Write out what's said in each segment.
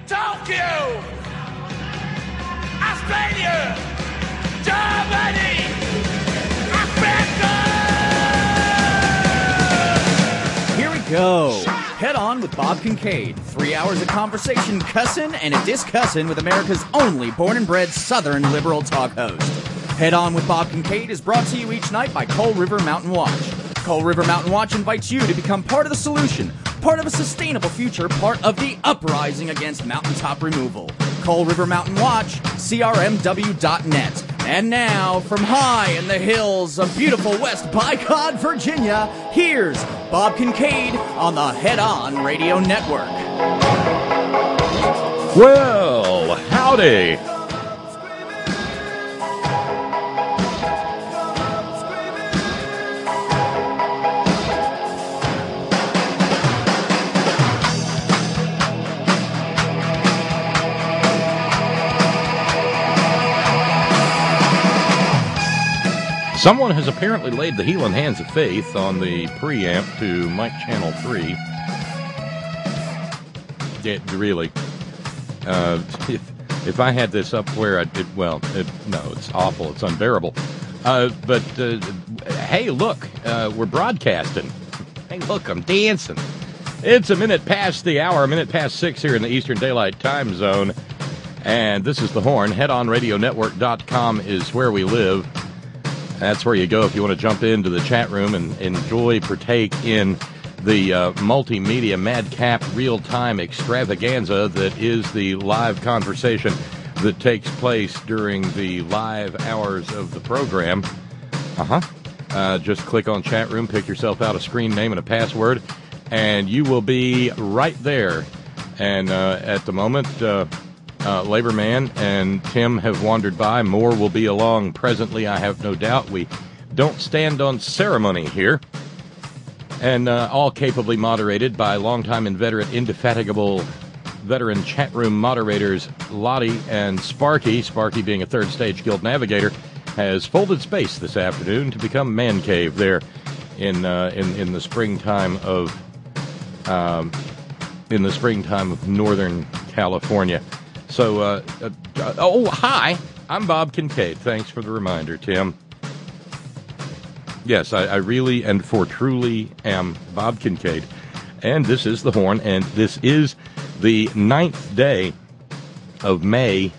Tokyo, Australia, Germany, Africa! Here we go. Head On with Bob Kincaid. 3 hours of conversation, cussin' and a discussin' with America's only born and bred Southern liberal talk host. Head On with Bob Kincaid is brought to you each night by Coal River Mountain Watch. Coal River Mountain Watch invites you to become part of the solution, part of a sustainable future, part of the uprising against mountaintop removal. Coal River Mountain Watch, crmw.net. And now, from high in the hills of beautiful West Bicod, Virginia, here's Bob Kincaid on the Head On Radio Network. Well, howdy. Someone has apparently laid the healing hands of faith on the preamp to mic channel 3. Yeah, really. If I had this up where no, it's awful. It's unbearable. But hey, look, we're broadcasting. Hey, look, I'm dancing. It's a minute past the hour, a minute past 6 here in the Eastern Daylight Time Zone. And this is The Horn. HeadOnRadioNetwork.com is where we live. That's where you go if you want to jump into the chat room and partake in the multimedia madcap real-time extravaganza that is the live conversation that takes place during the live hours of the program. Just click on chat room, pick yourself out a screen name and a password, and you will be right there. And at the moment, Laborman and Tim have wandered by. More will be along presently, I have no doubt. We don't stand on ceremony here. And all capably moderated by longtime indefatigable veteran chat room moderators Lottie and Sparky. Sparky, being a third stage guild navigator, has folded space this afternoon to become man cave there in the springtime of Northern California. So, hi, I'm Bob Kincaid. Thanks for the reminder, Tim. Yes, I really and for truly am Bob Kincaid. And this is The Horn, and this is the 9th day of May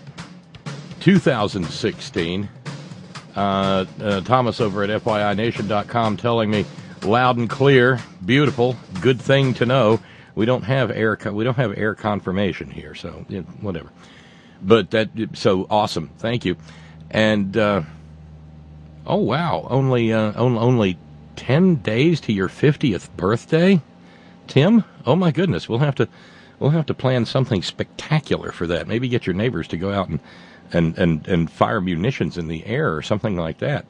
2016. Thomas over at FYINation.com telling me loud and clear, beautiful, good thing to know. We don't have air confirmation here, so whatever. But so awesome. Thank you. And oh wow, only 10 days to your 50th birthday, Tim. Oh my goodness, we'll have to plan something spectacular for that. Maybe get your neighbors to go out and fire munitions in the air or something like that.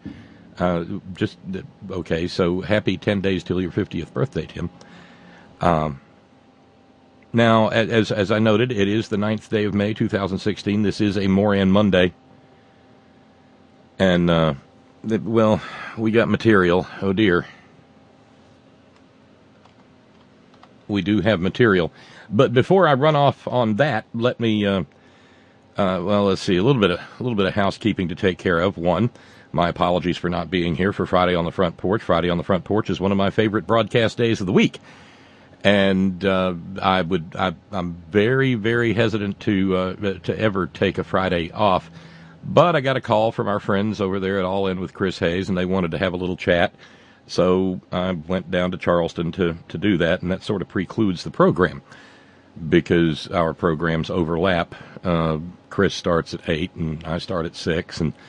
Okay. So happy 10 days till your 50th birthday, Tim. Now, as I noted, it is the 9th day of May, 2016. This is a Moran Monday. And, we got material. Oh, dear. We do have material. But before I run off on that, let me, let's see, a little bit of housekeeping to take care of. One, my apologies for not being here for Friday on the Front Porch. Friday on the Front Porch is one of my favorite broadcast days of the week. And I'm very, very hesitant to ever take a Friday off. But I got a call from our friends over there at All In with Chris Hayes, and they wanted to have a little chat. So I went down to Charleston to do that, and that sort of precludes the program because our programs overlap. Chris starts at 8, and I start at 6, and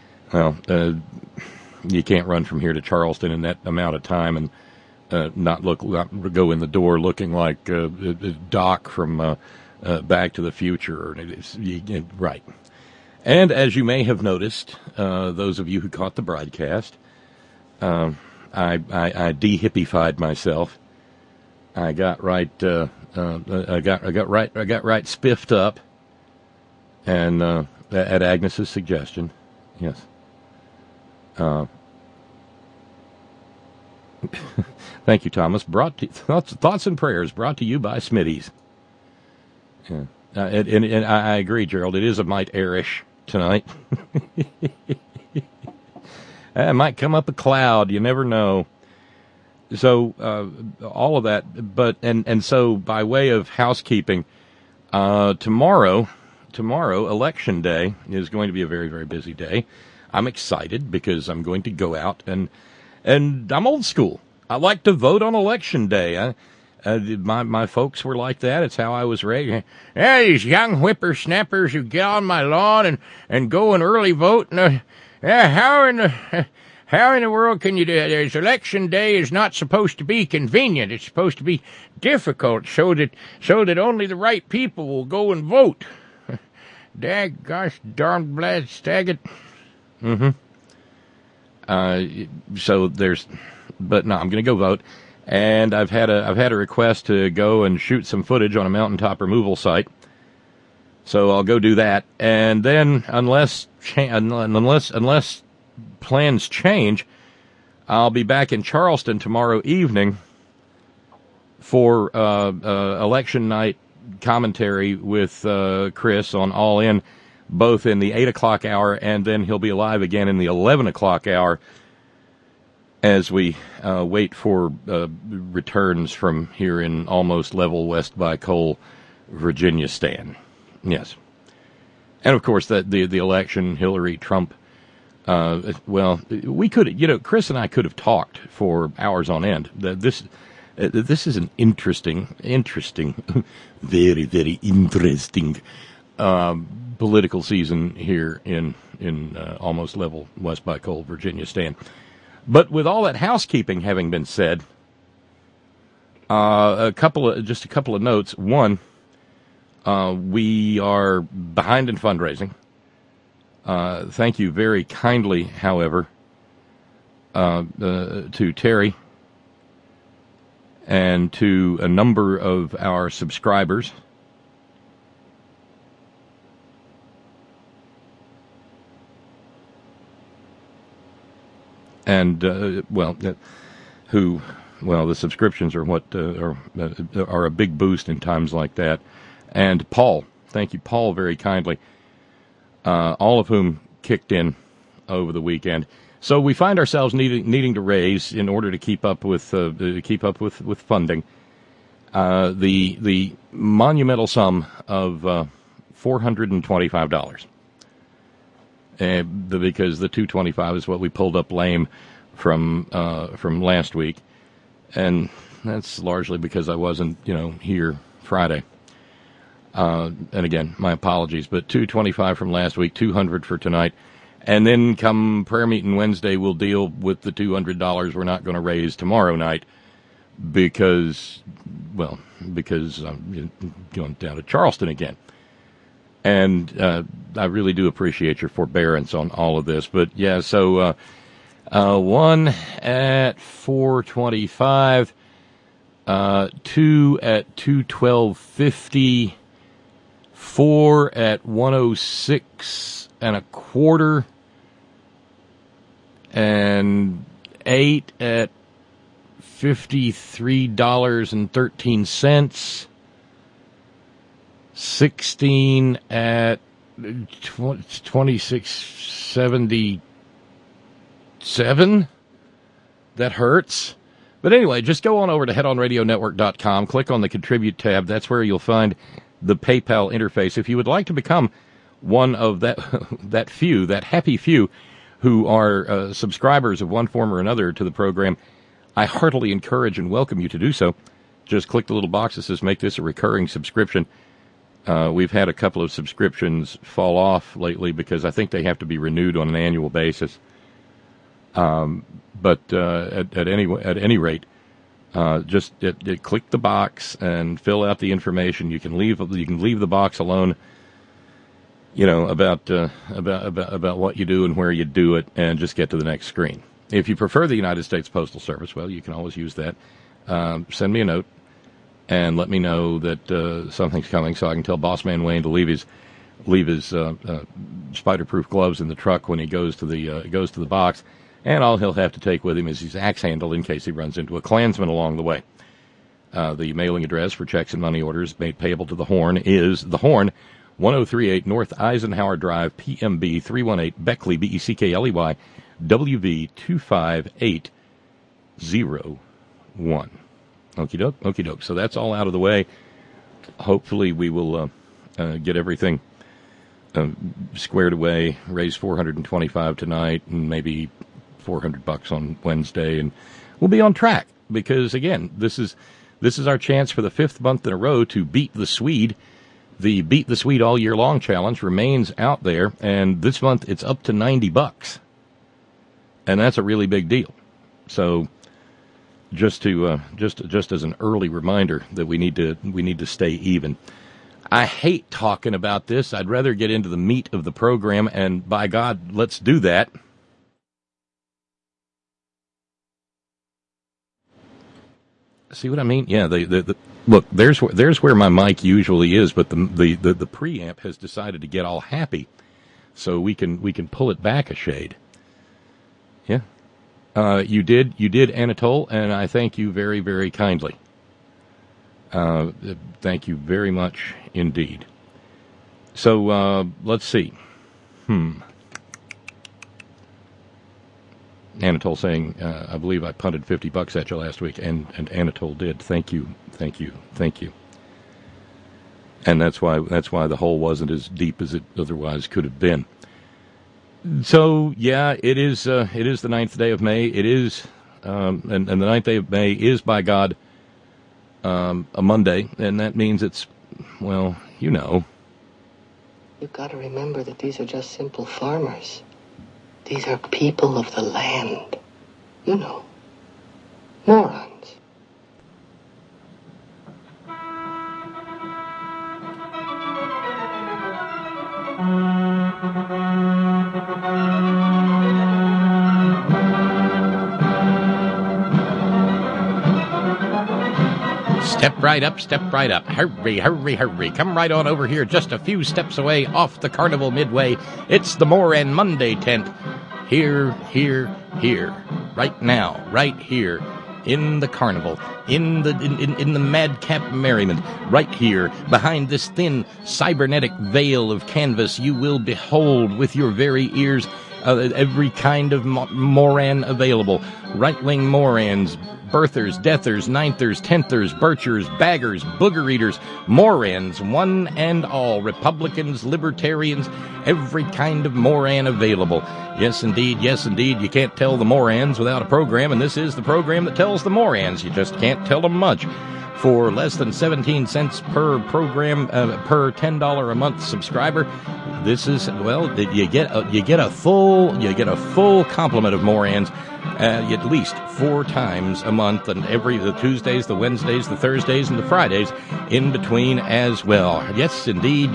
you can't run from here to Charleston in that amount of time and not go in the door looking like Doc from Back to the Future. Right. And as you may have noticed, those of you who caught the broadcast, I de-hippified myself. I got right spiffed up, and at Agnes's suggestion, yes. Thank you, Thomas. Thoughts and prayers brought to you by Smitty's. Yeah. And I agree, Gerald. It is a mite airish tonight. It might come up a cloud. You never know. So all of that. But and so by way of housekeeping, tomorrow, Election Day, is going to be a very, very busy day. I'm excited because I'm going to go out and I'm old school. I like to vote on Election Day. My folks were like that. It's how I was raised. Yeah, these young whippersnappers who get on my lawn and go and early vote. And, how in the world can you do that? There's Election Day is not supposed to be convenient. It's supposed to be difficult so that only the right people will go and vote. Gosh darn blast stag it. So there's, but no, I'm going to go vote. And I've had a request to go and shoot some footage on a mountaintop removal site. So I'll go do that. And then unless plans change, I'll be back in Charleston tomorrow evening for election night commentary with Chris on All In, both in the 8 o'clock hour, and then he'll be live again in the 11 o'clock hour as we wait for returns from here in almost level West by Coal, Virginia stand. Yes. And, of course, the election, Hillary, Trump. Well, we could, Chris and I could have talked for hours on end. This is an interesting, very, very interesting political season here in almost level West by Coal, Virginia stand. But with all that housekeeping having been said, a couple of notes. One, we are behind in fundraising. Thank you very kindly, however, to Terry and to a number of our subscribers. And, the subscriptions are what are a big boost in times like that. And Paul, thank you, Paul, very kindly, all of whom kicked in over the weekend. So we find ourselves needing to raise in order to keep up with funding the monumental sum of $425. Because the $225 is what we pulled up lame from last week, and that's largely because I wasn't here Friday. And again, my apologies, but $225 from last week, $200 for tonight, and then come prayer meeting Wednesday, we'll deal with the $200 we're not going to raise tomorrow night because I'm going down to Charleston again. And I really do appreciate your forbearance on all of this. But, yeah, so one at $425, two at $212.50, four at $106.25, and eight at $53.13. 16 at $26.77. That hurts. But anyway, just go on over to headonradionetwork.com, click on the Contribute tab. That's where you'll find the PayPal interface. If you would like to become one of that happy few who are subscribers of one form or another to the program, I heartily encourage and welcome you to do so. Just click the little box that says make this a recurring subscription. We've had a couple of subscriptions fall off lately because I think they have to be renewed on an annual basis. But at any rate, just click the box and fill out the information. You can leave the box alone. About what you do and where you do it, and just get to the next screen. If you prefer the United States Postal Service, well, you can always use that. Send me a note and let me know that something's coming, so I can tell Boss Man Wayne to leave his spider-proof gloves in the truck when he goes to the box, and all he'll have to take with him is his axe handle in case he runs into a Klansman along the way. The mailing address for checks and money orders made payable to the Horn is the Horn, 1038 North Eisenhower Drive, PMB 318, Beckley, Beckley, WV 25801. Okie doke, okie doke. So that's all out of the way. Hopefully we will get everything squared away, raise $425 tonight, and maybe $400 on Wednesday, and we'll be on track. Because again, this is our chance for the 5th month in a row to beat the Swede. The Beat the Swede All Year Long challenge remains out there, and this month it's up to $90, and that's a really big deal. So, just as an early reminder that we need to stay even. I hate talking about this. I'd rather get into the meat of the program, and by God, let's do that. See what I mean? Yeah. Look. There's where my mic usually is, but the preamp has decided to get all happy, so we can pull it back a shade. Yeah. You did, Anatole, and I thank you very, very kindly. Thank you very much indeed. So let's see. Anatole saying, I believe I punted $50 at you last week, and Anatole did. Thank you. And that's why the hole wasn't as deep as it otherwise could have been. So yeah, it is the 9th day of May. It is, and the 9th day of May is, by God, a Monday, and that means it's, well, you know. You've got to remember that these are just simple farmers. These are people of the land. You know, morons. Step right up, step right up. Hurry, hurry, hurry. Come right on over here, just a few steps away off the Carnival Midway. It's the Moran Monday tent. Here, here, here. Right now, right here. In the Carnival. In the madcap merriment. Right here, behind this thin cybernetic veil of canvas, you will behold with your very ears every kind of Moran available. Right-wing Morans, birthers, deathers, ninthers, tenthers, birchers, baggers, booger eaters, Morans, one and all, Republicans, Libertarians, every kind of Moran available. Yes, indeed, you can't tell the Morans without a program, and this is the program that tells the Morans. You just can't tell them much. For less than 17 cents per program, per $10 a month subscriber, this is, well, you get a full complement of Morans at least 4 times a month, and the Tuesdays, the Wednesdays, the Thursdays, and the Fridays in between as well. Yes, indeed.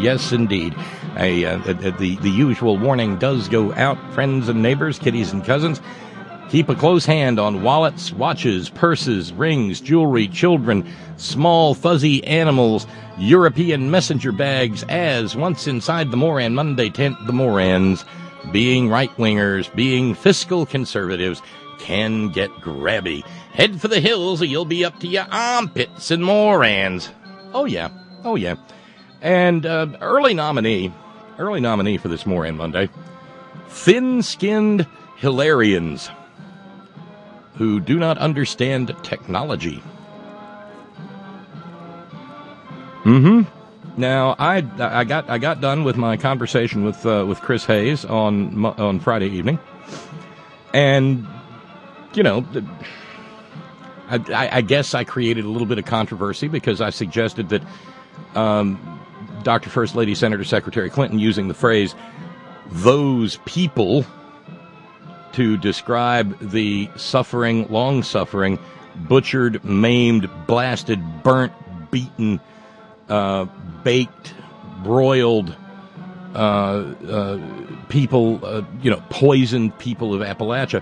The usual warning does go out, friends and neighbors, kiddies and cousins. Keep a close hand on wallets, watches, purses, rings, jewelry, children, small fuzzy animals, European messenger bags, as once inside the Moran Monday tent, the Morans, being right-wingers, being fiscal conservatives, can get grabby. Head for the hills or you'll be up to your armpits in Morans. Oh yeah. And early nominee for this Moran Monday, thin-skinned Hilarians who do not understand technology. Now, I got done with my conversation with Chris Hayes on Friday evening, and you know, I guess I created a little bit of controversy because I suggested that Dr. First Lady Senator Secretary Clinton using the phrase "those people" to describe the long-suffering, butchered, maimed, blasted, burnt, beaten, baked, broiled people, poisoned people of Appalachia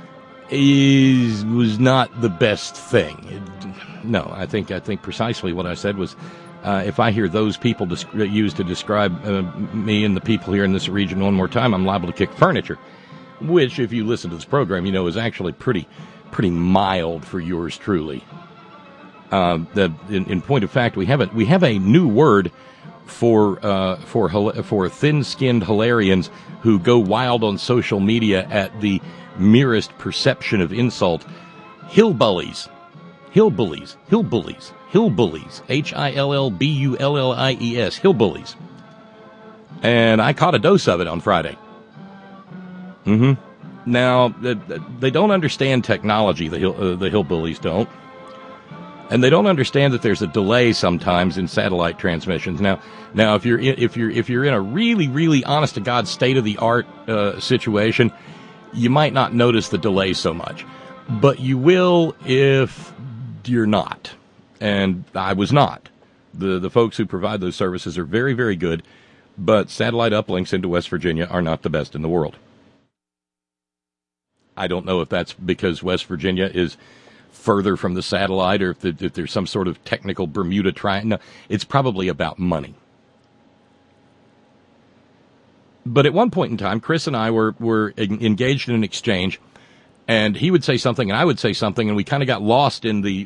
was not the best thing. No, I think precisely what I said was, if I hear those people used to describe me and the people here in this region one more time, I'm liable to kick furniture. Which, if you listen to this program, you know is actually pretty mild for yours truly. In point of fact, we have a new word for thin-skinned Hilarians who go wild on social media at the merest perception of insult. Hillbullies. Hillbullies. Hillbullies. Hillbullies. Hillbullies. Hillbullies. And I caught a dose of it on Friday. Now, they don't understand technology, the hillbillies don't. And they don't understand that there's a delay sometimes in satellite transmissions. Now, if you're in a really, really honest to God state of the art situation, you might not notice the delay so much, but you will if you're not. And I was not. The folks who provide those services are very, very good, but satellite uplinks into West Virginia are not the best in the world. I don't know if that's because West Virginia is further from the satellite or if there's some sort of technical Bermuda Triangle. No, it's probably about money. But at one point in time, Chris and I were engaged in an exchange, and he would say something and I would say something, and we kind of got lost in the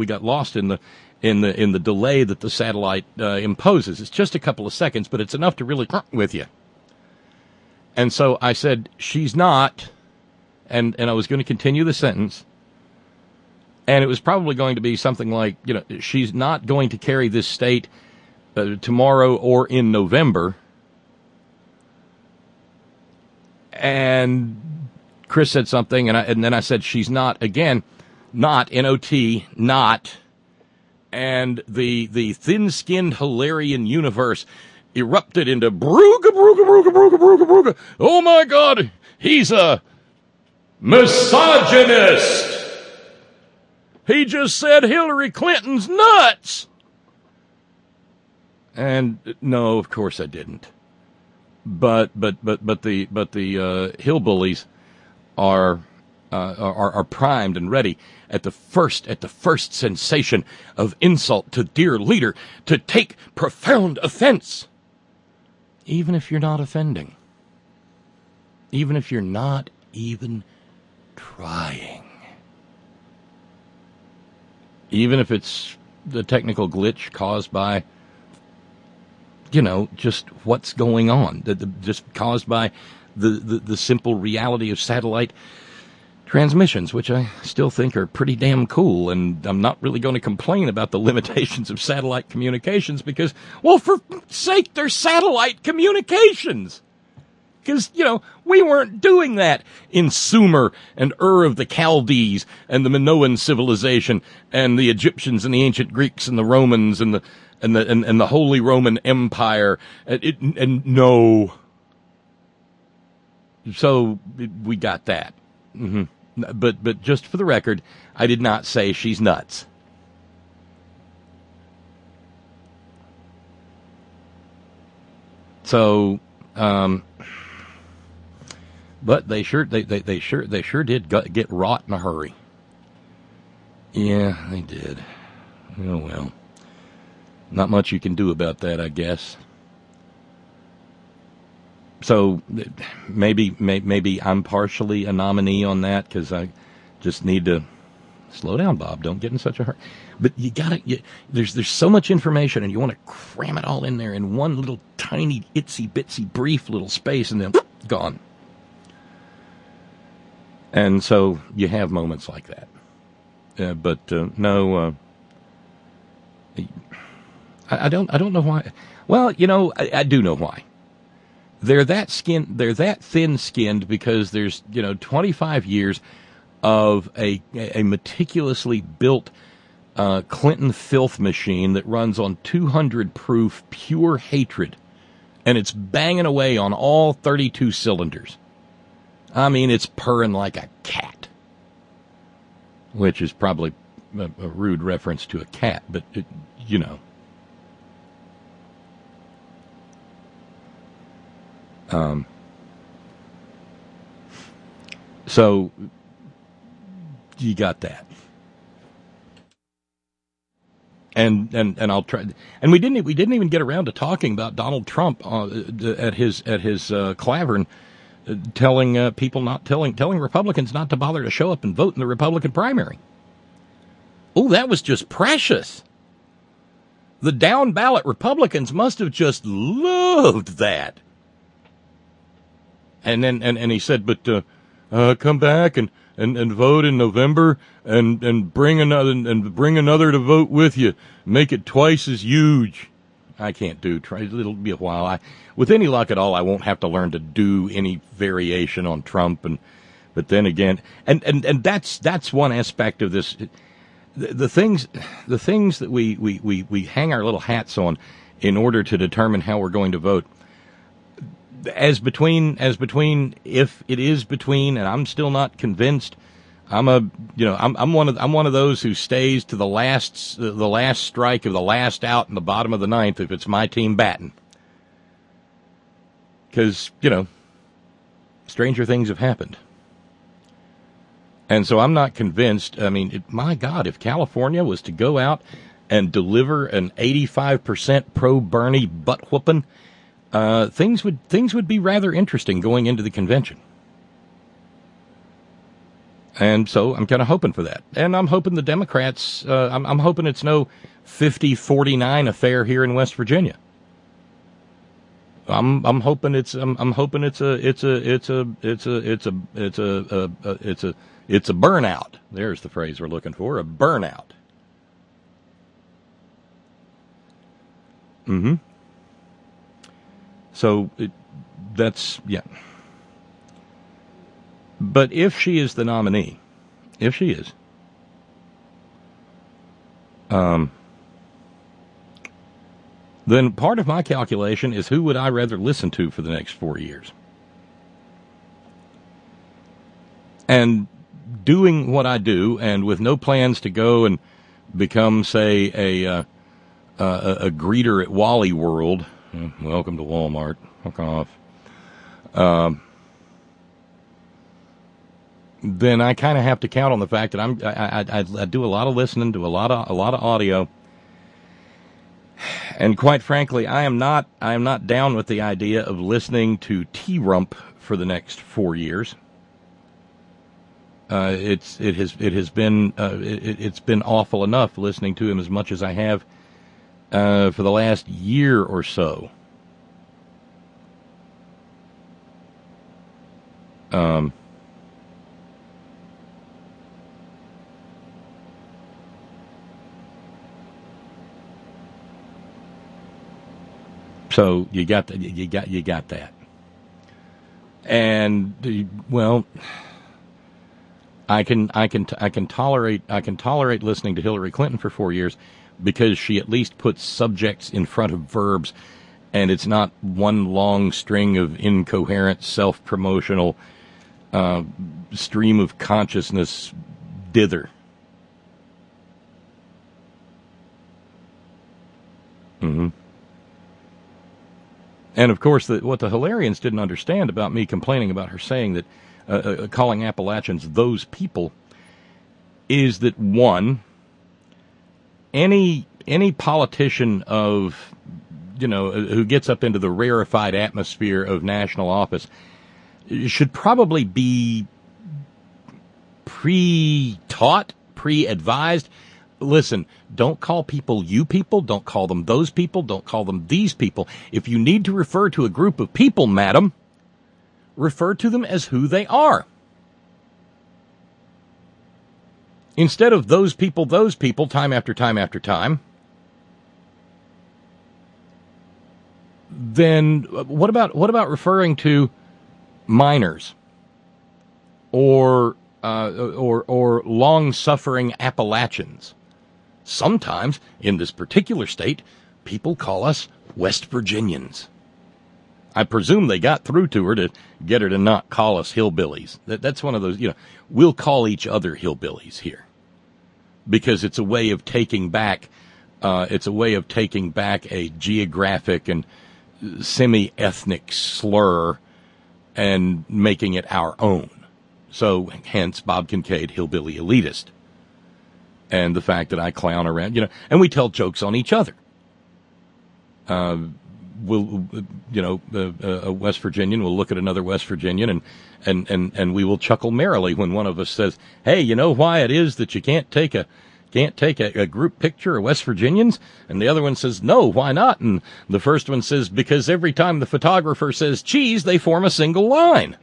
delay that the satellite imposes. It's just a couple of seconds, but it's enough to really with you. And so I said, she's not. And I was going to continue the sentence, and it was probably going to be something like, she's not going to carry this state tomorrow or in November. And Chris said something, and then I said, she's not again, not N-O-T, not. And the thin-skinned Hilarian universe erupted into Brooga, Brooga, Brooga, Brooga, Brooga, Brooga. Oh my God, he's a misogynist. He just said Hillary Clinton's nuts. And no, of course I didn't. But the hillbillies are primed and ready at the first sensation of insult to dear leader to take profound offense, even if you're not offending, even if you're not even trying. Even if it's the technical glitch caused by, just what's going on, just caused by the simple reality of satellite transmissions, which I still think are pretty damn cool, and I'm not really going to complain about the limitations of satellite communications because, well, for sake, they're satellite communications. Because, we weren't doing that in Sumer and Ur of the Chaldees and the Minoan civilization and the Egyptians and the ancient Greeks and the Romans and the Holy Roman Empire. No. So we got that. But just for the record, I did not say she's nuts. So, but they sure did get wrought in a hurry. Yeah, they did. Oh well, not much you can do about that, I guess. So maybe I'm partially a nominee on that because I just need to slow down, Bob. Don't get in such a hurry. But there's so much information, and you want to cram it all in there in one little tiny itsy bitsy brief little space, and then gone. And so you have moments like that. No, I don't know why. Well, I do know why. They're that thin-skinned because there's 25 years of a meticulously built Clinton filth machine that runs on 200 proof pure hatred, and it's banging away on all 32 cylinders. I mean, it's purring like a cat, which is probably a rude reference to a cat, but So you got that, and I'll try. And we didn't even get around to talking about Donald Trump at his clavern, telling Republicans not to bother to show up and vote in the Republican primary. Oh, that was just precious. The down ballot Republicans must have just loved that. And then, and he said, but come back and vote in November and bring another to vote with you. Make it twice as huge. I can't do. It'll be a while. With any luck at all, I won't have to learn to do any variation on Trump. But then again, and that's one aspect of this. The things that we hang our little hats on in order to determine how we're going to vote. As between, if it is between, and I'm still not convinced. I'm one of those who stays to the last strike of the last out in the bottom of the ninth if it's my team batting. Because, stranger things have happened. And so I'm not convinced. I mean, my God, if California was to go out and deliver an 85% pro-Bernie butt whooping, things would be rather interesting going into the convention. And so I'm kind of hoping for that. And I'm hoping the Democrats, I'm hoping it's no 50-49 affair here in West Virginia. I'm hoping it's a burnout. There's the phrase we're looking for, a burnout. Mm-hmm. So that's, yeah. But if she is the nominee, if she is, then part of my calculation is who would I rather listen to for the next 4 years? And doing what I do, and with no plans to go and become, say, a greeter at Wally World. Welcome to Walmart. Fuck off. Then I kind of have to count on the fact that I do a lot of listening to a lot of audio, and quite frankly, I am not down with the idea of listening to T-Rump for the next 4 years. It's been awful enough listening to him as much as I have for the last year or so. So you got that, and well, I can tolerate listening to Hillary Clinton for 4 years because she at least puts subjects in front of verbs, and it's not one long string of incoherent self-promotional stream of consciousness dither. Mm-hmm. And, of course, what the Hilarians didn't understand about me complaining about her saying that, calling Appalachians those people, is that, one, any politician of, who gets up into the rarefied atmosphere of national office should probably be pre-taught, pre-advised. Listen, don't call people you people, don't call them those people, don't call them these people. If you need to refer to a group of people, madam, refer to them as who they are. Instead of those people, time after time after time, then what about referring to minors or long-suffering Appalachians? Sometimes, in this particular state, people call us West Virginians. I presume they got through to her to get her to not call us hillbillies. That's one of those, we'll call each other hillbillies here. Because it's a way of taking back, a geographic and semi-ethnic slur and making it our own. So, hence, Bob Kincaid, hillbilly elitist. And the fact that I clown around, and we tell jokes on each other. A West Virginian will look at another West Virginian and we will chuckle merrily when one of us says, hey, you know why it is that you can't take a can't take a group picture of West Virginians? And the other one says, no, why not? And the first one says, because every time the photographer says cheese, they form a single line.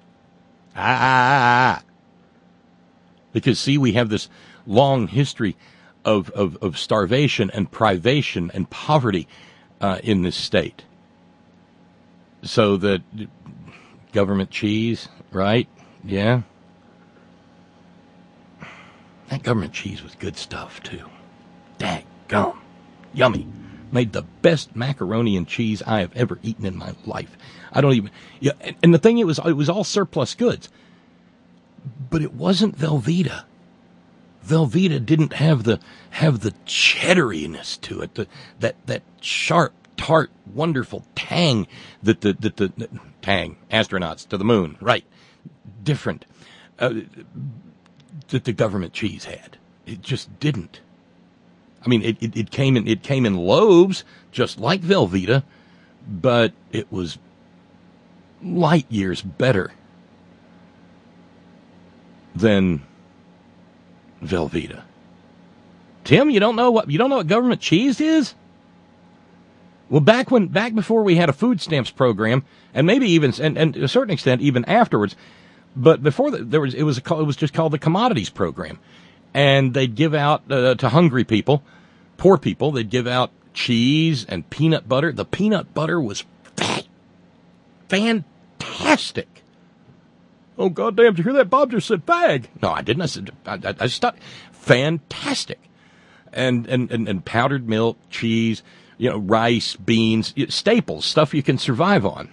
Because, see, we have this long history of starvation and privation and poverty in this state. So that government cheese, right? Yeah. That government cheese was good stuff, too. Daggum. Yummy. Made the best macaroni and cheese I have ever eaten in my life. I don't even... Yeah, and the thing, it was all surplus goods. But it wasn't Velveeta. Velveeta didn't have the cheddariness to it, that sharp, tart, wonderful tang that the tang, astronauts to the moon, right? Different. That the government cheese had. It just didn't. I mean, it came in loaves, just like Velveeta, but it was light years better than Velveeta. Tim, you don't know what government cheese is? Well, back before we had a food stamps program, and maybe even and to a certain extent even afterwards. But before it was just called the commodities program, and they'd give out to hungry people, poor people. They'd give out cheese and peanut butter. The peanut butter was fantastic. Oh goddamn! Did you hear that? Bob just said fag. No, I didn't. I said I just thought fantastic, and powdered milk, cheese, rice, beans, staples, stuff you can survive on.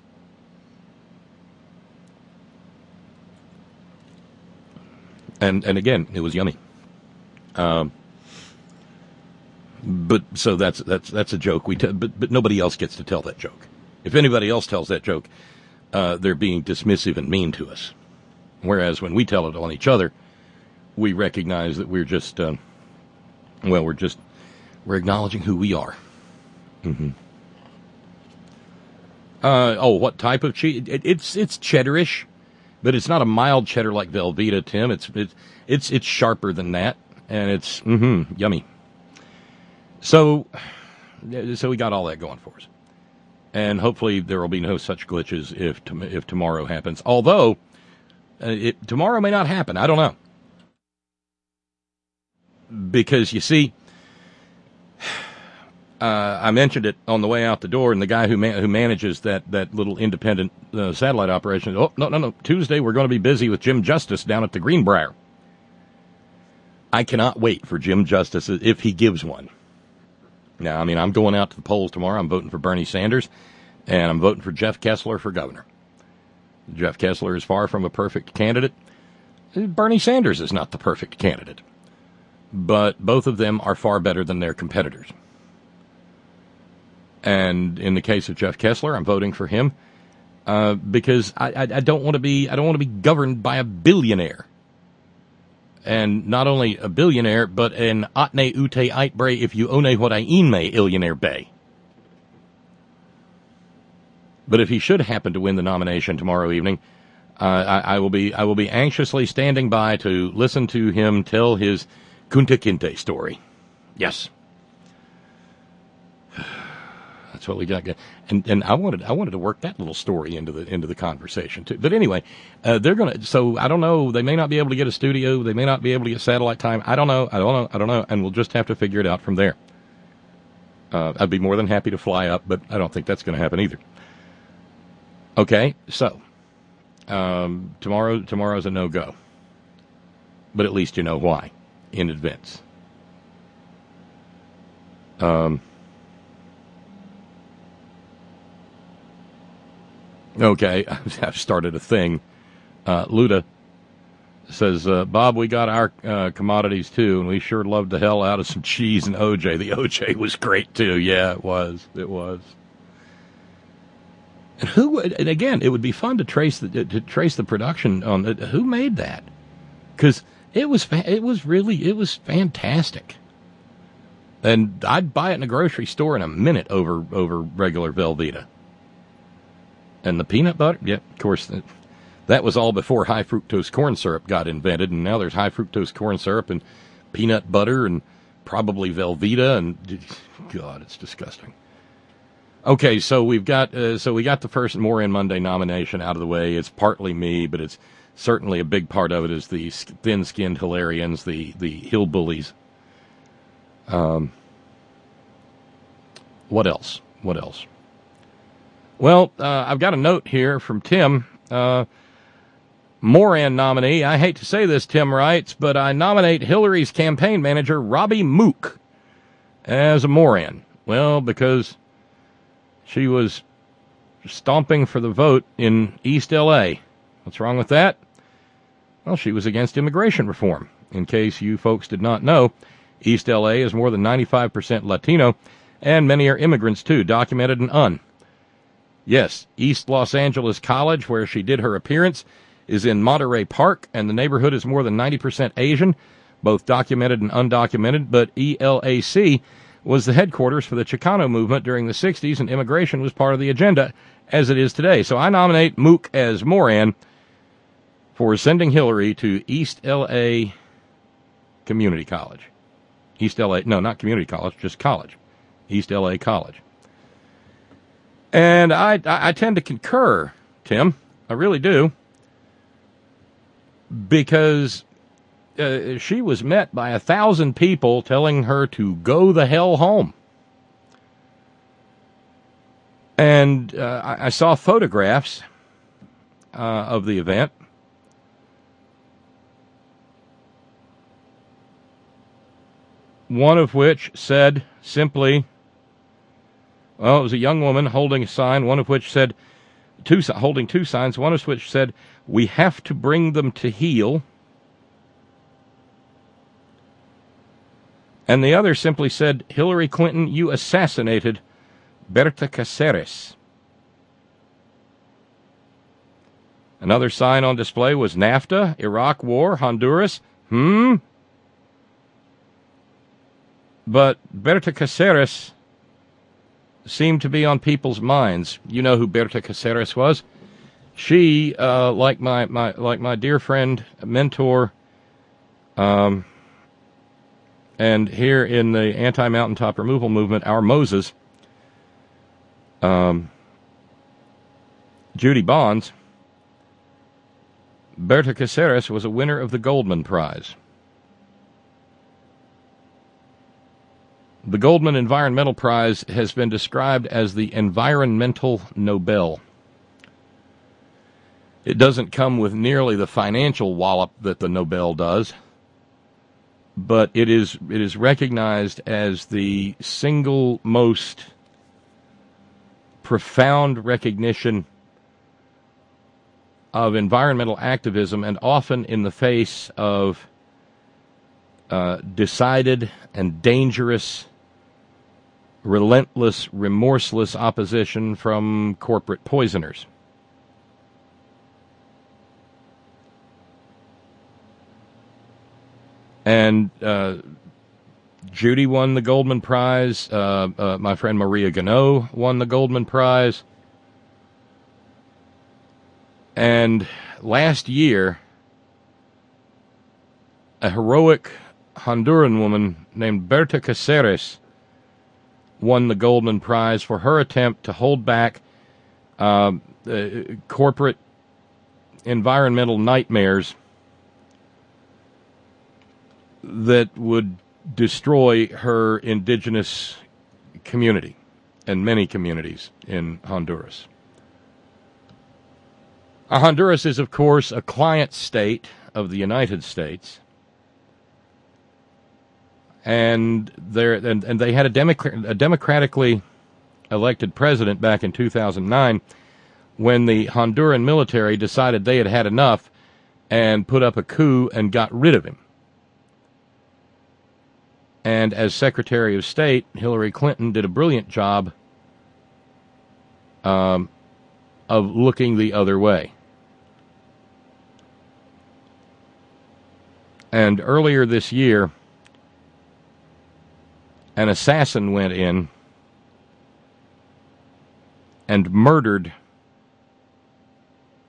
And again, it was yummy. But so that's a joke. But nobody else gets to tell that joke. If anybody else tells that joke, they're being dismissive and mean to us. Whereas when we tell it on each other, we recognize that we're just, we're acknowledging who we are. Mm-hmm. What type of cheese? It's cheddarish. But it's not a mild cheddar like Velveeta, Tim. It's sharper than that, and it's yummy. So we got all that going for us, and hopefully there will be no such glitches if tomorrow happens. Although tomorrow may not happen, I don't know, because you see, I mentioned it on the way out the door, and the guy who manages that little independent satellite operation. Oh, no. Tuesday we're going to be busy with Jim Justice down at the Greenbrier. I cannot wait for Jim Justice if he gives one. Now, I mean, I'm going out to the polls tomorrow. I'm voting for Bernie Sanders, and I'm voting for Jeff Kessler for governor. Jeff Kessler is far from a perfect candidate. Bernie Sanders is not the perfect candidate. But both of them are far better than their competitors. And in the case of Jeff Kessler, I'm voting for him because I don't want to be governed by a billionaire, and not only a billionaire, but an atne ute eitbre if you one what I inme illionaire bay. But if he should happen to win the nomination tomorrow evening, I will be anxiously standing by to listen to him tell his Kunta Kinte story. Yes. That's what we got, and I wanted to work that little story into the conversation too. But anyway, they're gonna. So I don't know. They may not be able to get a studio. They may not be able to get satellite time. I don't know. And we'll just have to figure it out from there. I'd be more than happy to fly up, but I don't think that's going to happen either. Okay, so tomorrow's a no-go. But at least you know why in advance. Okay, I've started a thing. Luda says, Bob, we got our commodities too, and we sure loved the hell out of some cheese and OJ. The OJ was great too. Yeah, it was. And again, it would be fun to trace the production on who made that, because it was fantastic. And I'd buy it in a grocery store in a minute over regular Velveeta. And the peanut butter, yeah, of course, that was all before high fructose corn syrup got invented, and now there's high fructose corn syrup and peanut butter and probably Velveeta, and God, it's disgusting. Okay, so we got the first Moran Monday nomination out of the way. It's partly me, but it's certainly a big part of it is the thin-skinned Hilarians, the hillbillies. What else? Well, I've got a note here from Tim. Moran nominee. I hate to say this, Tim writes, but I nominate Hillary's campaign manager, Robbie Mook, as a Moran. Well, because she was stomping for the vote in East L.A. What's wrong with that? Well, she was against immigration reform. In case you folks did not know, East L.A. is more than 95% Latino, and many are immigrants, too, documented and un. Yes, East Los Angeles College, where she did her appearance, is in Monterey Park, and the neighborhood is more than 90% Asian, both documented and undocumented, but ELAC was the headquarters for the Chicano movement during the 60s, and immigration was part of the agenda, as it is today. So I nominate Mook as Moran for sending Hillary to East L.A. Community College. East L.A., no, not community college, just college. East L.A. College. And I tend to concur, Tim. I really do. Because she was met by 1,000 people telling her to go the hell home. And I saw photographs of the event. One of which said simply, well, it was a young woman holding a sign, one of which said, holding two signs, one of which said, "We have to bring them to heel." And the other simply said, "Hillary Clinton, you assassinated Berta Cáceres." Another sign on display was NAFTA, Iraq War, Honduras. But Berta Cáceres seemed to be on people's minds. You know who Berta Cáceres was? She, like my dear friend, mentor, and here in the anti-mountaintop removal movement, our Moses, Judy Bonds, Berta Cáceres was a winner of the Goldman Prize. The Goldman Environmental Prize has been described as the environmental Nobel. It doesn't come with nearly the financial wallop that the Nobel does, but it is recognized as the single most profound recognition of environmental activism, and often in the face of decided and dangerous, relentless, remorseless opposition from corporate poisoners. And Judy won the Goldman Prize. My friend Maria Gano won the Goldman Prize. And last year, a heroic Honduran woman named Berta Cáceres won the Goldman Prize for her attempt to hold back corporate environmental nightmares that would destroy her indigenous community and many communities in Honduras. Honduras is, of course, a client state of the United States. And they had a democratically elected president back in 2009 when the Honduran military decided they had had enough and put up a coup and got rid of him. And as Secretary of State, Hillary Clinton did a brilliant job of looking the other way. And earlier this year, an assassin went in and murdered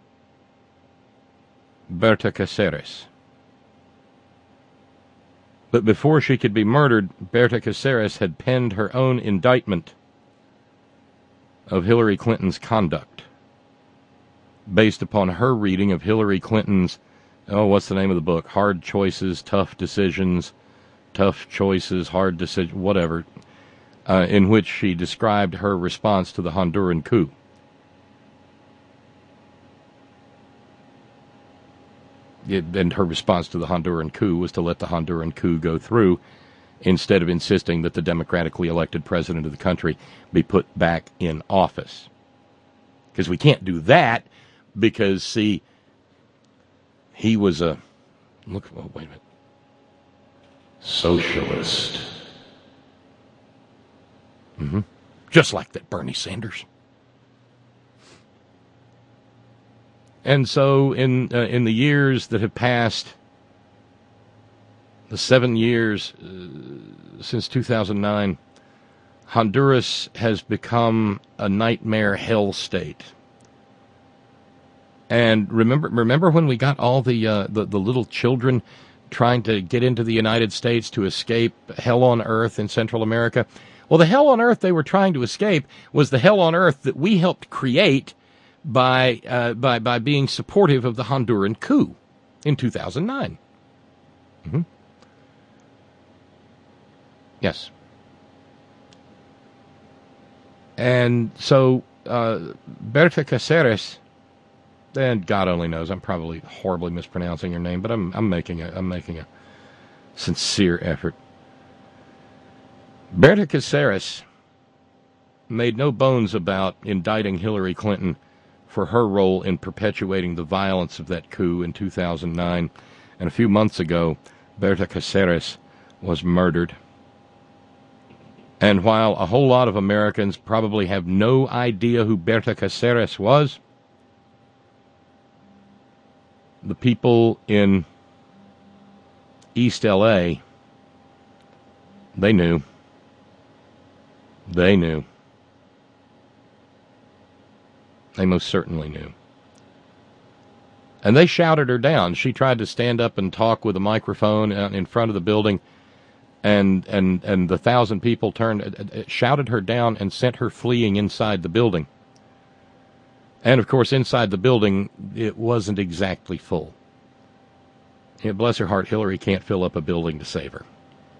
Berta Cáceres. But before she could be murdered, Berta Cáceres had penned her own indictment of Hillary Clinton's conduct, based upon her reading of Hillary Clinton's, what's the name of the book? Hard Choices, Tough Decisions, Tough Choices, Hard Decisions, whatever, in which she described her response to the Honduran coup. And her response to the Honduran coup was to let the Honduran coup go through instead of insisting that the democratically elected president of the country be put back in office. Because we can't do that because, see, he was wait a minute. Socialist. Just like that Bernie Sanders. And so in the years that have passed, the 7 years since 2009, Honduras has become a nightmare hell state. And remember when we got all the little children trying to get into the United States to escape hell on earth in Central America? Well, the hell on earth they were trying to escape was the hell on earth that we helped create by being supportive of the Honduran coup in 2009. Yes. And so Berta Cáceres, and God only knows, I'm probably horribly mispronouncing her name, but I'm making a sincere effort. Berta Cáceres made no bones about indicting Hillary Clinton for her role in perpetuating the violence of that coup in 2009. And a few months ago, Berta Cáceres was murdered. And while a whole lot of Americans probably have no idea who Berta Cáceres was, the people in East L.A., they knew. They knew. They most certainly knew. And they shouted her down. She tried to stand up and talk with a microphone in front of the building, and the 1,000 people shouted her down and sent her fleeing inside the building. And, of course, inside the building, it wasn't exactly full. Yeah, bless her heart, Hillary can't fill up a building to save her.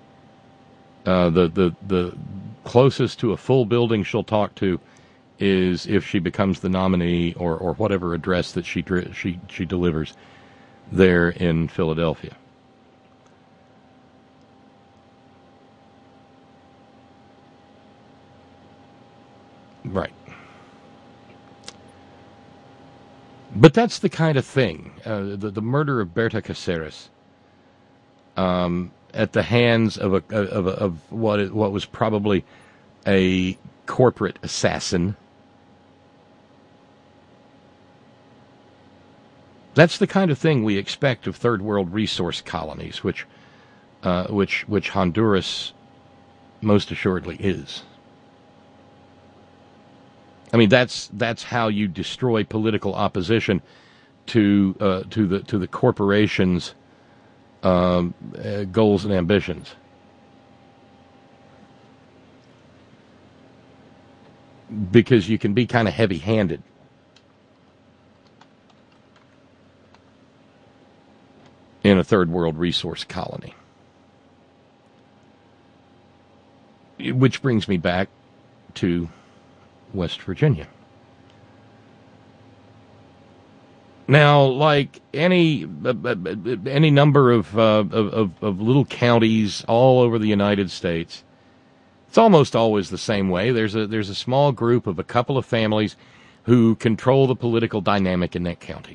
The closest to a full building she'll talk to is if she becomes the nominee or whatever address that she delivers there in Philadelphia. Right. But that's the kind of thing, the murder of Berta Cáceres, at the hands of what was probably a corporate assassin. That's the kind of thing we expect of third world resource colonies, which Honduras most assuredly is. I mean, that's how you destroy political opposition to the corporations' goals and ambitions. Because you can be kind of heavy-handed. In a third world resource colony. Which brings me back to West Virginia. Now, like any number of little counties all over the United States, it's almost always the same way. There's a small group of a couple of families who control the political dynamic in that county.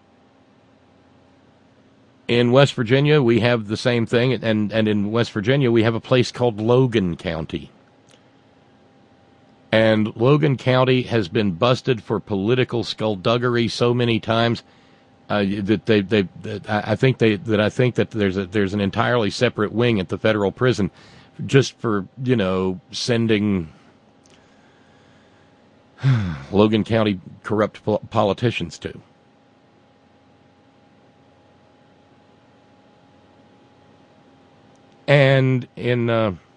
In West Virginia, we have the same thing, and in West Virginia, we have a place called Logan County. And Logan County has been busted for political skullduggery so many times that I think that there's an entirely separate wing at the federal prison just for, sending Logan County corrupt politicians to. And in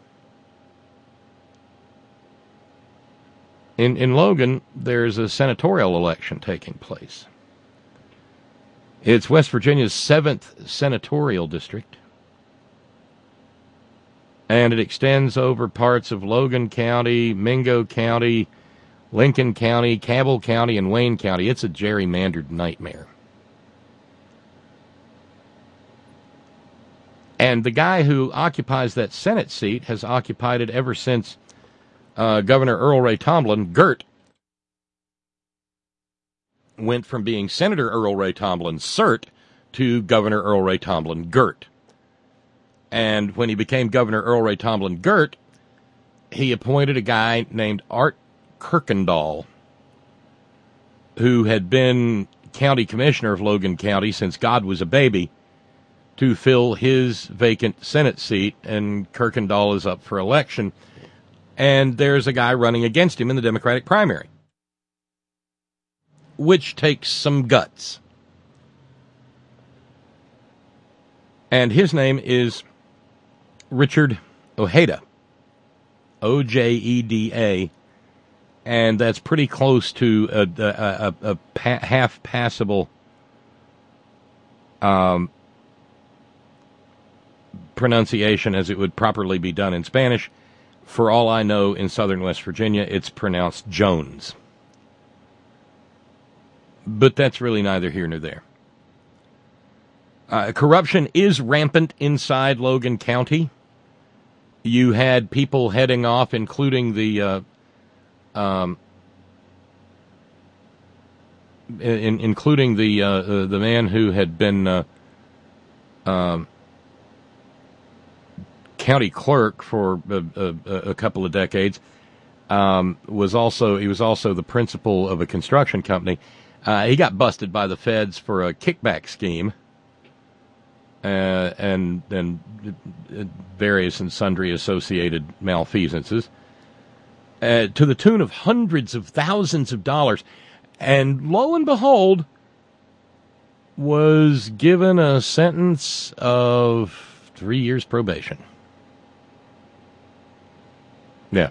Logan, there's a senatorial election taking place. It's West Virginia's 7th senatorial district, and it extends over parts of Logan County, Mingo County, Lincoln County, Cabell County, and Wayne County. It's a gerrymandered nightmare. And the guy who occupies that Senate seat has occupied it ever since Governor Earl Ray Tomblin, Gert, went from being Senator Earl Ray Tomblin, Cert, to Governor Earl Ray Tomblin, Gert. And when he became Governor Earl Ray Tomblin, Gert, he appointed a guy named Art Kirkendall, who had been county commissioner of Logan County since God was a baby, to fill his vacant Senate seat, and Kirkendall is up for election. And there's a guy running against him in the Democratic primary, which takes some guts. And his name is Richard Ojeda, Ojeda, and that's pretty close to a half-passable pronunciation as it would properly be done in Spanish. For all I know, in southern West Virginia, it's pronounced Jones. But that's really neither here nor there. Corruption is rampant inside Logan County. You had people heading off, including the the man who had been county clerk for a couple of decades. He was also the principal of a construction company. He got busted by the feds for a kickback scheme, and various and sundry associated malfeasances, to the tune of hundreds of thousands of dollars. And lo and behold, was given a sentence of 3 years probation. Yeah.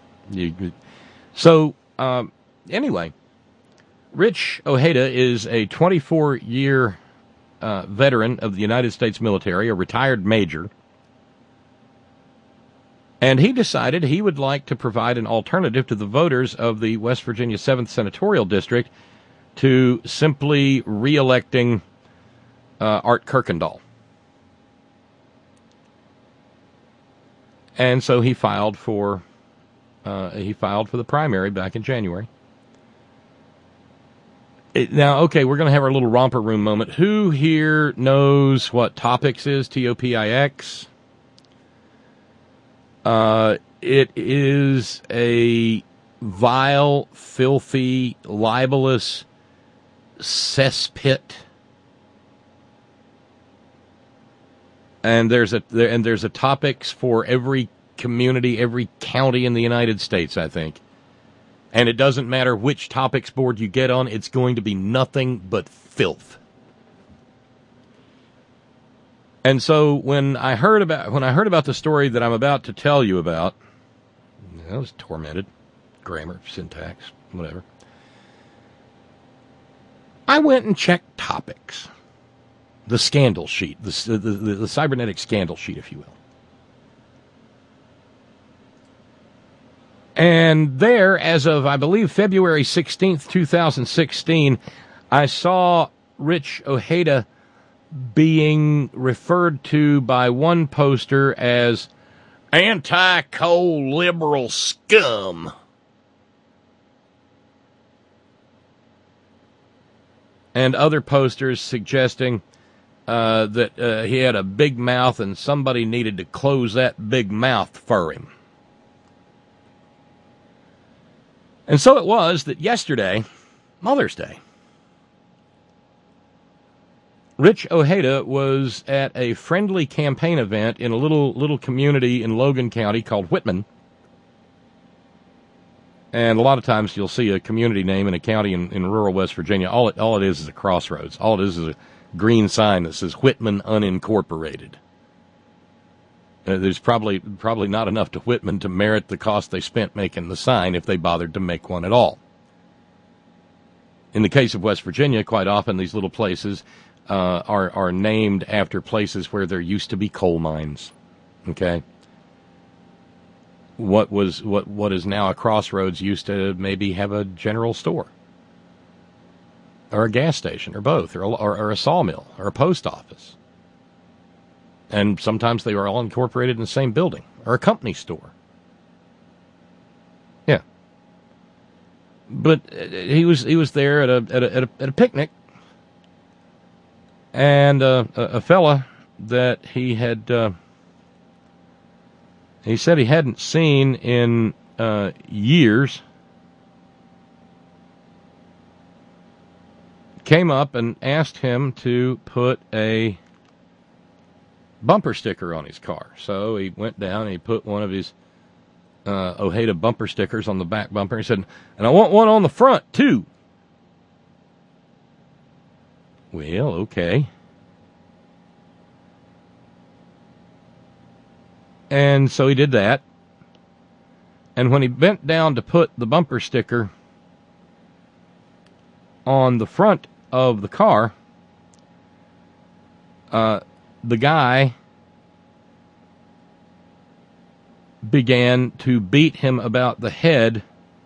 Anyway, Rich Ojeda is a 24-year veteran of the United States military, a retired major. And he decided he would like to provide an alternative to the voters of the West Virginia 7th Senatorial District to simply re-electing Art Kirkendall. And so he filed for the primary back in January. Now, okay, we're going to have our little romper room moment. Who here knows what Topix is? Topix. It is a vile, filthy, libelous cesspit. And there's a Topix for every community, every county in the United States, I think. And it doesn't matter which Topix board you get on, it's going to be nothing but filth. And so when I heard about the story that I'm about to tell you about, I was tormented. Grammar, syntax, whatever. I went and checked Topix. The scandal sheet, the cybernetic scandal sheet, if you will. And there, as of, I believe, February 16th, 2016, I saw Rich Ojeda being referred to by one poster as anti-coal liberal scum. And other posters suggesting that he had a big mouth and somebody needed to close that big mouth for him. And so it was that yesterday, Mother's Day, Rich Ojeda was at a friendly campaign event in a little community in Logan County called Whitman. And a lot of times you'll see a community name in a county in rural West Virginia. All it is a crossroads. All it is a green sign that says Whitman Unincorporated. There's probably not enough to Whitman to merit the cost they spent making the sign if they bothered to make one at all. In the case of West Virginia, quite often these little places are named after places where there used to be coal mines. Okay. What is now a crossroads used to maybe have a general store, or a gas station, or both, or a sawmill, or a post office. And sometimes they were all incorporated in the same building, or a company store. Yeah. But he was there at a picnic, and a fella that he said he hadn't seen in years came up and asked him to put a bumper sticker on his car. So he went down and he put one of his Ojeda bumper stickers on the back bumper. He said, "And I want one on the front, too." Well, okay. And so he did that. And when he bent down to put the bumper sticker on the front of the car, the guy began to beat him about the head,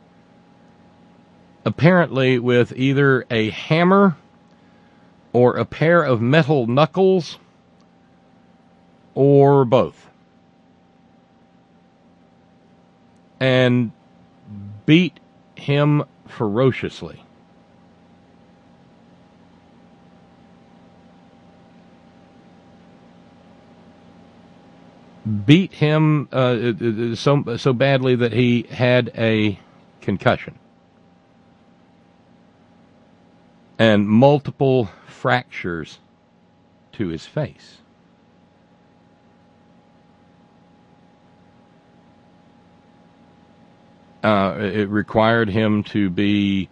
apparently with either a hammer or a pair of metal knuckles, or both. And beat him ferociously. Beat him so badly that he had a concussion and multiple fractures to his face. It required him to be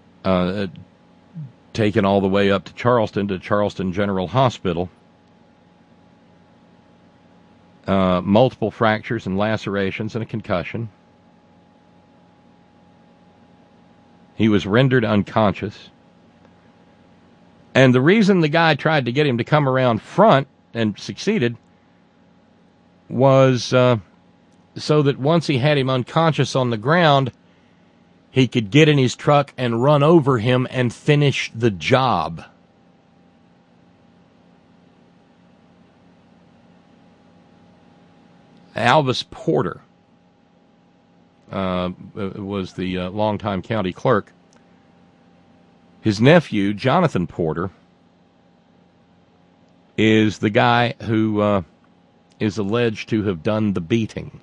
taken all the way up to Charleston General Hospital. Multiple fractures and lacerations and a concussion. He was rendered unconscious. And the reason the guy tried to get him to come around front, and succeeded, was so that once he had him unconscious on the ground, he could get in his truck and run over him and finish the job. Alvis Porter was the longtime county clerk. His nephew, Jonathan Porter, is the guy who is alleged to have done the beating.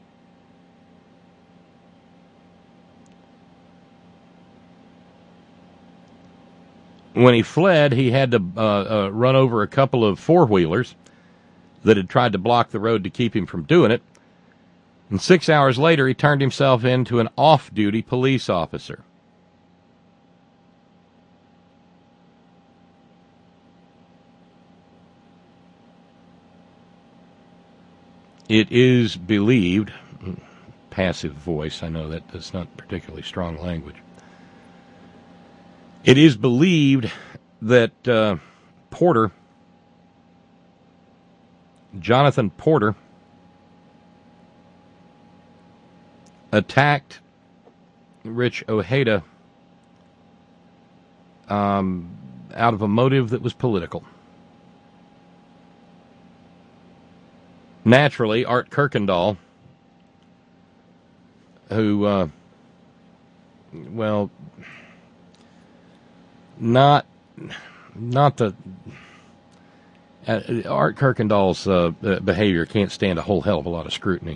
When he fled, he had to run over a couple of four-wheelers that had tried to block the road to keep him from doing it. And 6 hours later, he turned himself into an off-duty police officer. It is believed, passive voice, I know that's not particularly strong language. It is believed that Jonathan Porter, attacked Rich Ojeda out of a motive that was political. Naturally, Art Kirkendall, who, not the... Art Kirkendall's behavior can't stand a whole hell of a lot of scrutiny.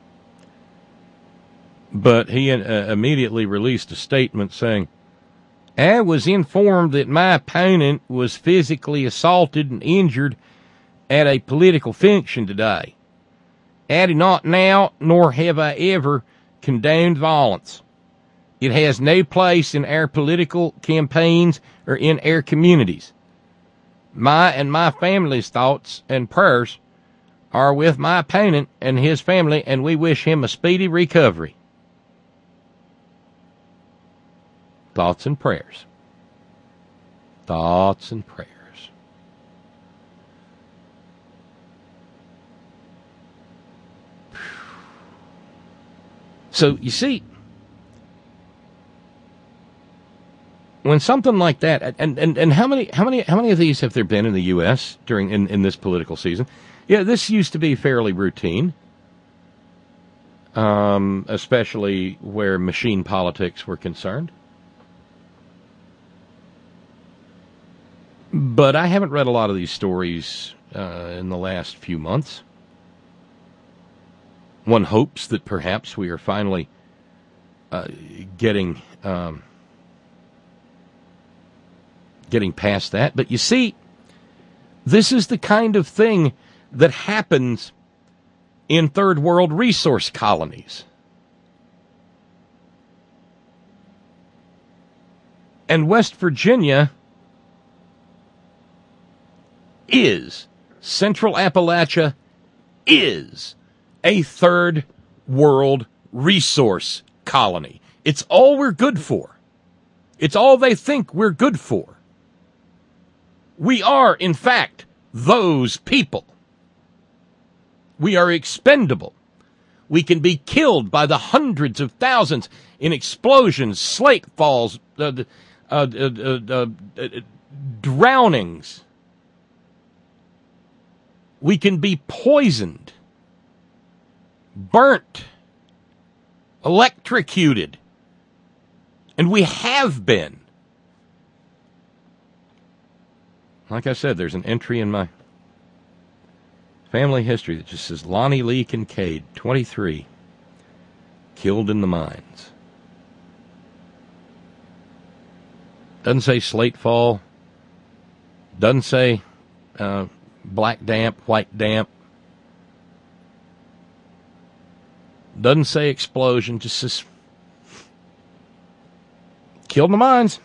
But he immediately released a statement saying, "I was informed that my opponent was physically assaulted and injured at a political function today. I do not now, nor have I ever, condoned violence. It has no place in our political campaigns or in our communities. My and my family's thoughts and prayers are with my opponent and his family, and we wish him a speedy recovery. Thoughts and prayers. Thoughts and prayers. So, you see, when something like that, and how many of these have there been in the U.S. during in this political season? Yeah, this used to be fairly routine, especially where machine politics were concerned. But I haven't read a lot of these stories in the last few months. One hopes that perhaps we are finally getting past that. But you see, this is the kind of thing that happens in third world resource colonies. And West Virginia is, Central Appalachia is a third world resource colony. It's all we're good for. It's all they think we're good for. We are, in fact, those people. We are expendable. We can be killed by the hundreds of thousands in explosions, slate falls, drownings. We can be poisoned, burnt, electrocuted, and we have been. Like I said, there's an entry in my family history that just says Lonnie Lee Kincaid, 23, killed in the mines. Doesn't say slate fall. Doesn't say black damp, white damp. Doesn't say explosion, just says killed in the mines.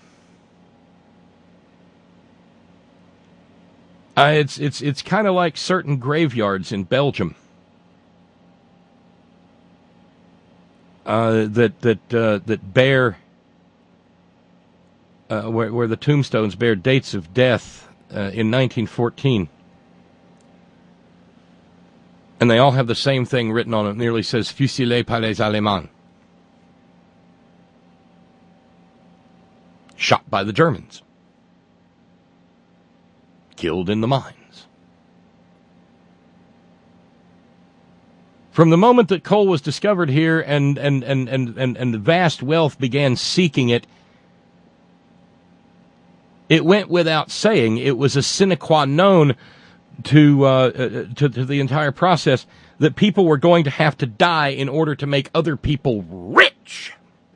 It's kind of like certain graveyards in Belgium that bear where the tombstones bear dates of death in 1914. And they all have the same thing written on it. It nearly says, fusillé par les Allemands. Shot by the Germans. Killed in the mines. From the moment that coal was discovered here and the vast wealth began seeking it, it went without saying, it was a sine qua non to the entire process that people were going to have to die in order to make other people rich.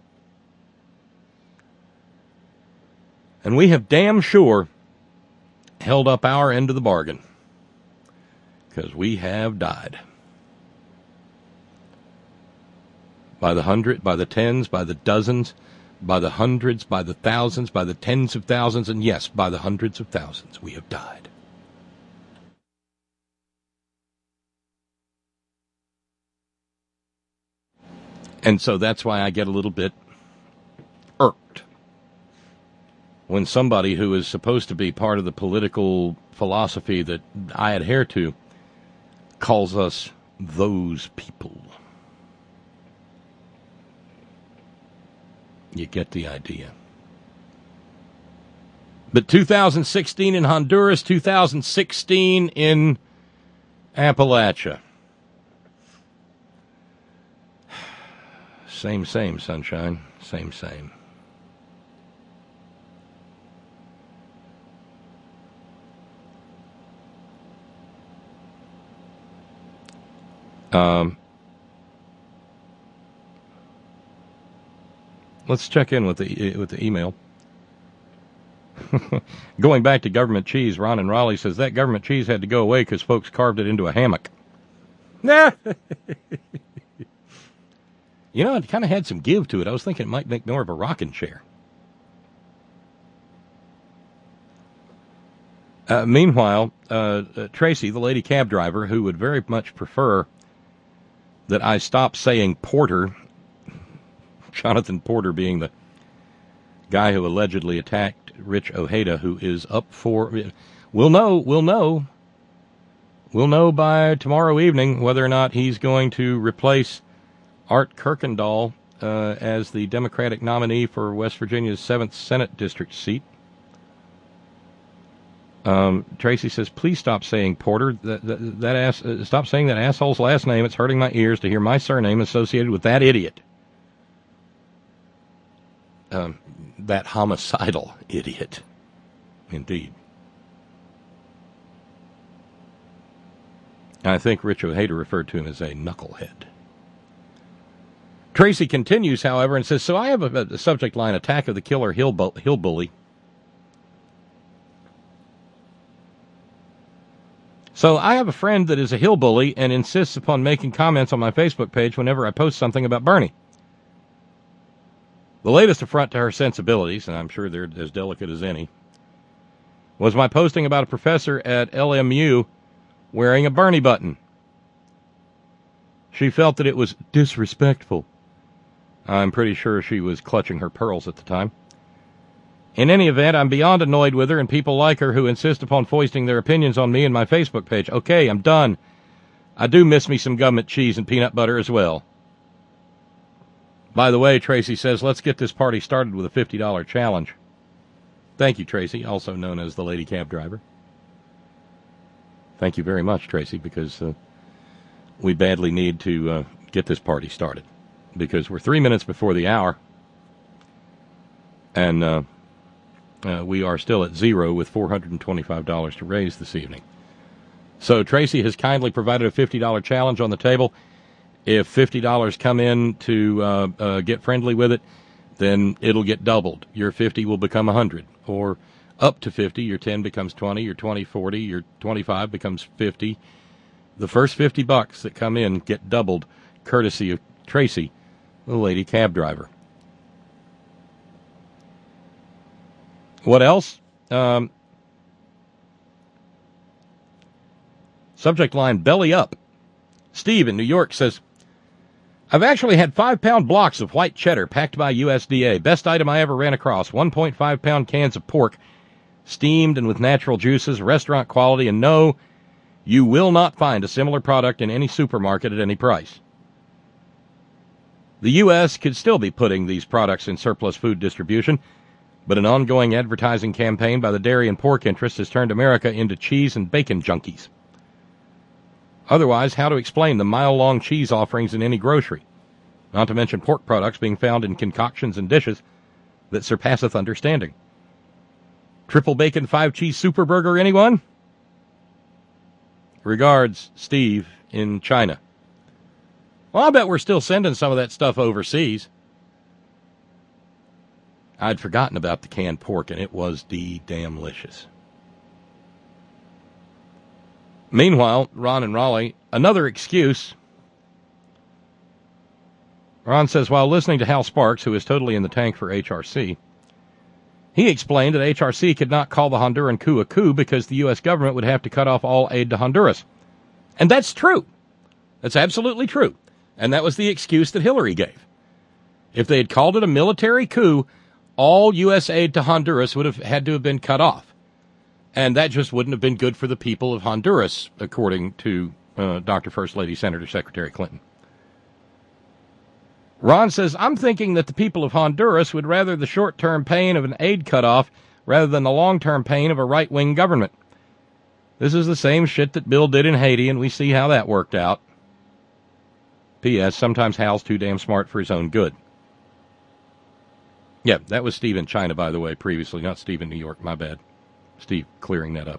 And we have damn sure held up our end of the bargain, because we have died. By the hundred, by the tens, by the dozens, by the hundreds, by the thousands, by the tens of thousands, and yes, by the hundreds of thousands, we have died. And so that's why I get a little bit irked when somebody who is supposed to be part of the political philosophy that I adhere to calls us those people. You get the idea. But 2016 in Honduras, 2016 in Appalachia. Same, sunshine. Same. Let's check in with the email. Going back to government cheese, Ron in Raleigh says that government cheese had to go away because folks carved it into a hammock. Nah. You know, it kind of had some give to it. I was thinking it might make more of a rocking chair. Meanwhile, Tracy, the lady cab driver, who would very much prefer that I stop saying Porter, Jonathan Porter being the guy who allegedly attacked Rich Ojeda, who is up for... We'll know by tomorrow evening whether or not he's going to replace Art Kirkendall as the Democratic nominee for West Virginia's 7th Senate District seat. Tracy says, please stop saying Porter. Stop saying that asshole's last name. It's hurting my ears to hear my surname associated with that idiot. That homicidal idiot. Indeed. I think Rich Ojeda referred to him as a knucklehead. Tracy continues, however, and says, so I have a subject line, Attack of the Killer Hillbilly. So I have a friend that is a hillbilly and insists upon making comments on my Facebook page whenever I post something about Bernie. The latest affront to her sensibilities, and I'm sure they're as delicate as any, was my posting about a professor at LMU wearing a Bernie button. She felt that it was disrespectful. I'm pretty sure she was clutching her pearls at the time. In any event, I'm beyond annoyed with her and people like her who insist upon foisting their opinions on me and my Facebook page. Okay, I'm done. I do miss me some government cheese and peanut butter as well. By the way, Tracy says, let's get this party started with a $50 challenge. Thank you, Tracy, also known as the lady cab driver. Thank you very much, Tracy, because we badly need to get this party started. Because we're 3 minutes before the hour, and we are still at zero with $425 to raise this evening. So Tracy has kindly provided a $50 challenge on the table. If $50 come in to get friendly with it, then it'll get doubled. Your 50 will become 100, or up to 50. Your 10 becomes 20, your 20, 40, your 25 becomes 50. The first $50 that come in get doubled, courtesy of Tracy, the lady cab driver. What else? Subject line, belly up. Steve in New York says, I've actually had 5-pound blocks of white cheddar packed by USDA. Best item I ever ran across. 1.5-pound cans of pork, steamed and with natural juices, restaurant quality, and no, you will not find a similar product in any supermarket at any price. The U.S. could still be putting these products in surplus food distribution, but an ongoing advertising campaign by the dairy and pork interests has turned America into cheese and bacon junkies. Otherwise, how to explain the mile-long cheese offerings in any grocery, not to mention pork products being found in concoctions and dishes that surpasseth understanding? Triple bacon, 5-cheese super burger, anyone? Regards, Steve in China. Well, I bet we're still sending some of that stuff overseas. I'd forgotten about the canned pork, and it was damn-licious. Meanwhile, Ron and Raleigh, another excuse. Ron says, while listening to Hal Sparks, who is totally in the tank for HRC, he explained that HRC could not call the Honduran coup a coup because the U.S. government would have to cut off all aid to Honduras. And that's true. That's absolutely true. And that was the excuse that Hillary gave. If they had called it a military coup, all U.S. aid to Honduras would have had to have been cut off. And that just wouldn't have been good for the people of Honduras, according to Dr. First Lady Senator Secretary Clinton. Ron says, I'm thinking that the people of Honduras would rather the short-term pain of an aid cutoff rather than the long-term pain of a right-wing government. This is the same shit that Bill did in Haiti, and we see how that worked out. P.S. Sometimes Hal's too damn smart for his own good. Yeah, that was Steve in China, by the way, previously, not Steve in New York. My bad. Steve clearing that up.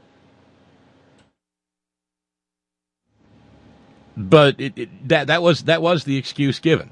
But that was the excuse given.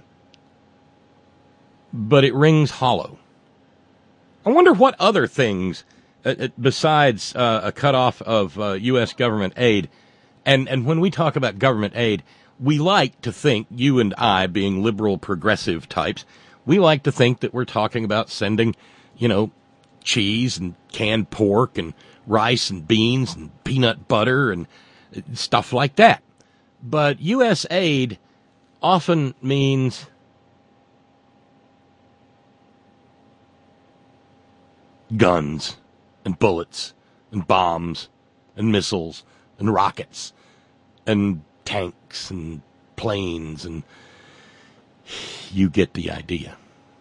But it rings hollow. I wonder what other things, besides a cutoff of U.S. government aid, and when we talk about government aid, we like to think, you and I being liberal progressive types, we like to think that we're talking about sending, cheese and canned pork and rice and beans and peanut butter and stuff like that. But U.S. aid often means guns and bullets and bombs and missiles and rockets and tanks and planes, and you get the idea.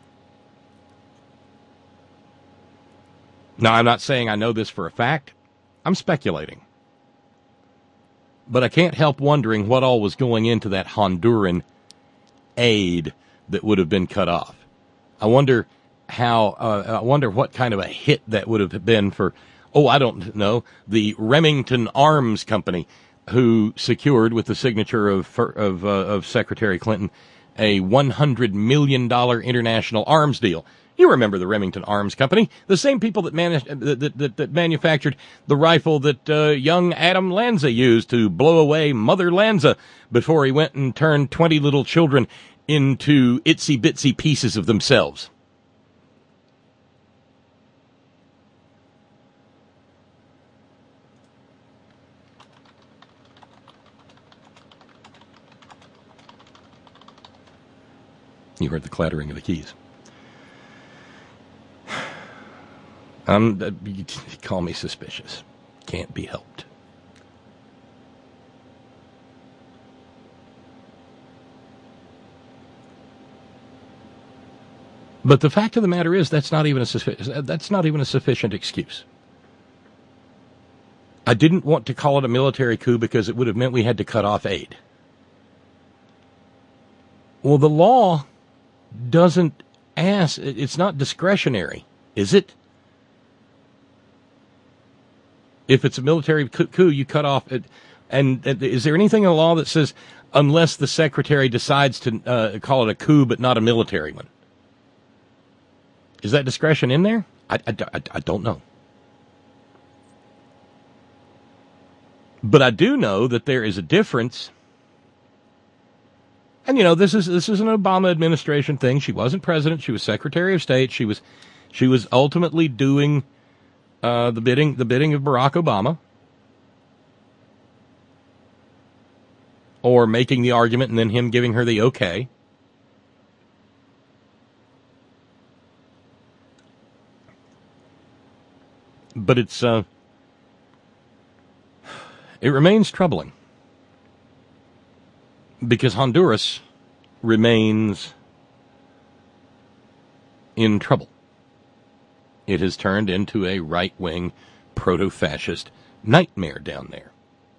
Now, I'm not saying I know this for a fact. I'm speculating. But I can't help wondering what all was going into that Honduran aid that would have been cut off. I wonder what kind of a hit that would have been for, I don't know, the Remington Arms Company, who secured, with the signature of Secretary Clinton, a $100 million international arms deal. You remember the Remington Arms Company, the same people that manufactured the rifle that young Adam Lanza used to blow away Mother Lanza before he went and turned 20 little children into itsy-bitsy pieces of themselves. You heard the clattering of the keys. You call me suspicious. Can't be helped. But the fact of the matter is, that's not even a sufficient excuse. I didn't want to call it a military coup because it would have meant we had to cut off aid. Well, the law doesn't ask. It's not discretionary, is it? If it's a military coup, you cut off it. And is there anything in the law that says unless the secretary decides to call it a coup but not a military one? Is that discretion in there? I don't know. But I do know that there is a difference. And, this is an Obama administration thing. She wasn't president. She was Secretary of State. She was ultimately doing the bidding of Barack Obama, or making the argument and then him giving her the okay. But it remains troubling because Honduras remains in trouble. It has turned into a right-wing, proto-fascist nightmare down there.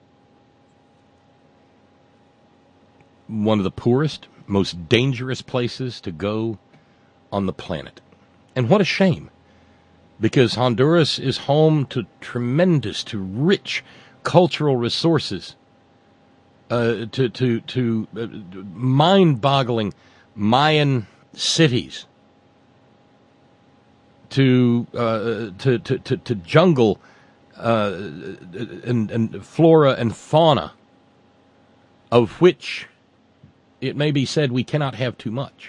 One of the poorest, most dangerous places to go on the planet. And what a shame, because Honduras is home to rich cultural resources, to mind-boggling Mayan cities, to jungle and flora and fauna, of which it may be said we cannot have too much.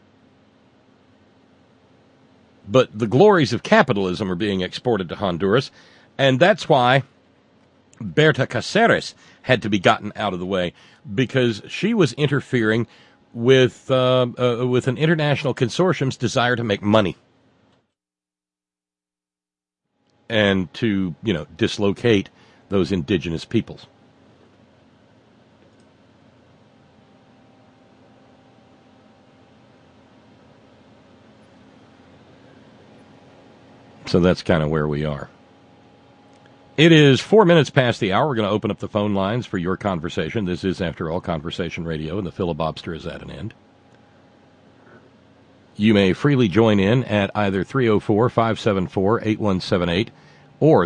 But the glories of capitalism are being exported to Honduras, and that's why Berta Cáceres had to be gotten out of the way, because she was interfering with an international consortium's desire to make money and to, dislocate those indigenous peoples. So that's kind of where we are. It is 4 minutes past the hour. We're going to open up the phone lines for your conversation. This is, after all, Conversation Radio, and the filibuster is at an end. You may freely join in at either 304-574-8178 or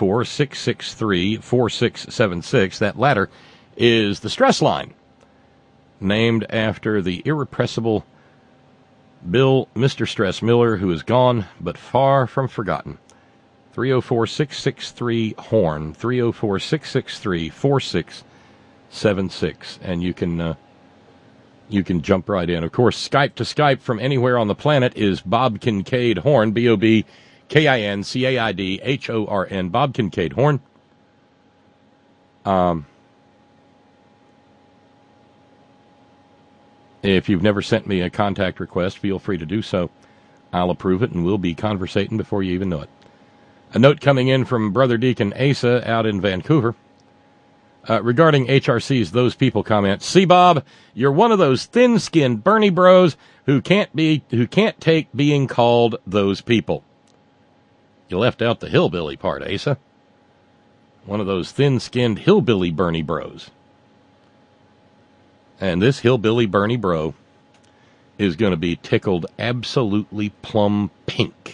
304-663-4676. That latter is the stress line, named after the irrepressible Bill Mr. Stress Miller, who is gone but far from forgotten. 304-663-HORN, 304-663-4676, and you can jump right in. Of course, Skype to Skype from anywhere on the planet is Bob Kincaid Horn, BOB KINCAIDHORN, Bob Kincaid Horn. If you've never sent me a contact request, feel free to do so. I'll approve it, and we'll be conversating before you even know it. A note coming in from Brother Deacon Asa out in Vancouver regarding HRC's Those People comment. See, Bob, you're one of those thin-skinned Bernie bros who can't take being called those people. You left out the hillbilly part, Asa. One of those thin-skinned hillbilly Bernie bros. And this hillbilly Bernie bro is going to be tickled absolutely plum pink.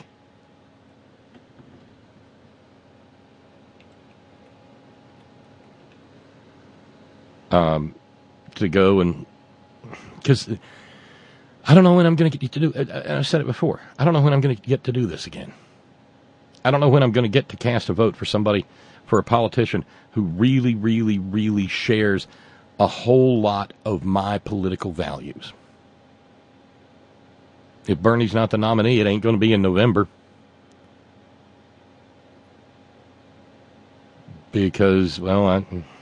To go and... Because I don't know when I'm going to get to do... I said it before. I don't know when I'm going to get to do this again. I don't know when I'm going to get to cast a vote for somebody, for a politician who really, really, really shares a whole lot of my political values. If Bernie's not the nominee, it ain't going to be in November. Because, well,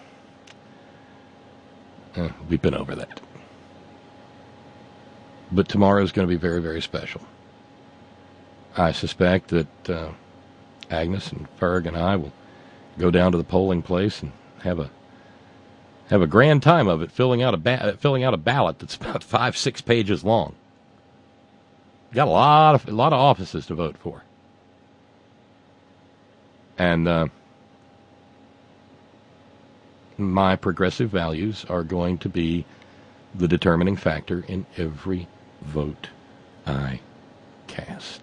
we've been over that. But tomorrow's going to be very, very special. I suspect that Agnes and Ferg and I will go down to the polling place and have a grand time of it, filling out a ballot that's about 5-6 pages long. Got a lot of offices to vote for, and my progressive values are going to be the determining factor in every vote I cast.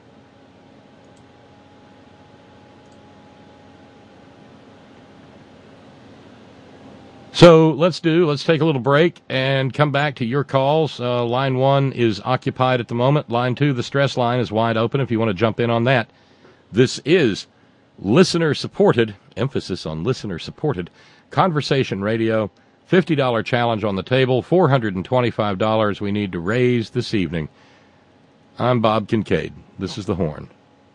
So let's take a little break and come back to your calls. Line 1 is occupied at the moment. Line 2, the stress line, is wide open if you want to jump in on that. This is listener-supported, emphasis on listener-supported, conversation radio, $50 challenge on the table, $425 we need to raise this evening. I'm Bob Kincaid. This is The Horn.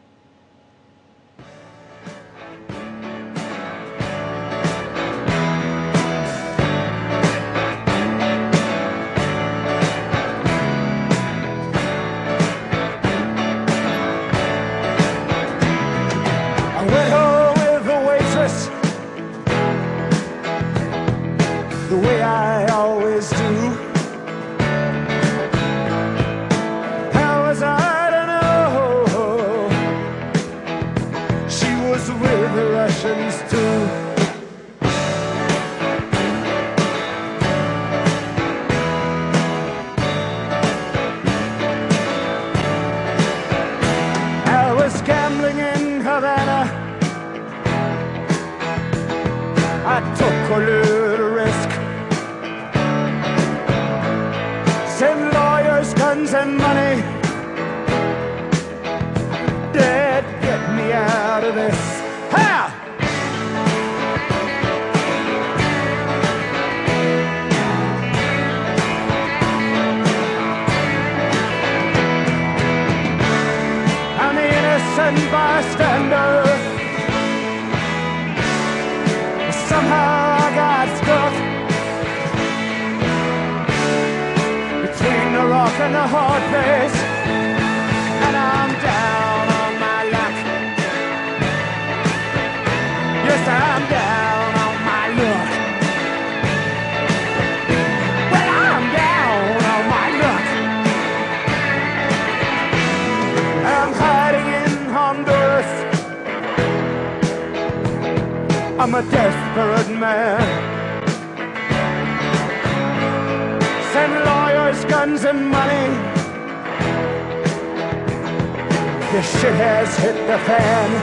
I'm a desperate man. Send lawyers, guns, and money. This shit has hit the fan.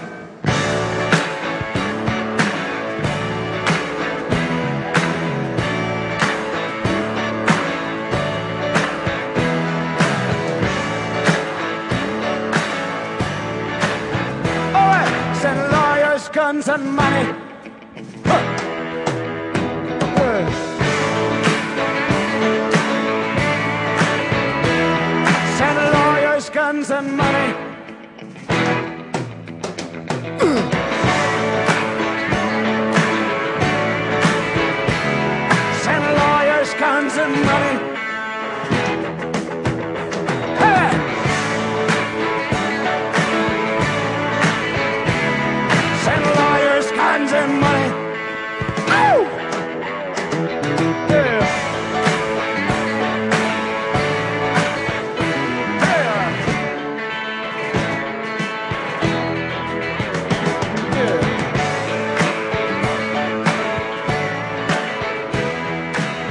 All right, send lawyers, guns, and money. Send lawyers, guns, and money.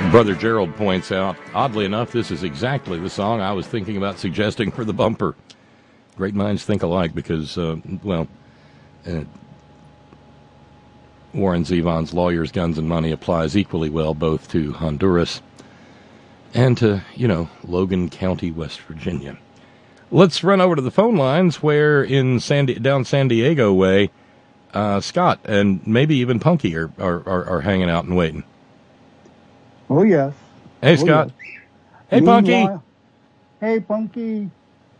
Brother Gerald points out, oddly enough, this is exactly the song I was thinking about suggesting for the bumper. Great minds think alike because, Warren Zevon's Lawyers, Guns, and Money applies equally well both to Honduras and to, Logan County, West Virginia. Let's run over to the phone lines where down San Diego way, Scott and maybe even Punky are hanging out and waiting. Oh, yes. Hey, Scott. Yes. Hey, Punky. Hey, Punky.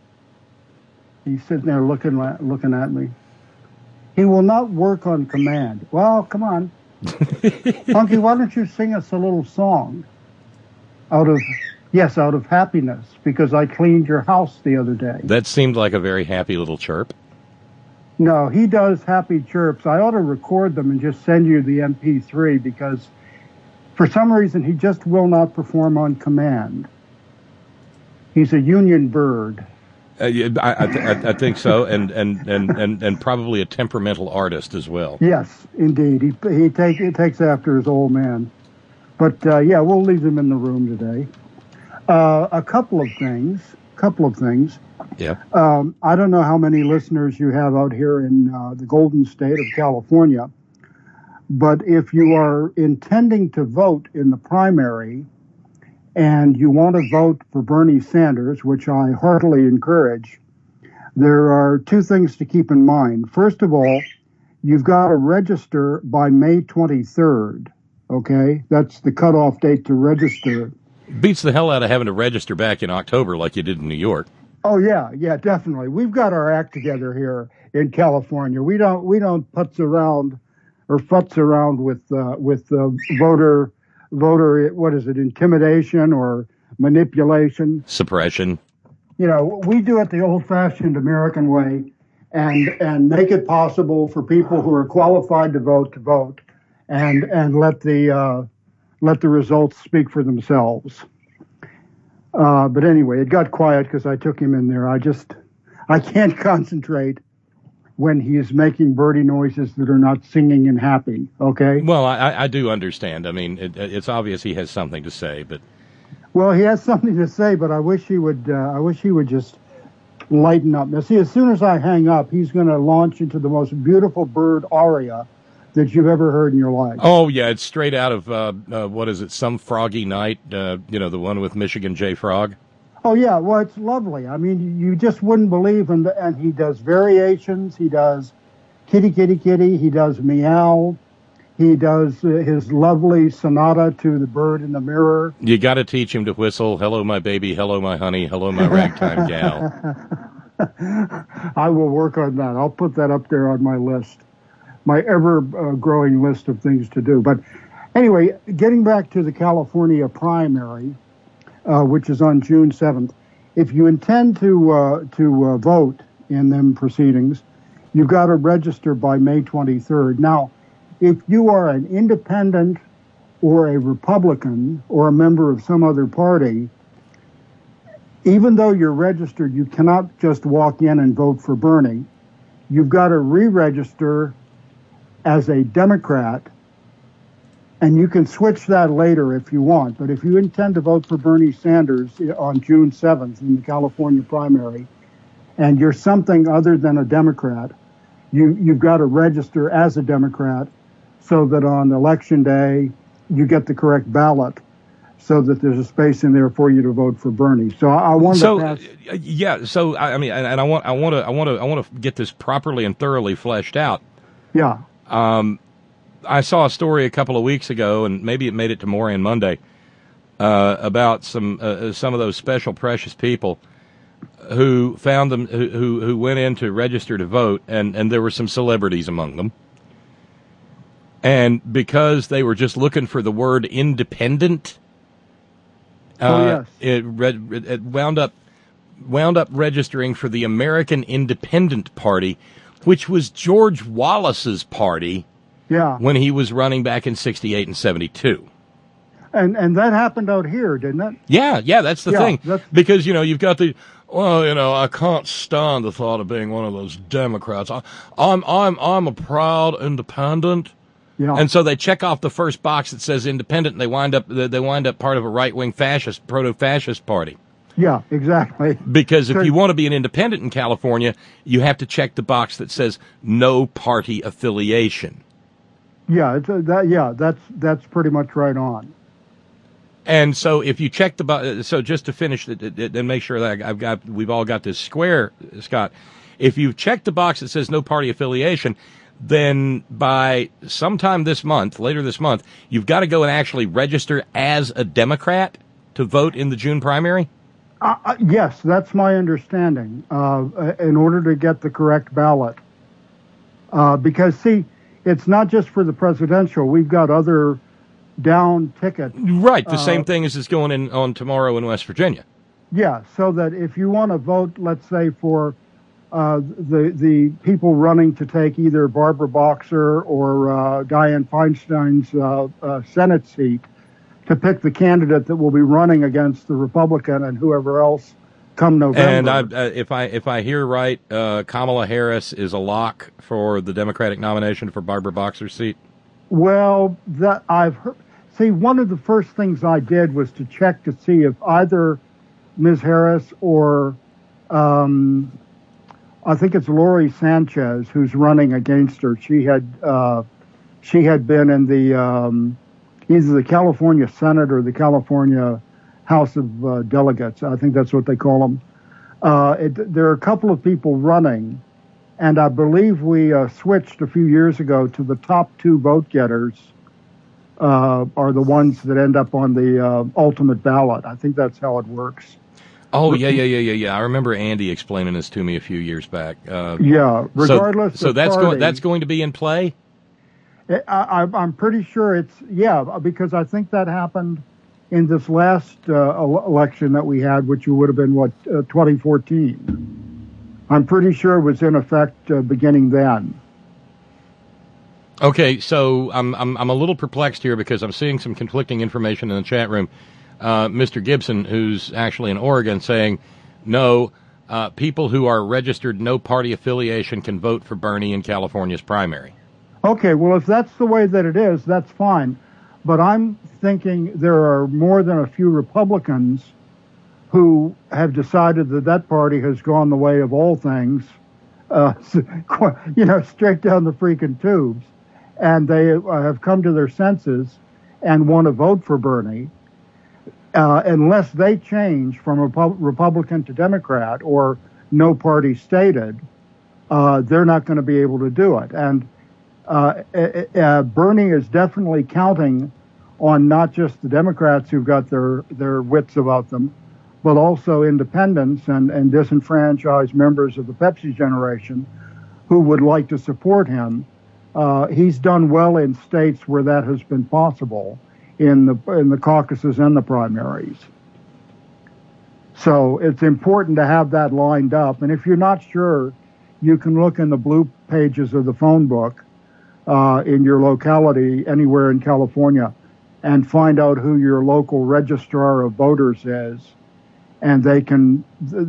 He's sitting there looking at me. He will not work on command. Well, come on. Punky, why don't you sing us a little song out of happiness, because I cleaned your house the other day. That seemed like a very happy little chirp. No, he does happy chirps. I ought to record them and just send you the MP3, because for some reason he just will not perform on command. He's a union bird. I think so, and probably a temperamental artist as well. Yes, indeed. He takes after his old man. But yeah, we'll leave him in the room today. A couple of things. Yeah. I don't know how many listeners you have out here in the Golden State of California, but if you are intending to vote in the primary and you want to vote for Bernie Sanders, which I heartily encourage, there are two things to keep in mind. First of all, you've got to register by May 23rd, okay? That's the cutoff date to register. Beats the hell out of having to register back in October like you did in New York. Oh, yeah, definitely. We've got our act together here in California. We don't futz around with voter, what is it, intimidation or manipulation? Suppression. We do it the old-fashioned American way and make it possible for people who are qualified to vote, and let the results speak for themselves. But anyway, it got quiet because I took him in there. I can't concentrate when he is making birdie noises that are not singing and happy, okay? Well, I do understand. I mean, it's obvious he has something to say, but... Well, he has something to say, but I wish he would just lighten up. Now, see, as soon as I hang up, he's going to launch into the most beautiful bird aria that you've ever heard in your life. Oh, yeah, it's straight out of, what is it, Some Froggy Night, the one with Michigan J. Frog? Oh, yeah, well, it's lovely. I mean, you just wouldn't believe him. And he does variations. He does kitty, kitty, kitty. He does meow. He does his lovely sonata to the bird in the mirror. You got to teach him to whistle, hello, my baby, hello, my honey, hello, my ragtime gal. I will work on that. I'll put that up there on my list, my ever-growing list of things to do. But anyway, getting back to the California primary, which is on June 7th, if you intend to vote in them proceedings, you've got to register by May 23rd. Now, if you are an independent or a Republican or a member of some other party, even though you're registered, you cannot just walk in and vote for Bernie. You've got to re-register as a Democrat, and you can switch that later if you want. But if you intend to vote for Bernie Sanders on June 7th in the California primary, and you're something other than a Democrat, you've got to register as a Democrat so that on election day you get the correct ballot, so that there's a space in there for you to vote for Bernie. So I want to pass. Yeah. So I mean, and I want to get this properly and thoroughly fleshed out. Yeah. I saw a story a couple of weeks ago, and maybe it made it to Moran Monday, about some of those special precious people who found them, who went in to register to vote, and there were some celebrities among them. And because they were just looking for the word independent, yes. it wound up registering for the American Independent Party, which was George Wallace's party. Yeah. When he was running back in 68 and 72. And that happened out here, didn't it? Yeah, that's the thing. Because, you've got I can't stand the thought of being one of those Democrats. I'm a proud independent, Yeah. And so they check off the first box that says independent, and they wind up part of a right-wing fascist, proto-fascist party. Yeah, exactly. Because if you want to be an independent in California, you have to check the box that says no party affiliation. Yeah, that's pretty much right on. And so if you check the box, so just to finish it and make sure that we've all got this square, Scott, if you check the box that says no party affiliation, then by sometime later this month, you've got to go and actually register as a Democrat to vote in the June primary? Yes, that's my understanding, in order to get the correct ballot. Because, see, it's not just for the presidential. We've got other down tickets. Right, the same thing as is going on tomorrow in West Virginia. Yeah, so that if you want to vote, let's say, for the people running to take either Barbara Boxer or Dianne Feinstein's Senate seat, to pick the candidate that will be running against the Republican and whoever else come November. And if I hear right, Kamala Harris is a lock for the Democratic nomination for Barbara Boxer's seat. Well, that I've heard. See, one of the first things I did was to check to see if either Ms. Harris or I think it's Lori Sanchez who's running against her. She had been in the either the California Senate or the California House of Delegates. I think that's what they call them. There are a couple of people running, and I believe we switched a few years ago to the top two vote getters are the ones that end up on the ultimate ballot. I think that's how it works. Oh, yeah. I remember Andy explaining this to me a few years back. Regardless so of that's party, that's going to be in play? I'm pretty sure because I think that happened in this last election that we had, which would have been 2014. I'm pretty sure it was in effect beginning then. Okay, so I'm a little perplexed here because I'm seeing some conflicting information in the chat room. Mr. Gibson, who's actually in Oregon, saying no, people who are registered no party affiliation can vote for Bernie in California's primary. Okay, well, if that's the way that it is, that's fine. But I'm thinking there are more than a few Republicans who have decided that party has gone the way of all things, straight down the freaking tubes. And they have come to their senses and want to vote for Bernie. Unless they change from Republican to Democrat or no party stated, they're not going to be able to do it. And Bernie is definitely counting on not just the Democrats who've got their wits about them, but also independents and disenfranchised members of the Pepsi generation who would like to support him. He's done well in states where that has been possible, in the caucuses and the primaries. So it's important to have that lined up. And if you're not sure, you can look in the blue pages of the phone book in your locality anywhere in California and find out who your local registrar of voters is. And they can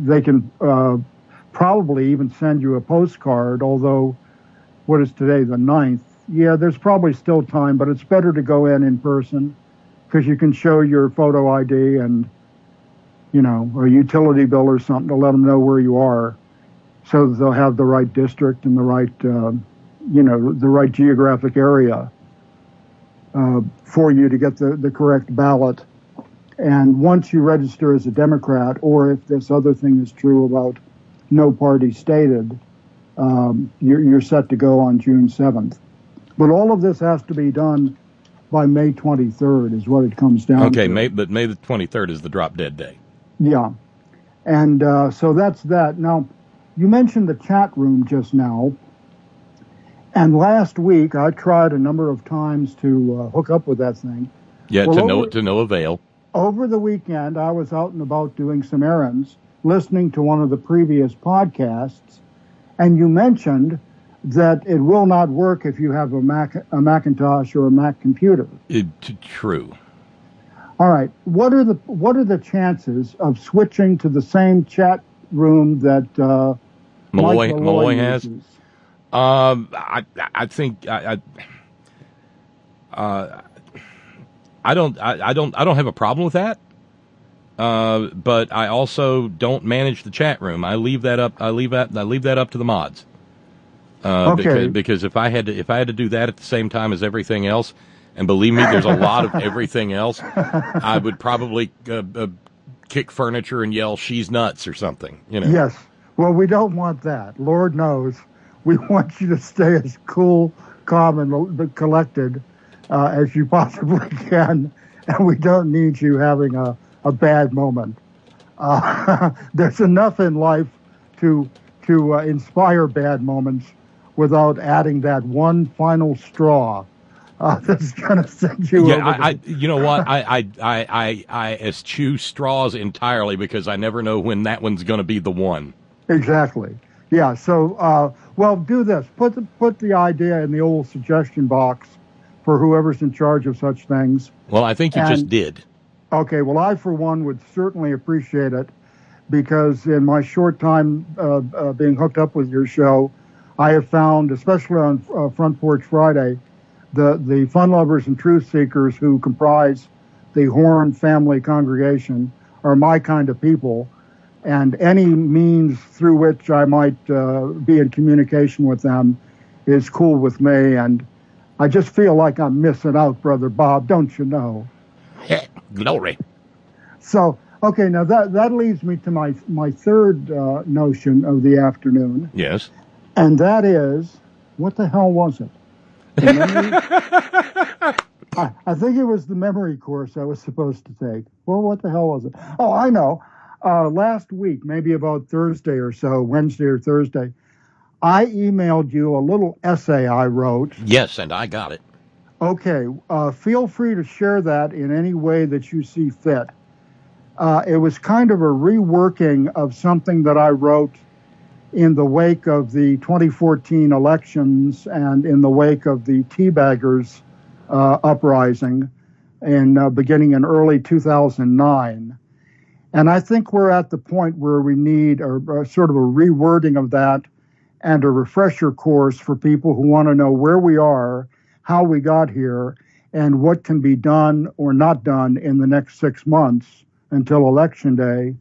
probably even send you a postcard, although what is today, the 9th? Yeah, there's probably still time, but it's better to go in person because you can show your photo ID and, a utility bill or something to let them know where you are so that they'll have the right district and the right, the right geographic area for you to get the correct ballot. And once you register as a Democrat, or if this other thing is true about no party stated, you're set to go on June 7th. But all of this has to be done by May 23rd is what it comes down to. Okay, but May the 23rd is the drop dead day. Yeah. And so that's that. Now, you mentioned the chat room just now. And last week, I tried a number of times to hook up with that thing. Yeah, to no avail. Over the weekend, I was out and about doing some errands, listening to one of the previous podcasts, and you mentioned that it will not work if you have a Macintosh or a Mac computer. True. All right. What are the chances of switching to the same chat room that Malloy has? I think I don't have a problem with that. But I also don't manage the chat room. I leave that up. I leave that up to the mods. Okay. Because if I had to do that at the same time as everything else, and believe me, there's a lot of everything else, I would probably kick furniture and yell, "She's nuts" or something. You know. Yes. Well, we don't want that. Lord knows, we want you to stay as cool, calm, and collected as you possibly can, and we don't need you having a bad moment. There's enough in life to inspire bad moments without adding that one final straw that's going to send you over. You know what? I eschew straws entirely because I never know when that one's going to be the one. Exactly. Yeah. So, well, do this. Put the idea in the old suggestion box for whoever's in charge of such things. Well, I think you just did. Okay, well, I, for one, would certainly appreciate it because in my short time being hooked up with your show, I have found, especially on Front Porch Friday, the fun lovers and truth seekers who comprise the Horn family congregation are my kind of people, and any means through which I might be in communication with them is cool with me, and I just feel like I'm missing out, Brother Bob, don't you know? Glory. So, okay, now that leads me to my third notion of the afternoon. Yes. And that is, what the hell was it? I think it was the memory course I was supposed to take. Well, what the hell was it? Oh, I know. Last week, maybe about Thursday or so, Wednesday or Thursday, I emailed you a little essay I wrote. Yes, and I got it. Okay, feel free to share that in any way that you see fit. It was kind of a reworking of something that I wrote in the wake of the 2014 elections and in the wake of the Teabaggers uprising beginning in early 2009. And I think we're at the point where we need a sort of a rewording of that and a refresher course for people who want to know where we are, how we got here, and what can be done or not done in the next 6 months until Election Day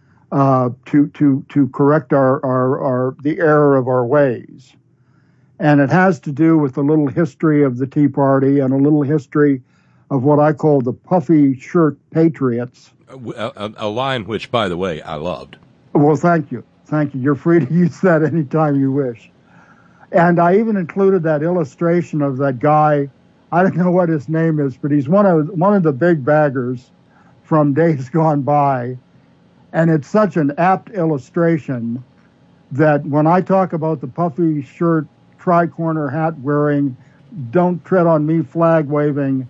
to correct the error of our ways. And it has to do with a little history of the Tea Party and a little history of what I call the puffy shirt patriots. A line which, by the way, I loved. Well, thank you. Thank you. You're free to use that anytime you wish. And I even included that illustration of that guy. I don't know what his name is, but he's one of the big baggers from days gone by. And it's such an apt illustration that when I talk about the puffy shirt, tri-corner hat wearing, don't tread on me flag waving,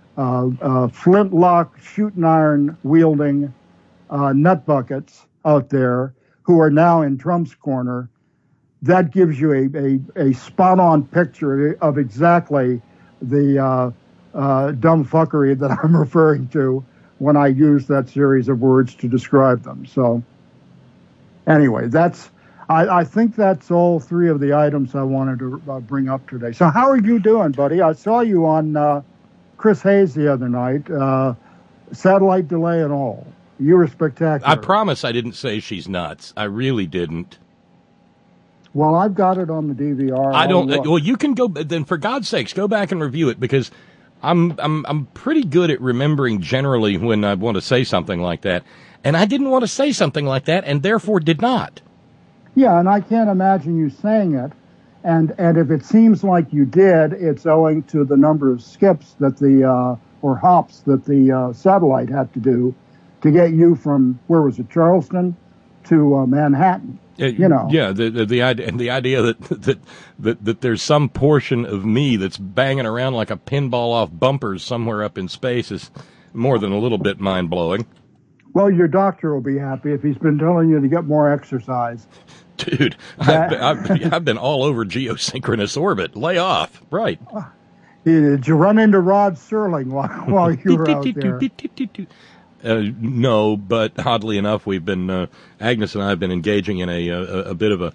flintlock shooting iron wielding nut buckets out there who are now in Trump's corner, that gives you a spot-on picture of exactly the dumb fuckery that I'm referring to when I use that series of words to describe them. So anyway, I think that's all three of the items I wanted to bring up today. So how are you doing, buddy? I saw you on Chris Hayes the other night, satellite delay and all. You were spectacular. I promise I didn't say she's nuts. I really didn't. Well, I've got it on the DVR. I don't. Well, you can go. Then, for God's sakes, go back and review it because I'm pretty good at remembering generally when I want to say something like that, and I didn't want to say something like that, and therefore did not. Yeah, and I can't imagine you saying it. And if it seems like you did, it's owing to the number of skips that or hops that the satellite had to do to get you from, where was it, Charleston to Manhattan. Yeah, the idea that there's some portion of me that's banging around like a pinball off bumpers somewhere up in space is more than a little bit mind blowing. Well, your doctor will be happy if he's been telling you to get more exercise. Dude, I've been all over geosynchronous orbit. Lay off, right? Did you run into Rod Serling while you were out there? No, but oddly enough, we've been Agnes and I have been engaging in a bit of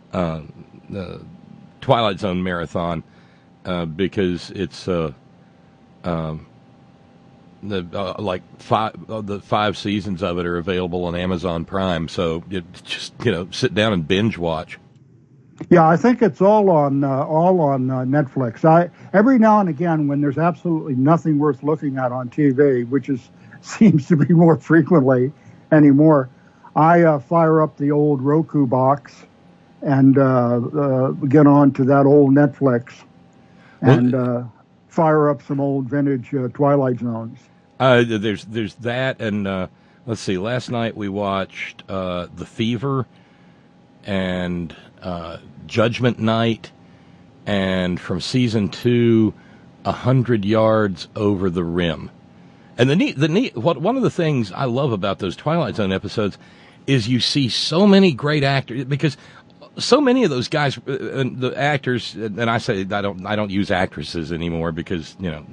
a Twilight Zone marathon because it's The 5 seasons of it are available on Amazon Prime, so you just sit down and binge watch. Yeah, I think it's all on Netflix. Every now and again, when there's absolutely nothing worth looking at on TV, which seems to be more frequently anymore, I fire up the old Roku box and get on to that old Netflix and fire up some old vintage Twilight Zones. There's that, and let's see. Last night we watched The Fever and Judgment Night, and from season 2, 100 Yards Over the Rim. And one of the things I love about those Twilight Zone episodes is you see so many great actors, because so many of those guys, the actors, and I say I don't use actresses anymore because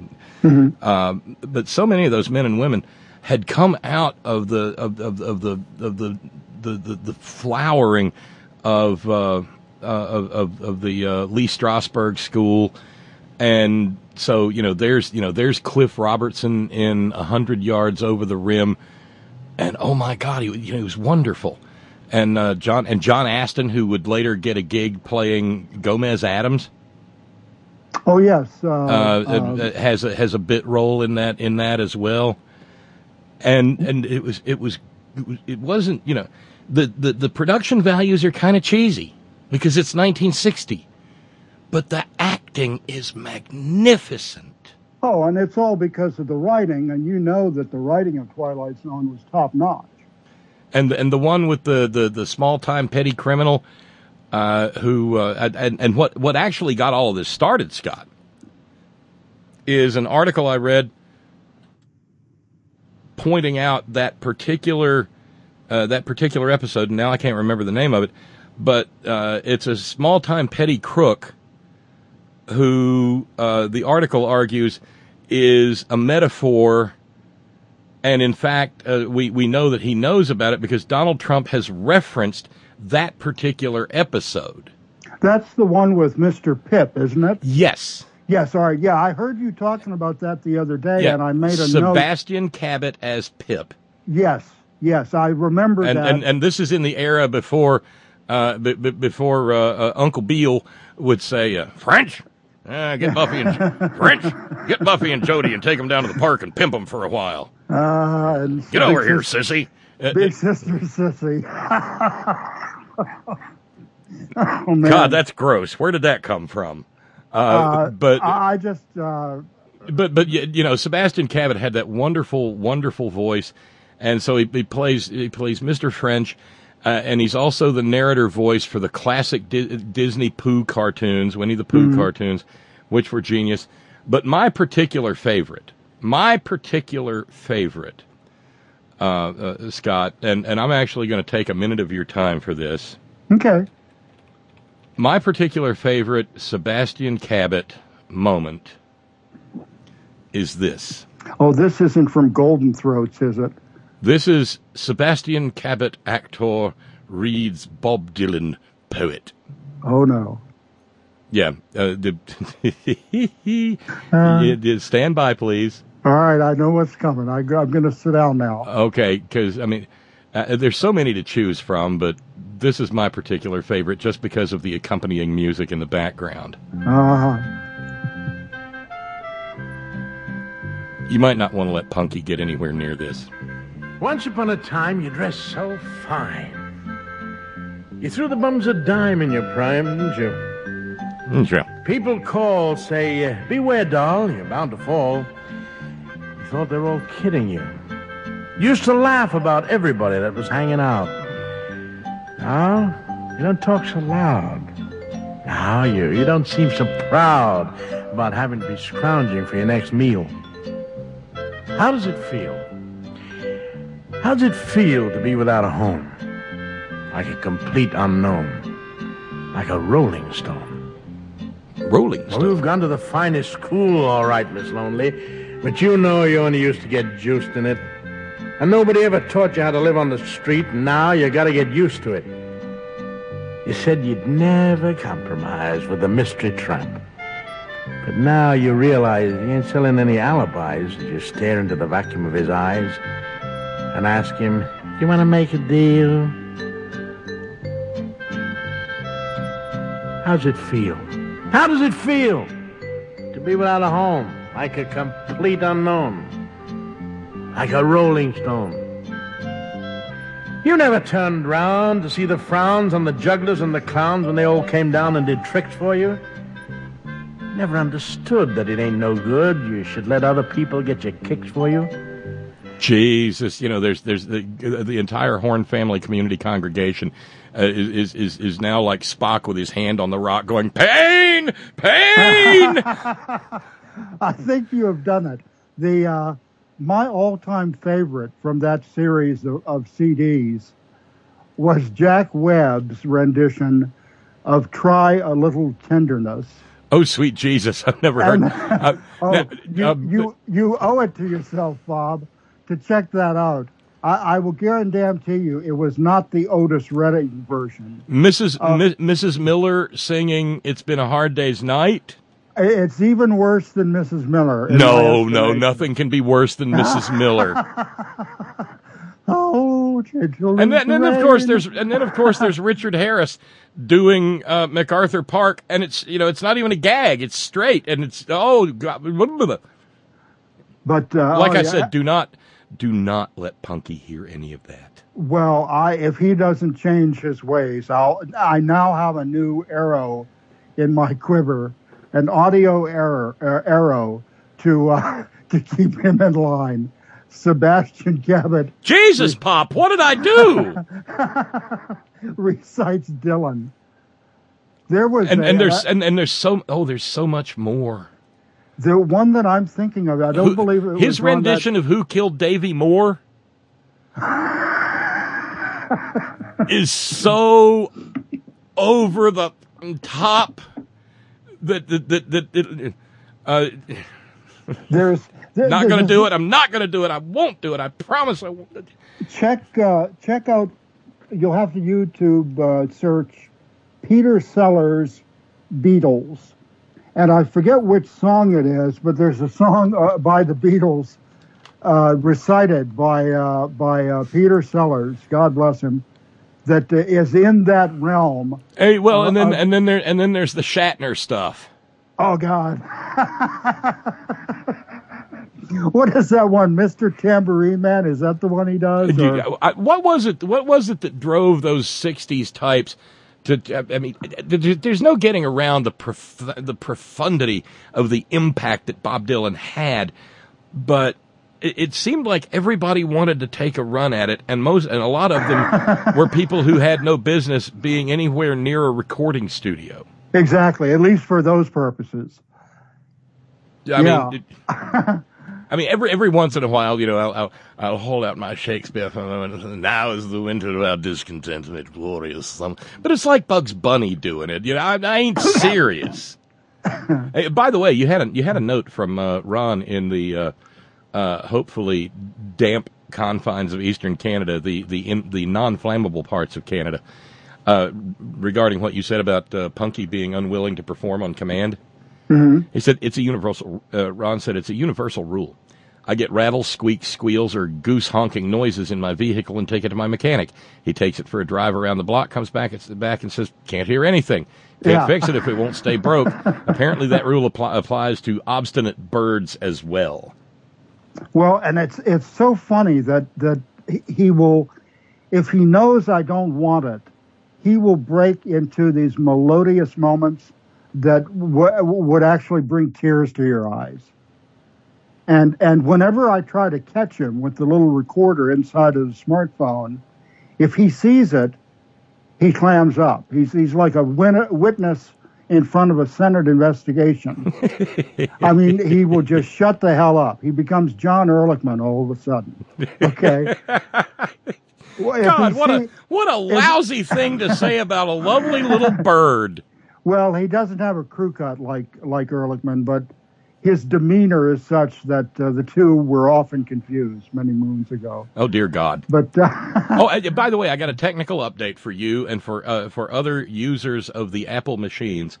but so many of those men and women had come out of the flowering of the Lee Strasberg school, and so there's Cliff Robertson in 100 Yards Over the Rim, and oh my God, he was wonderful. And John Astin, who would later get a gig playing Gomez Addams. Oh yes, has a bit role in that as well. And it wasn't the production values are kind of cheesy because it's 1960, but the acting is magnificent. Oh, and it's all because of the writing, and you know that the writing of Twilight Zone was top notch. And the one with the small time petty criminal, who and what actually got all of this started, Scott, is an article I read pointing out that particular episode. And now I can't remember the name of it, but it's a small time petty crook who the article argues is a metaphor. And in fact, we know that he knows about it because Donald Trump has referenced that particular episode. That's the one with Mr. Pip, isn't it? Yes. Yes, all right. Yeah, I heard you talking about that the other day, and I made a note. Sebastian Cabot as Pip. Yes, I remember that. And this is in the era before Uncle Beale would say, French? Get Buffy and Jody and take them down to the park and pimp them for a while. Get over here, sissy. Big sister, sissy. Oh, man. God, that's gross. Where did that come from? But Sebastian Cabot had that wonderful, wonderful voice, and so he plays Mr. French. And he's also the narrator voice for the classic Disney Pooh cartoons, Winnie the Pooh cartoons, which were genius. But my particular favorite, Scott, and I'm actually going to take a minute of your time for this. Okay. My particular favorite Sebastian Cabot moment is this. Oh, this isn't from Golden Throats, is it? This is Sebastian Cabot, actor, reads Bob Dylan, poet. Oh, no. Yeah. Stand by, please. All right, I know what's coming. I'm going to sit down now. Okay, because, there's so many to choose from, but this is my particular favorite just because of the accompanying music in the background. You might not want to let Punky get anywhere near this. Once upon a time, you dressed so fine. You threw the bums a dime in your prime, didn't you? Sure. People call, say, beware, doll, you're bound to fall. You thought they were all kidding you. You used to laugh about everybody that was hanging out. Now, you don't talk so loud. Now, you don't seem so proud about having to be scrounging for your next meal. How does it feel? How does it feel to be without a home? Like a complete unknown. Like a rolling stone. Rolling stone? Well, you've gone to the finest school, all right, Miss Lonely. But you know you only used to get juiced in it. And nobody ever taught you how to live on the street, and now you gotta get used to it. You said you'd never compromise with the mystery tramp. But now you realize he ain't selling any alibis. You stare into the vacuum of his eyes and ask him, "You want to make a deal?" How's it feel? How does it feel to be without a home, like a complete unknown, like a rolling stone? You never turned round to see the frowns on the jugglers and the clowns when they all came down and did tricks for you? Never understood that it ain't no good. You should let other people get your kicks for you. Jesus, there's the entire Horn family community congregation is now like Spock with his hand on the rock, going, "Pain, pain." I think you have done it. My all-time favorite from that series of CDs was Jack Webb's rendition of "Try a Little Tenderness." Oh, sweet Jesus! I've never heard. You owe it to yourself, Bob, to check that out. I will guarantee you it was not the Otis Redding version. Mrs. Miller singing "It's Been a Hard Day's Night." It's even worse than Mrs. Miller. No, nothing can be worse than Mrs. Miller. Oh, and then of course there's Richard Harris doing MacArthur Park, and it's not even a gag; it's straight, and it's God. But like I said, do not let Punky hear any of that. Well, if he doesn't change his ways, I now have a new arrow in my quiver, an audio arrow to keep him in line. Sebastian Cabot. Jesus, Pop, what did I do? Recites Dylan. There was there's so much more. The one that I'm thinking of, I don't believe it his rendition of "Who Killed Davy Moore" is so over the top that there's not going to do it. I'm not going to do it. I won't do it. I promise I won't. Check out. You'll have to YouTube search Peter Sellers Beatles, and I forget which song it is, but there's a song by the Beatles recited by Peter Sellers, God bless him, that is in that realm. Hey, well, and then there's the Shatner stuff. Oh God. What is that one, Mr. Tambourine Man? Is that the one he does? What was it that drove those '60s types to? I mean, there's no getting around the profundity of the impact that Bob Dylan had, but it seemed like everybody wanted to take a run at it, and a lot of them were people who had no business being anywhere near a recording studio. Exactly, at least for those purposes. I mean, every once in a while, I'll hold out my Shakespeare for a moment. Now is the winter of our discontent amid glorious summer. But it's like Bugs Bunny doing it. I ain't serious. Hey, by the way, you had a note from Ron in the hopefully damp confines of eastern Canada, the non-flammable parts of Canada, regarding what you said about Punky being unwilling to perform on command. Mm-hmm. He said it's a universal. Ron said it's a universal rule. I get rattles, squeaks, squeals, or goose honking noises in my vehicle and take it to my mechanic. He takes it for a drive around the block, comes back and says, "Can't hear anything. Can't fix it if it won't stay broke." Apparently, that rule applies to obstinate birds as well. Well, and it's so funny that he will, if he knows I don't want it, he will break into these melodious moments that would actually bring tears to your eyes. And whenever I try to catch him with the little recorder inside of the smartphone, if he sees it, he clams up. He's like a witness in front of a Senate investigation. I mean, he will just shut the hell up. He becomes John Ehrlichman all of a sudden. Okay. God, what a lousy thing to say about a lovely little bird. Well, he doesn't have a crew cut like Ehrlichman, but his demeanor is such that the two were often confused many moons ago. Oh, dear God. But by the way, I got a technical update for you and for other users of the Apple machines.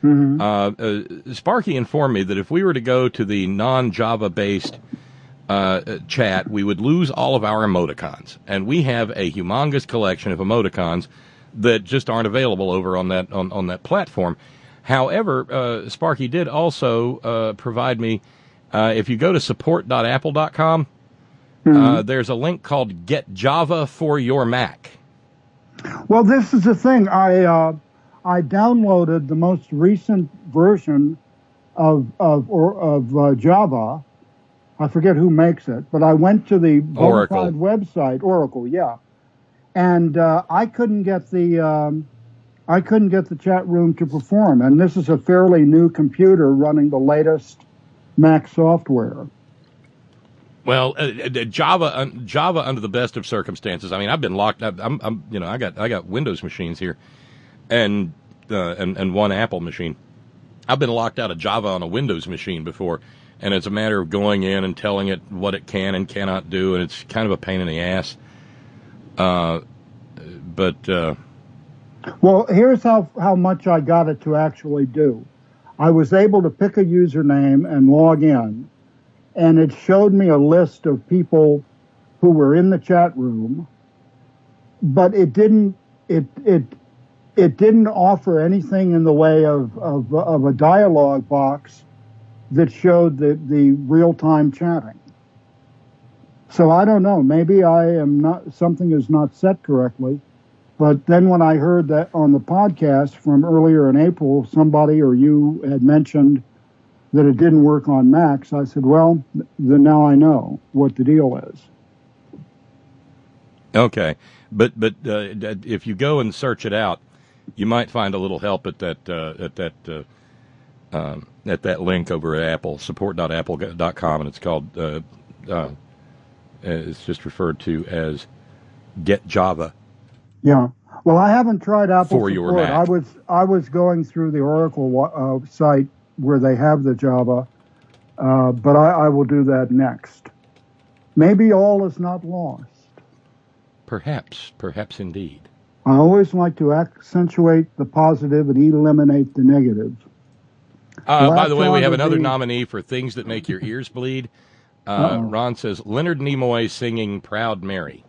Sparky informed me that if we were to go to the non-Java based chat, we would lose all of our emoticons, and we have a humongous collection of emoticons that just aren't available over on that platform. However, Sparky did also provide me, if you go to support.apple.com, there's a link called Get Java for Your Mac. Well, this is the thing. I downloaded the most recent version of Java. I forget who makes it, but I went to the Oracle website, Oracle, yeah, and I couldn't get the chat room to perform. And this is a fairly new computer running the latest Mac software. Well, Java under the best of circumstances. I mean, I've been locked up. I got Windows machines here, and one Apple machine. I've been locked out of Java on a Windows machine before, and it's a matter of going in and telling it what it can and cannot do, and it's kind of a pain in the ass. Well, here's how much I got it to actually do. I was able to pick a username and log in, and it showed me a list of people who were in the chat room, but it didn't offer anything in the way of a dialog box that showed the real-time chatting. So I don't know. Maybe something is not set correctly. But then when I heard that on the podcast from earlier in April, somebody or you had mentioned that it didn't work on Macs, I said, well, then now I know what the deal is. Okay. But if you go and search it out, you might find a little help at that link over at Apple, support.apple.com, and it's called, it's just referred to as Get Java. Yeah. Well, I haven't tried Apple for support. Your Mac. I was going through the Oracle site where they have the Java, but I will do that next. Maybe all is not lost. Perhaps indeed. I always like to accentuate the positive and eliminate the negative. By the way, we have another nominee for things that make your ears bleed. Ron says, Leonard Nimoy singing Proud Mary.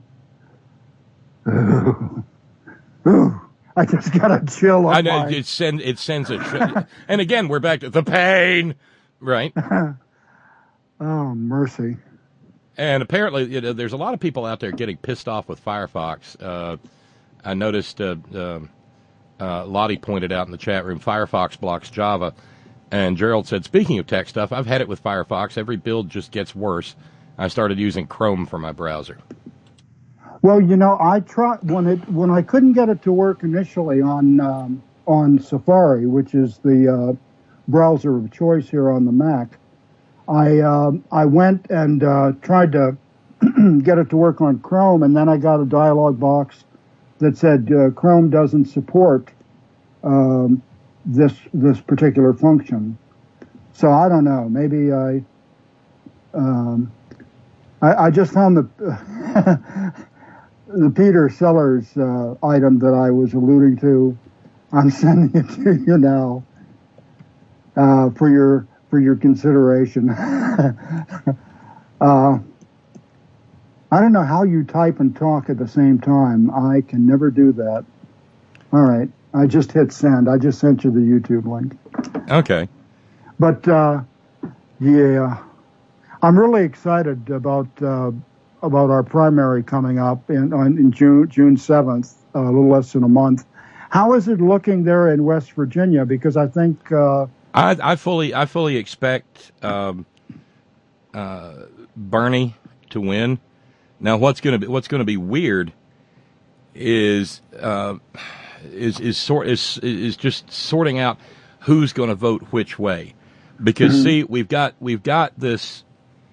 Ooh, I just got a chill. I know it sends a and again we're back to the pain, right? Oh, mercy. And apparently, there's a lot of people out there getting pissed off with Firefox. I noticed Lottie pointed out in the chat room, Firefox blocks Java, and Gerald said, speaking of tech stuff, I've had it with Firefox. Every build just gets worse. I started using Chrome for my browser. Well, I tried when I couldn't get it to work initially on Safari, which is the browser of choice here on the Mac. I went and tried to get it to work on Chrome, and then I got a dialog box that said Chrome doesn't support this particular function. So I don't know. Maybe I just found the Peter Sellers item that I was alluding to. I'm sending it to you now for your consideration. I don't know how you type and talk at the same time. I can never do that. All right. I just hit send. I just sent you the YouTube link. Okay. But, yeah, I'm really excited about our primary coming up in June 7th, a little less than a month. How is it looking there in West Virginia? Because I think I fully expect Bernie to win. Now, what's going to be weird is just sorting out who's going to vote which way, because see, we've got this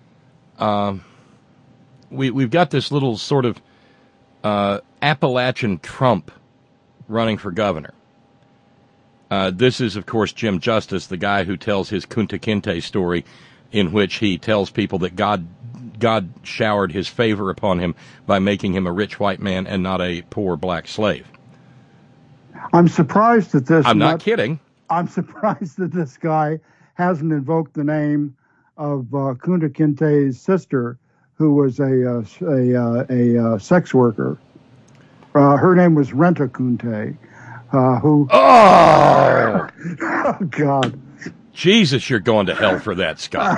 we've got this little sort of Appalachian Trump running for governor. This is, of course, Jim Justice, the guy who tells his Kunta Kinte story, in which he tells people that God showered his favor upon him by making him a rich white man and not a poor black slave. I'm surprised that this. I'm not kidding. I'm surprised that this guy hasn't invoked the name of Kunta Kinte's sister, who was a sex worker. Her name was Renta Kunte. Who? Oh! Oh God! Jesus, you're going to hell for that, Scott.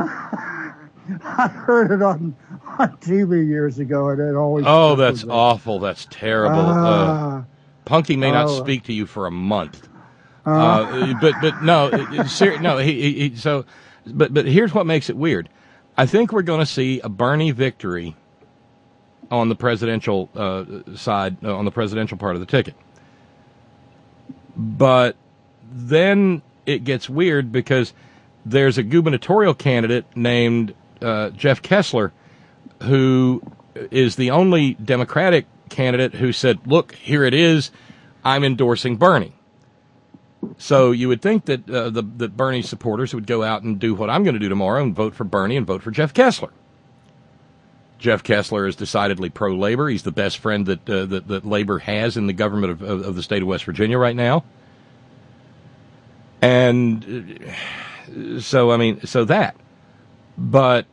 I heard it on TV years ago, and it always. Oh, that's awful. That's terrible. Punky may not speak to you for a month. But no, no. But here's what makes it weird. I think we're going to see a Bernie victory on the presidential side, on the presidential part of the ticket. But then it gets weird because there's a gubernatorial candidate named Jeff Kessler, who is the only Democratic candidate who said, look, here it is, I'm endorsing Bernie. So you would think that that Bernie supporters would go out and do what I'm going to do tomorrow and vote for Bernie and vote for Jeff Kessler. Jeff Kessler is decidedly pro-labor. He's the best friend that labor has in the government of the state of West Virginia right now. And so, I mean, so that. But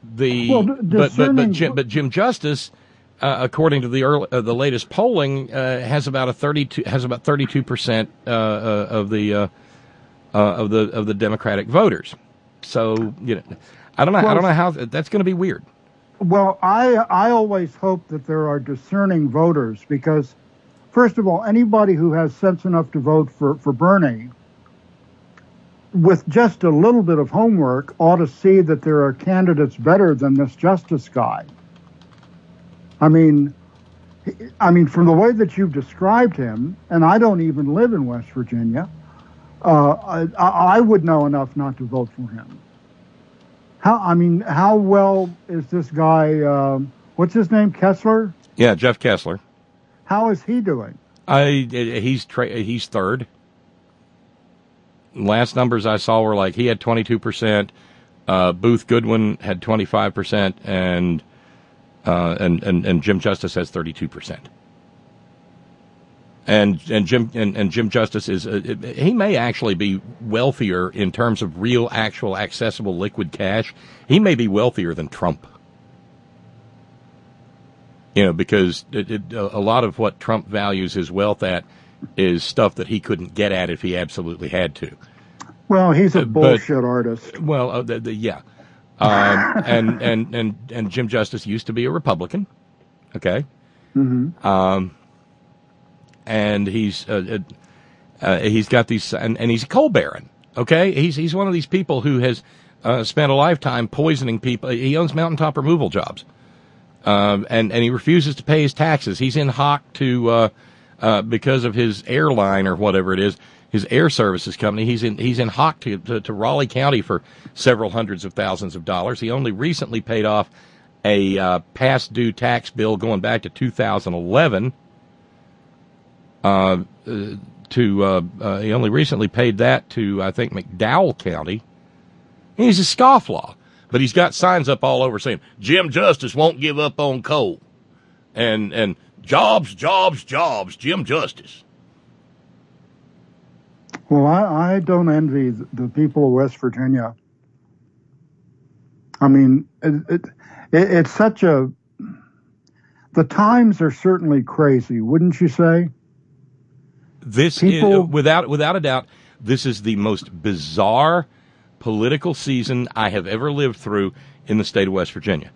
but Jim Justice, according to the latest polling, has about 32% of the Democratic voters. So I don't know how that's going to be weird. Well, I always hope that there are discerning voters because, first of all, anybody who has sense enough to vote for Bernie, with just a little bit of homework, ought to see that there are candidates better than this Justice guy. I mean, from the way that you've described him, and I don't even live in West Virginia, I would know enough not to vote for him. How well is this guy, what's his name, Kessler? Yeah, Jeff Kessler. How is he doing? He's third. Last numbers I saw were like he had 22%, Booth Goodwin had 25%, and Jim Justice has 32%. And Jim Justice is he may actually be wealthier in terms of real, actual, accessible liquid cash. He may be wealthier than Trump. Because a lot of what Trump values his wealth at is stuff that he couldn't get at if he absolutely had to. Well, he's a bullshit artist. Well, yeah. And Jim Justice used to be a Republican. Okay. Mm-hmm. And he's got these, and he's a coal baron. Okay, he's one of these people who has spent a lifetime poisoning people. He owns mountaintop removal jobs, and he refuses to pay his taxes. He's in hock to because of his airline or whatever it is, his air services company. He's in hock to Raleigh County for several hundreds of thousands of dollars. He only recently paid off a past due tax bill going back to 2011. He only recently paid that to, I think, McDowell County. And he's a scofflaw, but he's got signs up all over saying, Jim Justice won't give up on coal. And jobs, Jim Justice. Well, I don't envy the people of West Virginia. I mean, it's such the times are certainly crazy, wouldn't you say? This is, without a doubt, this is the most bizarre political season I have ever lived through in the state of West Virginia.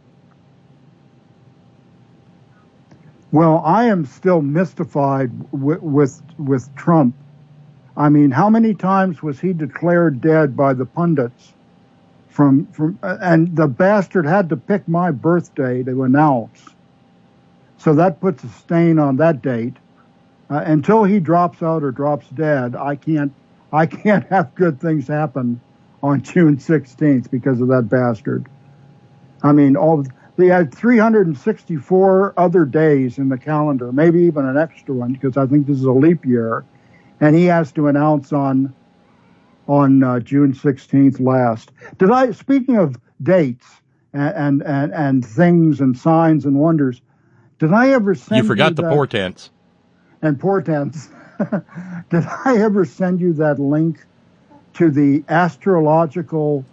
Well, I am still mystified with Trump. I mean, how many times was he declared dead by the pundits? And the bastard had to pick my birthday to announce. So that puts a stain on that date. Until he drops out or drops dead, I can't have good things happen on June 16th because of that bastard. I mean, they had 364 other days in the calendar, maybe even an extra one because I think this is a leap year, and he has to announce on June 16th last. Speaking of dates and things and signs and wonders, did I ever send you forgot the portents. And portents. did I ever send you that link to the astrological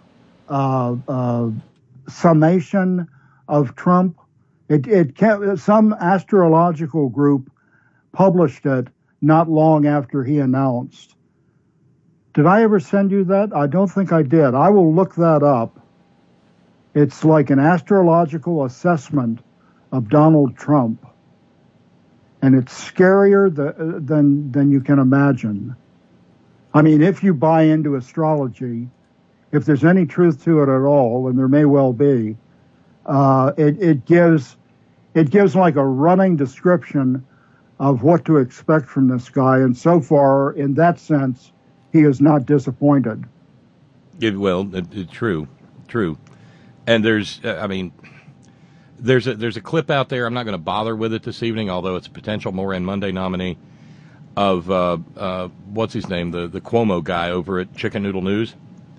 summation of Trump? Some astrological group published it not long after he announced. Did I ever send you that? I don't think I did. I will look that up. It's like an astrological assessment of Donald Trump. And it's scarier than you can imagine. I mean, if you buy into astrology, if there's any truth to it at all, and there may well be, it gives like a running description of what to expect from this guy. And so far, in that sense, he is not disappointed. True. And there's a clip out there. I'm not going to bother with it this evening, although it's a potential Moran Monday nominee of what's his name, the Cuomo guy over at Chicken Noodle News,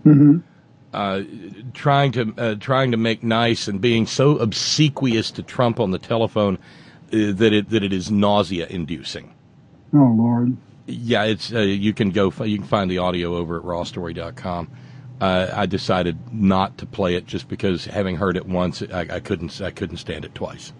trying to make nice and being so obsequious to Trump on the telephone that it is nausea inducing. Oh Lord. Yeah, it's you can find the audio over at rawstory.com. I decided not to play it just because, having heard it once, I couldn't stand it twice.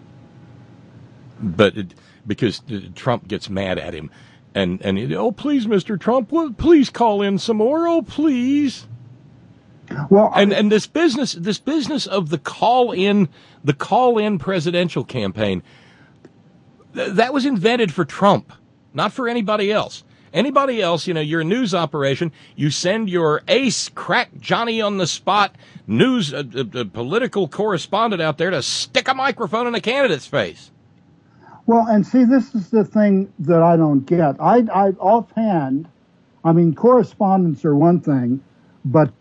But because Trump gets mad at him, and oh please, Mr. Trump, please call in some more. Oh please. Well, and this business of the call in presidential campaign, that was invented for Trump, not for anybody else. Anybody else, you're a news operation. You send your ace, crack Johnny on the spot news political correspondent out there to stick a microphone in a candidate's face. Well, and see, this is the thing that I don't get. I offhand, I mean, correspondents are one thing, but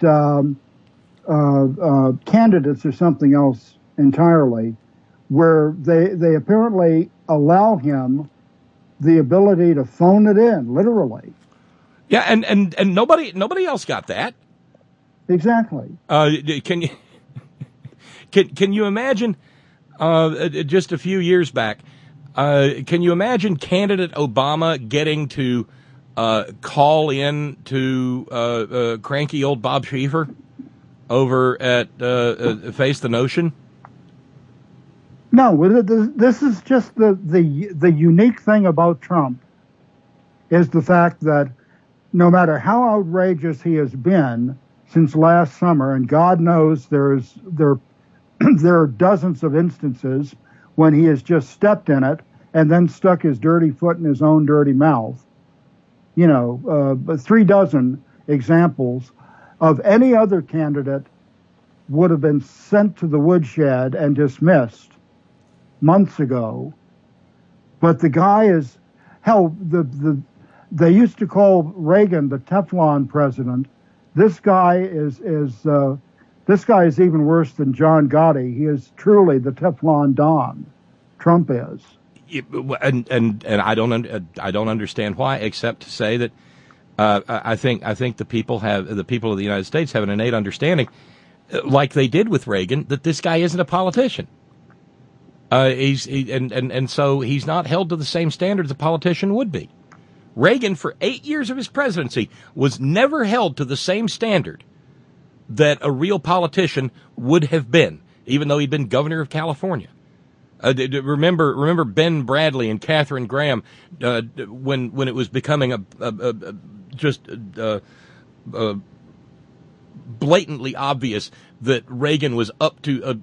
candidates are something else entirely, where they apparently allow him the ability to phone it in, literally. Yeah, and nobody else got that. Exactly. Can you imagine? Just a few years back, can you imagine candidate Obama getting to call in to cranky old Bob Schieffer over at Face the Notion? No, this is just the unique thing about Trump is the fact that no matter how outrageous he has been since last summer, and God knows there are dozens of instances when he has just stepped in it and then stuck his dirty foot in his own dirty mouth. 36 examples of any other candidate would have been sent to the woodshed and dismissed months ago, but the guy is hell. They used to call Reagan the Teflon president. This guy is even worse than John Gotti. He is truly the Teflon Don. Trump is, and I don't understand why, except to say that I think the people of the United States have an innate understanding, like they did with Reagan, that this guy isn't a politician. So he's not held to the same standards a politician would be. Reagan, for 8 years of his presidency, was never held to the same standard that a real politician would have been, even though he'd been governor of California. Remember Ben Bradley and Katharine Graham when it was becoming blatantly obvious that Reagan was up to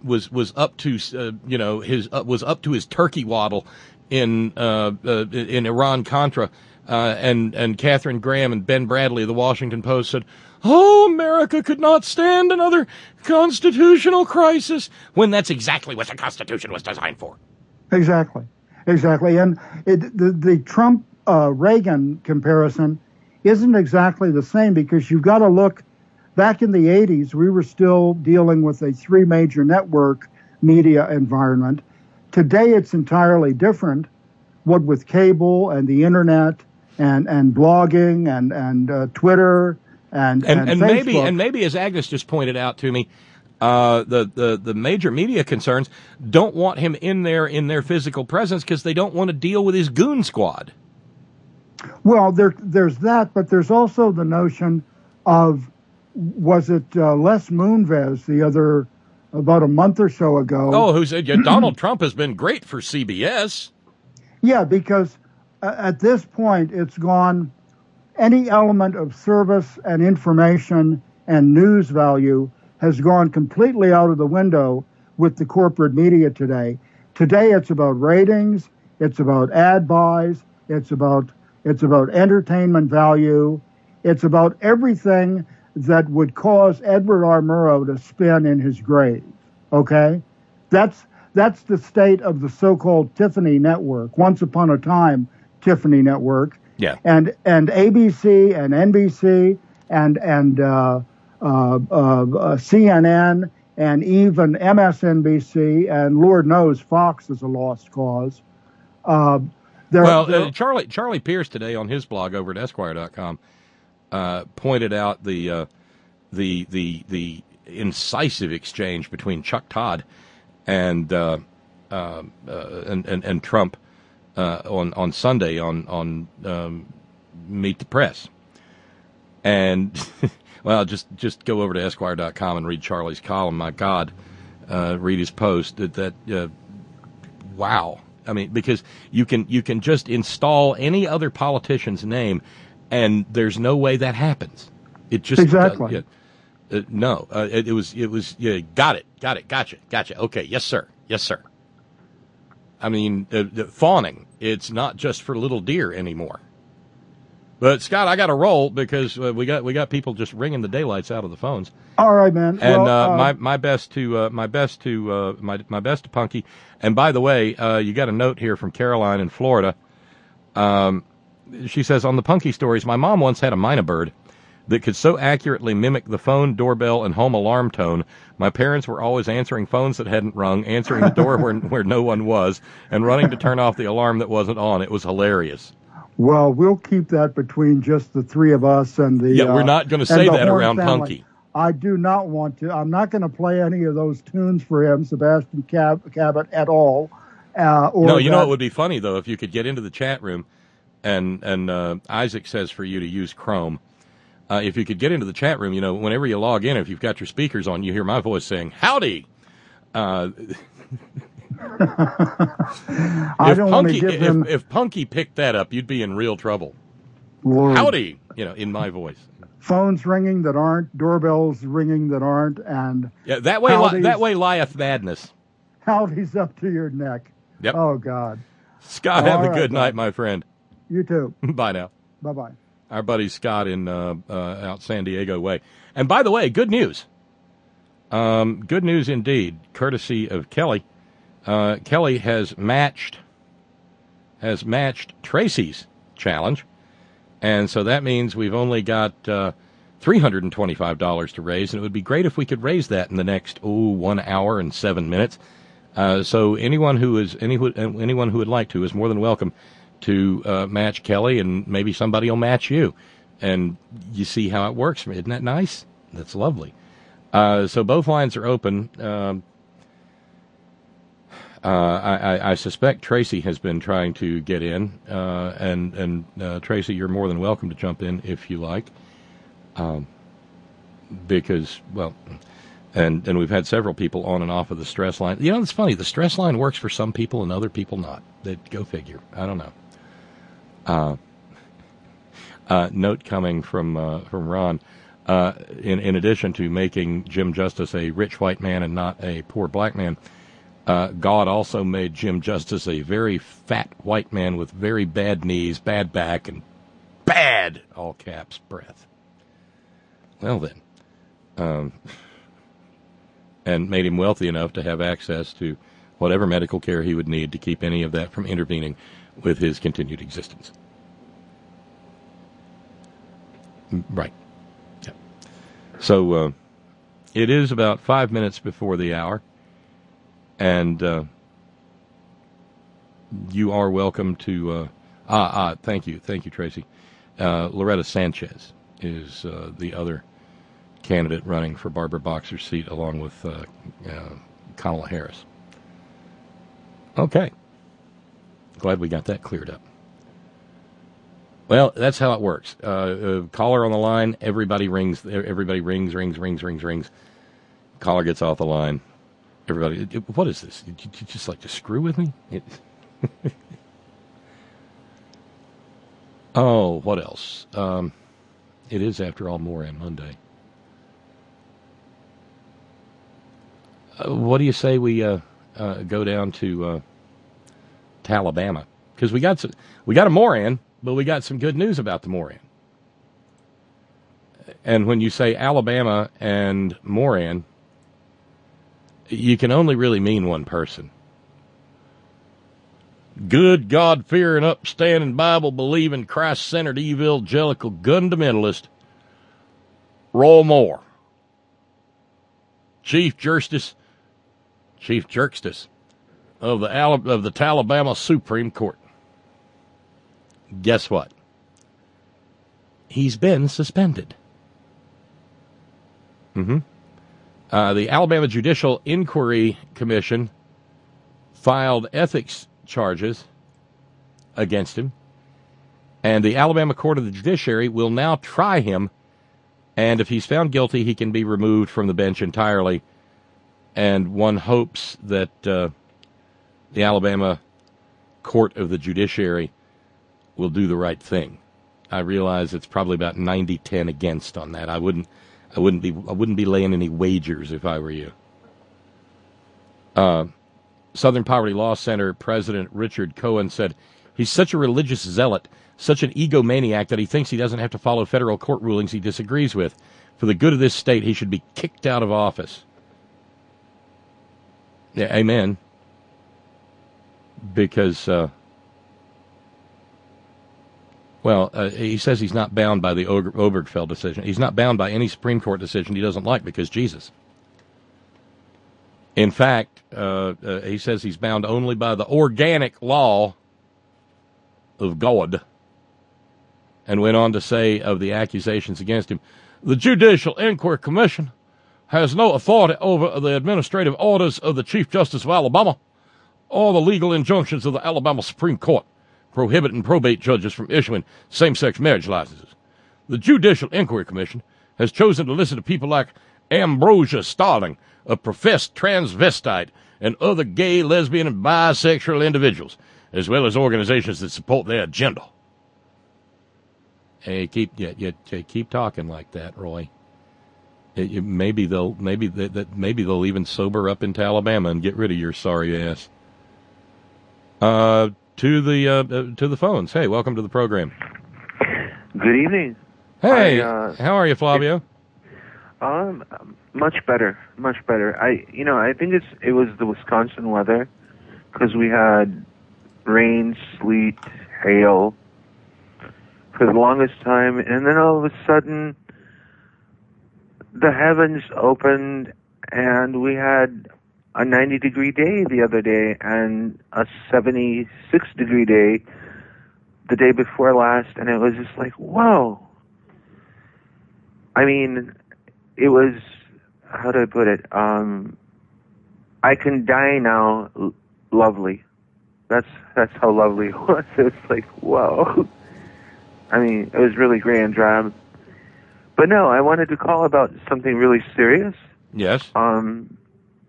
his turkey waddle in Iran Contra, and Katharine Graham and Ben Bradley of the Washington Post said, "Oh, America could not stand another constitutional crisis," when that's exactly what the Constitution was designed for. Exactly, and the Trump Reagan comparison isn't exactly the same, because you've got to look. Back in the 80s, we were still dealing with a 3 major network media environment. Today, it's entirely different, what with cable and the internet and blogging and Twitter and Facebook. Maybe, as Agnes just pointed out to me, the major media concerns don't want him in their physical presence because they don't want to deal with his goon squad. Well, there's that, but there's also the notion of, was it Les Moonves about a month or so ago? Oh, who said Donald Trump has been great for CBS? Yeah, because at this point, it's gone, any element of service and information and news value has gone completely out of the window with the corporate media today. Today, it's about ratings, it's about ad buys, it's about entertainment value, it's about everything that would cause Edward R. Murrow to spin in his grave. Okay, that's the state of the so-called Tiffany Network. Once upon a time, Tiffany Network. Yeah. And ABC and NBC and CNN and even MSNBC and Lord knows Fox is a lost cause. Charlie Pierce today on his blog over at Esquire.com pointed out the incisive exchange between Chuck Todd and Trump on Sunday on Meet the Press, and well, just go over to Esquire.com and read Charlie's column. My God, read his post. Wow. I mean, because you can just install any other politician's name, and there's no way that happens. It just exactly. No. It was got it. Gotcha. Okay, yes sir. I mean, fawning. It's not just for little deer anymore. But Scott, I got to roll because we got people just ringing the daylights out of the phones. All right, man. And my best to Punky. And by the way, you got a note here from Caroline in Florida. She says, on the Punky stories, my mom once had a Mynah bird that could so accurately mimic the phone, doorbell, and home alarm tone. My parents were always answering phones that hadn't rung, answering the door where no one was, and running to turn off the alarm that wasn't on. It was hilarious. Well, we'll keep that between just the three of us and the... Yeah, we're not going to say that around family. Punky. I do not want to. I'm not going to play any of those tunes for him, Sebastian Cabot, at all. No, you know it would be funny, though, if you could get into the chat room, and Isaac says for you to use Chrome. If you could get into the chat room, whenever you log in, if you've got your speakers on, you hear my voice saying, howdy. If Punky picked that up, you'd be in real trouble. Lord. Howdy, in my voice. Phones ringing that aren't, doorbells ringing that aren't, and yeah, that way lieth madness. Howdy's up to your neck. Yep. Oh God. Scott, have a good night, my friend. You too. Bye now. Bye. Our buddy Scott in out San Diego way. And by the way, good news. Good news indeed, courtesy of Kelly. Kelly has matched Tracy's challenge, and so that means we've only got $325 to raise, and it would be great if we could raise that in the next 1 hour and 7 minutes. So anyone who would like to is more than welcome to match Kelly, and maybe somebody will match you, and you see how it works. Isn't that nice? That's lovely. So both lines are open. I suspect Tracy has been trying to get in, and Tracy, you're more than welcome to jump in if you like, because, well, and we've had several people on and off of the stress line. It's funny, the stress line works for some people and other people not. Go figure. I don't know. Note coming from Ron. In addition to making Jim Justice a rich white man and not a poor black man, God also made Jim Justice a very fat white man with very bad knees, bad back, and bad, all caps, breath. Well then, and made him wealthy enough to have access to whatever medical care he would need to keep any of that from intervening with his continued existence. Right. Yeah. So it is about 5 minutes before the hour. And you are welcome to. Thank you, Tracy. Loretta Sanchez is the other candidate running for Barbara Boxer's seat, along with Kamala Harris. Okay, glad we got that cleared up. Well, that's how it works. Caller on the line, everybody rings. Everybody rings. Caller gets off the line. Everybody, what is this? Did you just like to screw with me? Oh, what else? It is, after all, Moran Monday. What do you say we go down to Alabama? Because we got a Moran, but we got some good news about the Moran. And when you say Alabama and Moran, you can only really mean one person. Good, God-fearing, upstanding, Bible-believing, Christ-centered, evangelical, fundamentalist Roy Moore, Chief Justice of the Alabama Supreme Court. Guess what? He's been suspended. The Alabama Judicial Inquiry Commission filed ethics charges against him, and the Alabama Court of the Judiciary will now try him, and if he's found guilty, he can be removed from the bench entirely, and one hopes that the Alabama Court of the Judiciary will do the right thing. I realize it's probably about 90-10 against on that. I wouldn't be laying any wagers if I were you. Southern Poverty Law Center President Richard Cohen said, he's such a religious zealot, such an egomaniac that he thinks he doesn't have to follow federal court rulings he disagrees with. For the good of this state, he should be kicked out of office. Yeah, amen. Because, he says he's not bound by the Obergefell decision. He's not bound by any Supreme Court decision he doesn't like because Jesus. In fact, he says he's bound only by the organic law of God, and went on to say of the accusations against him, the Judicial Inquiry Commission has no authority over the administrative orders of the Chief Justice of Alabama or the legal injunctions of the Alabama Supreme Court prohibiting probate judges from issuing same-sex marriage licenses. The Judicial Inquiry Commission has chosen to listen to people like Ambrosia Starling, a professed transvestite, and other gay, lesbian, and bisexual individuals, as well as organizations that support their agenda. Hey, keep talking like that, Roy. Maybe they'll even sober up into Alabama and get rid of your sorry ass. To the phones. Hey, welcome to the program. Good evening. Hey, how are you, Flavio? Much better. I think it was the Wisconsin weather, because we had rain, sleet, hail for the longest time, and then all of a sudden the heavens opened and we had a 90-degree day the other day and a 76-degree day the day before last, and it was just like, whoa. I mean, it was, how do I put it? I can die now lovely. That's how lovely it was. It was like, whoa. I mean, it was really grand drab. But no, I wanted to call about something really serious. Yes. I'm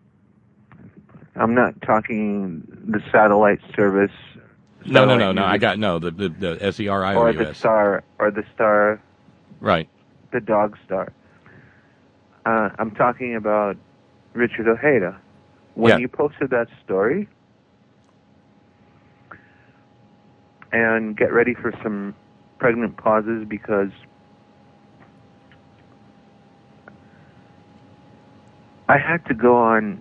not talking the satellite service. No. I got the SERIOUS. Or the star. Right. The dog star. I'm talking about Richard Ojeda. When you posted that story, and get ready for some pregnant pauses, because I had to go on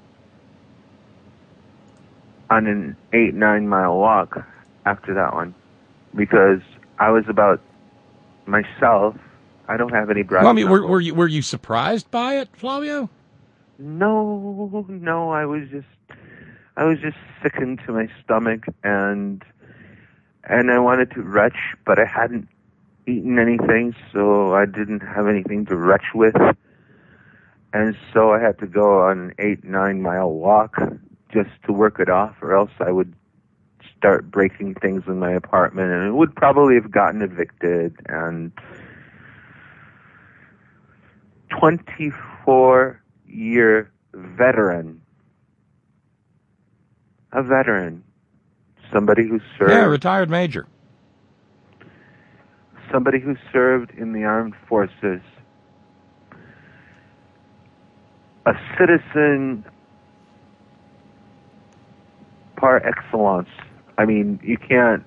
an 8-9 mile walk after that one, because I was about myself. I don't have any breath. Well, I mean, were you surprised by it, Flavio? No. I was just sickened to my stomach, and I wanted to retch, but I hadn't eaten anything, so I didn't have anything to retch with, and so I had to go on an 8-9 mile walk just to work it off, or else I would start breaking things in my apartment, and would probably have gotten evicted. And 24-year veteran, a veteran, somebody who served. Yeah, retired major. Somebody who served in the armed forces, a citizen par excellence. I mean, you can't.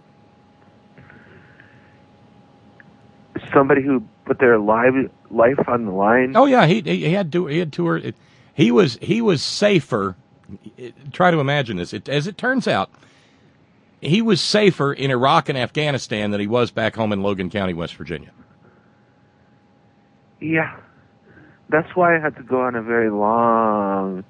Somebody who put their life on the line. Oh yeah, he had tour. He was safer. Try to imagine this. As it turns out, he was safer in Iraq and Afghanistan than he was back home in Logan County, West Virginia. Yeah, that's why I had to go on a very long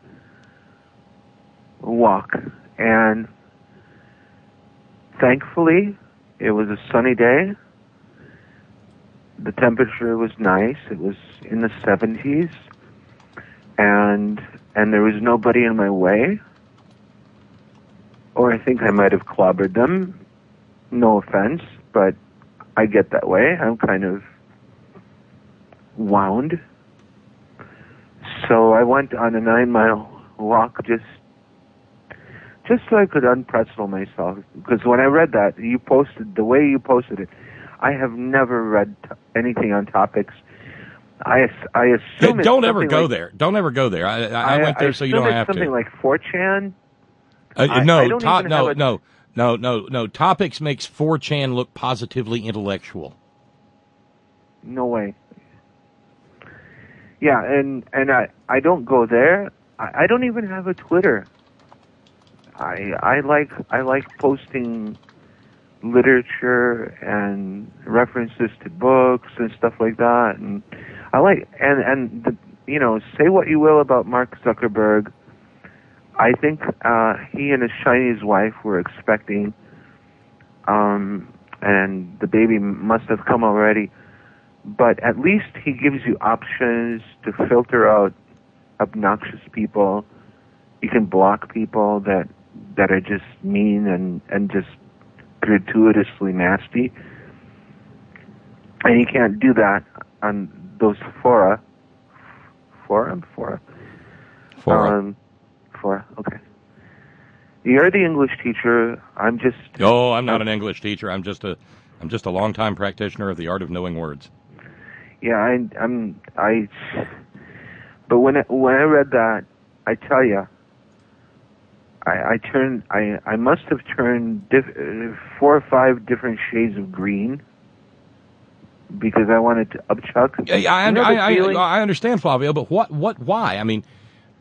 walk, and thankfully, it was a sunny day. The temperature was nice. It was in the 70s, and there was nobody in my way. Or I think I might have clobbered them. No offense, but I get that way. I'm kind of wound. So I went on a 9-mile walk just so I could unpretzel myself. Because when I read that, the way you posted it, I have never read anything on Topics. I assume Don't ever go there. Don't ever go there. I went there so you don't have to. Something like 4chan. No. Topics makes 4chan look positively intellectual. No way. Yeah, and I don't go there. I don't even have a Twitter. I like posting literature and references to books and stuff like that, and I like say what you will about Mark Zuckerberg. I think he and his Chinese wife were expecting, and the baby must have come already. But at least he gives you options to filter out obnoxious people. You can block people that are just mean and just gratuitously nasty. And you can't do that on those fora. Fora? Okay. You're the English teacher. I'm just. Oh, I'm not an English teacher. I'm just a longtime practitioner of the art of knowing words. Yeah, But when I read that, I tell you, I must have turned 4 or 5 different shades of green because I wanted to upchuck. Yeah, I understand, Flavio, but why? I mean,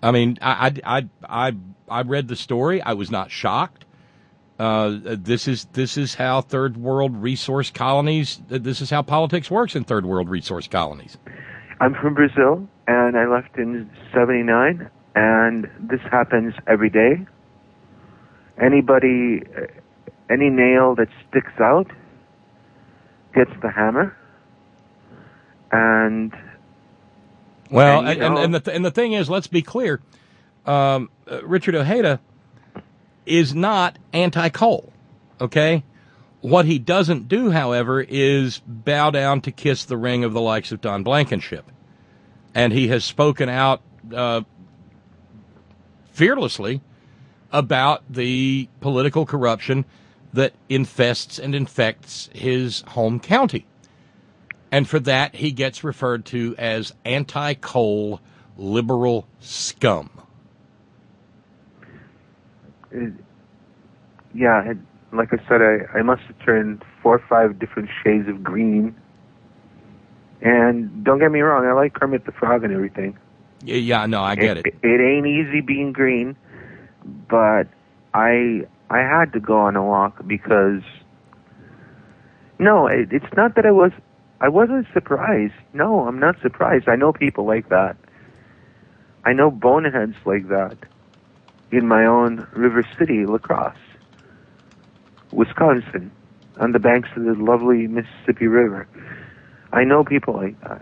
I read the story. I was not shocked. This is how third world resource colonies. This is how politics works in third world resource colonies. I'm from Brazil, and I left in '79, and this happens every day. Any nail that sticks out gets the hammer, and the thing is, let's be clear. Richard Ojeda is not anti-coal, okay? What he doesn't do, however, is bow down to kiss the ring of the likes of Don Blankenship. And he has spoken out fearlessly about the political corruption that infests and infects his home county. And for that, he gets referred to as anti-coal liberal scum. Like I said, I must have turned 4 or 5 different shades of green. And don't get me wrong, I like Kermit the Frog and everything. Yeah, no, I get it. It ain't easy being green, but I had to go on a walk because it's not that I wasn't surprised. No, I'm not surprised. I know people like that. I know boneheads like that in my own River City, La Crosse, Wisconsin, on the banks of the lovely Mississippi River. I know people like that.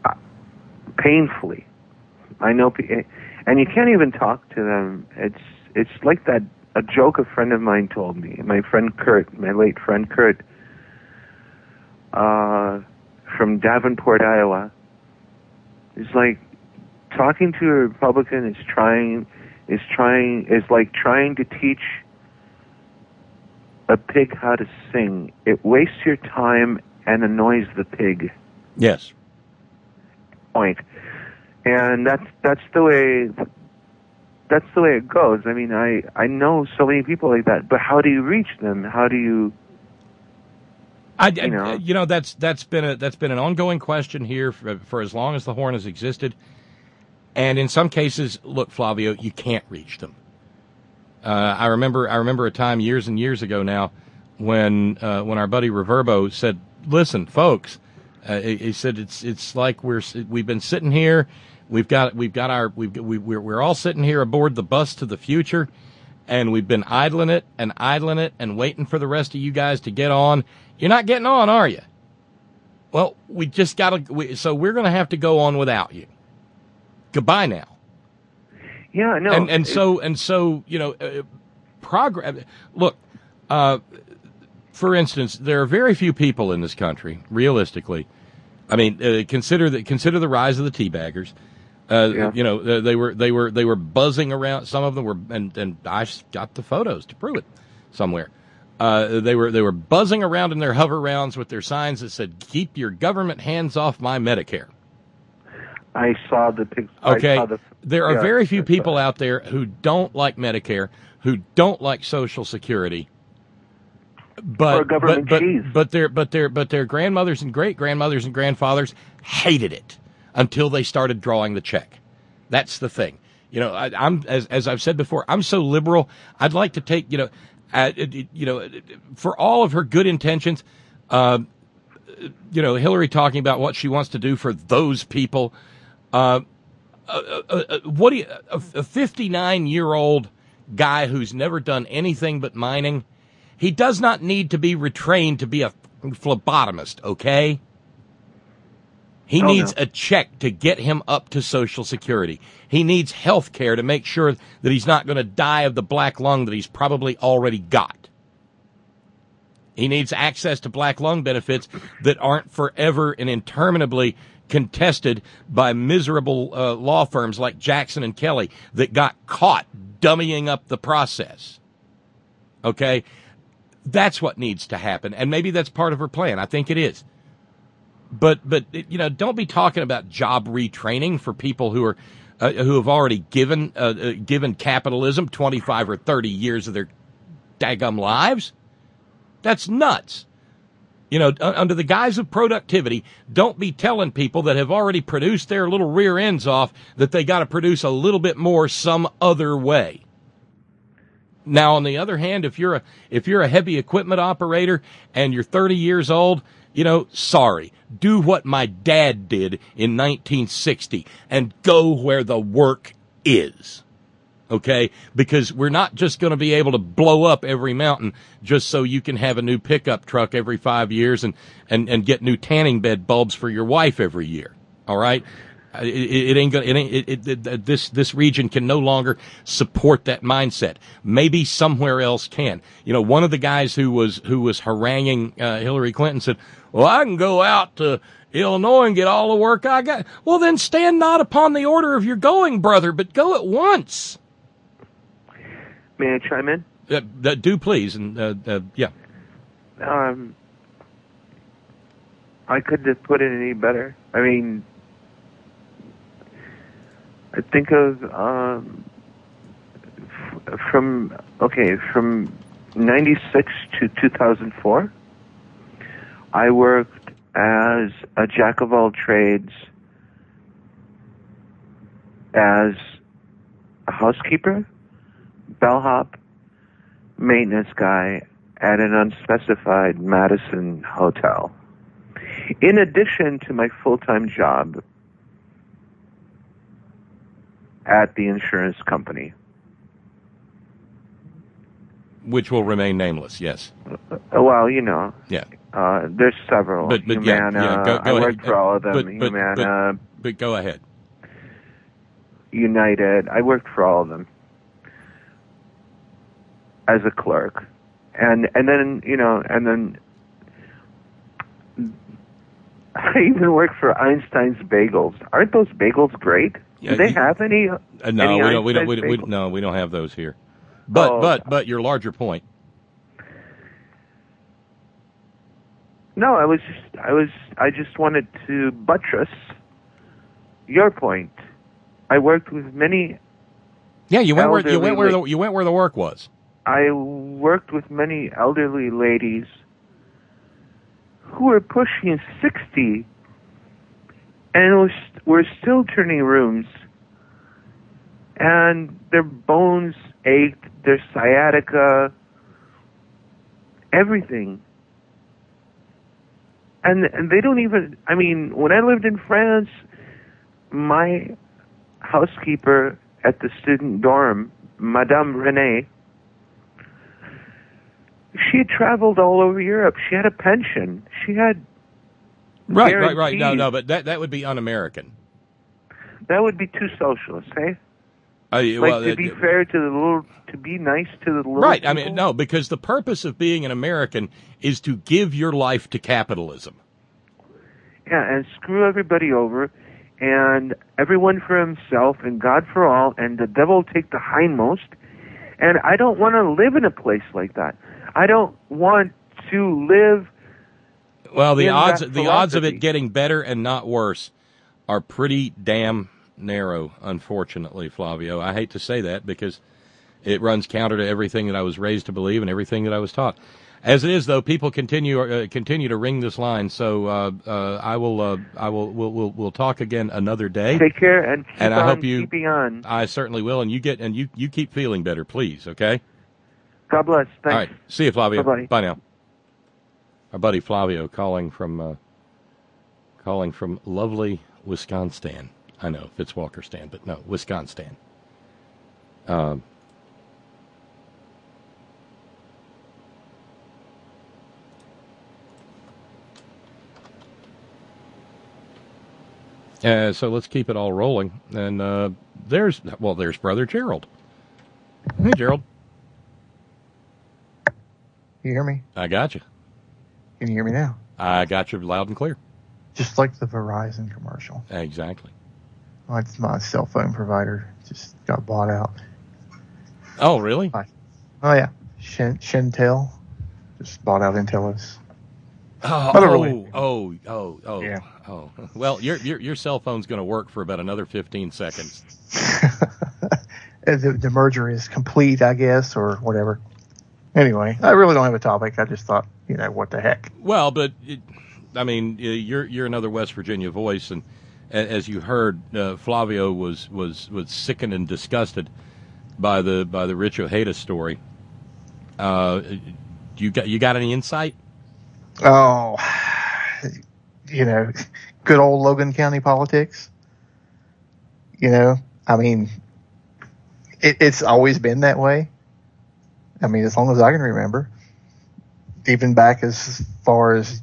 Painfully. I know, and you can't even talk to them. it's like that, a joke a friend of mine told me, my late friend Kurt, from Davenport, Iowa. It's like talking to a Republican is like trying to teach a pig how to sing. It wastes your time and annoys the pig. Yes. Point. And that's the way it goes. I mean, I know so many people like that, but how do you reach them? How do you? That's been an ongoing question here for as long as the Horn has existed, and in some cases, look, Flavio, you can't reach them. I remember a time years and years ago now when our buddy Reverbo said, "Listen, folks," he said, "it's like we've been sitting here, we're all sitting here aboard the bus to the future, and we've been idling it and waiting for the rest of you guys to get on. You're not getting on, are you? Well, so we're going to have to go on without you. Goodbye now." Yeah, no. And so progress. Look, for instance, there are very few people in this country, realistically. I mean, consider the rise of the teabaggers. They were buzzing around. Some of them were, and I got the photos to prove it somewhere. They were buzzing around in their hover rounds with their signs that said, "Keep your government hands off my Medicare." I saw the picture. Okay, there are very few people out there who don't like Medicare, who don't like Social Security, but their grandmothers and great grandmothers and grandfathers hated it until they started drawing the check. That's the thing. I'm as I've said before, I'm so liberal. I'd like to take for all of her good intentions, Hillary talking about what she wants to do for those people. A 59-year-old guy who's never done anything but mining, he does not need to be retrained to be a phlebotomist, okay? He needs a check to get him up to Social Security. He needs health care to make sure that he's not going to die of the black lung that he's probably already got. He needs access to black lung benefits that aren't forever and interminably contested by miserable law firms like Jackson and Kelly that got caught dummying up the process. Okay? That's what needs to happen. And maybe that's part of her plan. I think it is. But don't be talking about job retraining for people who have already given capitalism 25 or 30 years of their daggum lives. That's nuts. Under the guise of productivity, don't be telling people that have already produced their little rear ends off that they got to produce a little bit more some other way. Now, on the other hand, if you're a heavy equipment operator and you're 30 years old, sorry, do what my dad did in 1960 and go where the work is. Okay? Because we're not just going to be able to blow up every mountain just so you can have a new pickup truck every 5 years and get new tanning bed bulbs for your wife every year. All right? This region can no longer support that mindset. Maybe somewhere else can. One of the guys who was haranguing Hillary Clinton said, "Well, I can go out to Illinois and get all the work I got." Well, then stand not upon the order of your going, brother, but go at once. May I chime in? Do please, and yeah. I couldn't have put it any better. I mean, I think of from 96 to 2004, I worked as a jack of all trades, as a housekeeper, bellhop, maintenance guy at an unspecified Madison hotel. In addition to my full-time job at the insurance company. Which will remain nameless, yes. Well, Yeah. There's several. But Humana, go I worked ahead. for all of them. Humana. But go ahead. United, I worked for all of them. as a clerk, and then I even worked for Einstein's Bagels. Aren't those bagels great? Do they have any? No, we don't have those here. But your larger point. No, I just wanted to buttress your point. I worked with many. Yeah, you went where the work was. I worked with many elderly ladies who were pushing 60 and were still turning rooms, and their bones ached, their sciatica, everything. And they don't even, I mean, when I lived in France, my housekeeper at the student dorm, Madame Renee, she had traveled all over Europe. She had a pension. She had Right. No, but that would be un-American. That would be too socialist, eh? To be fair to the little, to be nice to the little right. people? I mean, no, because the purpose of being an American is to give your life to capitalism. Yeah, and screw everybody over, and everyone for himself, and God for all, and the devil take the hindmost. And I don't want to live in a place like that. I don't want to live. Well, the odds of it getting better and not worse are pretty damn narrow, unfortunately, Flavio. I hate to say that because it runs counter to everything that I was raised to believe and everything that I was taught. As it is, though, people continue to ring this line. So we'll talk again another day. Take care and keep and I hope you keeping on. I certainly will, and you keep feeling better, please. Okay. God bless. Thanks. All right. See you, Flavio. Bye-bye. Bye now. Our buddy Flavio calling from lovely Wisconsin. I know, Fitzwalkerstan, but no, Wisconsin. So let's keep it all rolling. And there's Brother Gerald. Hey, Gerald. You hear me? I got you. Can you hear me now? I got you loud and clear. Just like the Verizon commercial. Exactly. Oh, it's my cell phone provider. Just got bought out. Oh, really? Oh, yeah. Shentel just bought out Intellis. Oh. Yeah. Oh. Well, your cell phone's going to work for about another 15 seconds. The merger is complete, I guess, or whatever. Anyway, I really don't have a topic. I just thought, what the heck. Well, but you're another West Virginia voice, and as you heard, Flavio was sickened and disgusted by the Rich Ojeda story. You got any insight? Oh, good old Logan County politics. I mean, it's always been that way. I mean, as long as I can remember, even back as far as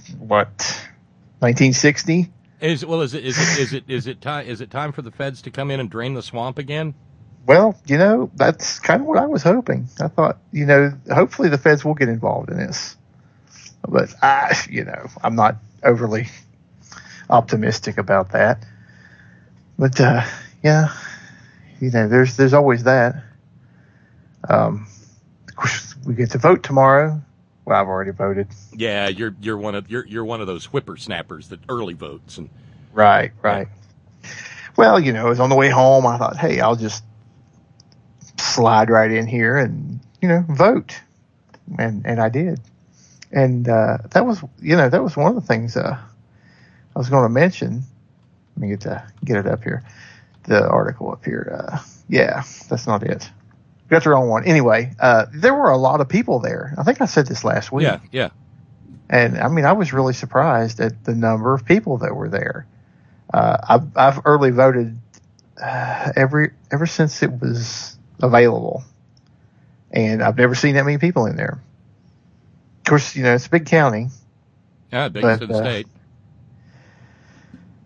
1960. Is it time for the feds to come in and drain the swamp again? Well, that's kind of what I was hoping. I thought, hopefully the feds will get involved in this. But I'm not overly optimistic about that. But yeah, there's always that. Of course, we get to vote tomorrow. Well, I've already voted. Yeah, you're one of those whippersnappers that early votes and. Right. Yeah. Well, I was on the way home. I thought, hey, I'll just slide right in here and vote, and I did. And that was one of the things I was going to mention. Let me get it up here, the article up here. Yeah, that's not it. Got the wrong one. Anyway, there were a lot of people there. I think I said this last week. Yeah. And I mean, I was really surprised at the number of people that were there. I've early voted ever since it was available, and I've never seen that many people in there. Of course, it's a big county. Yeah, biggest in the state.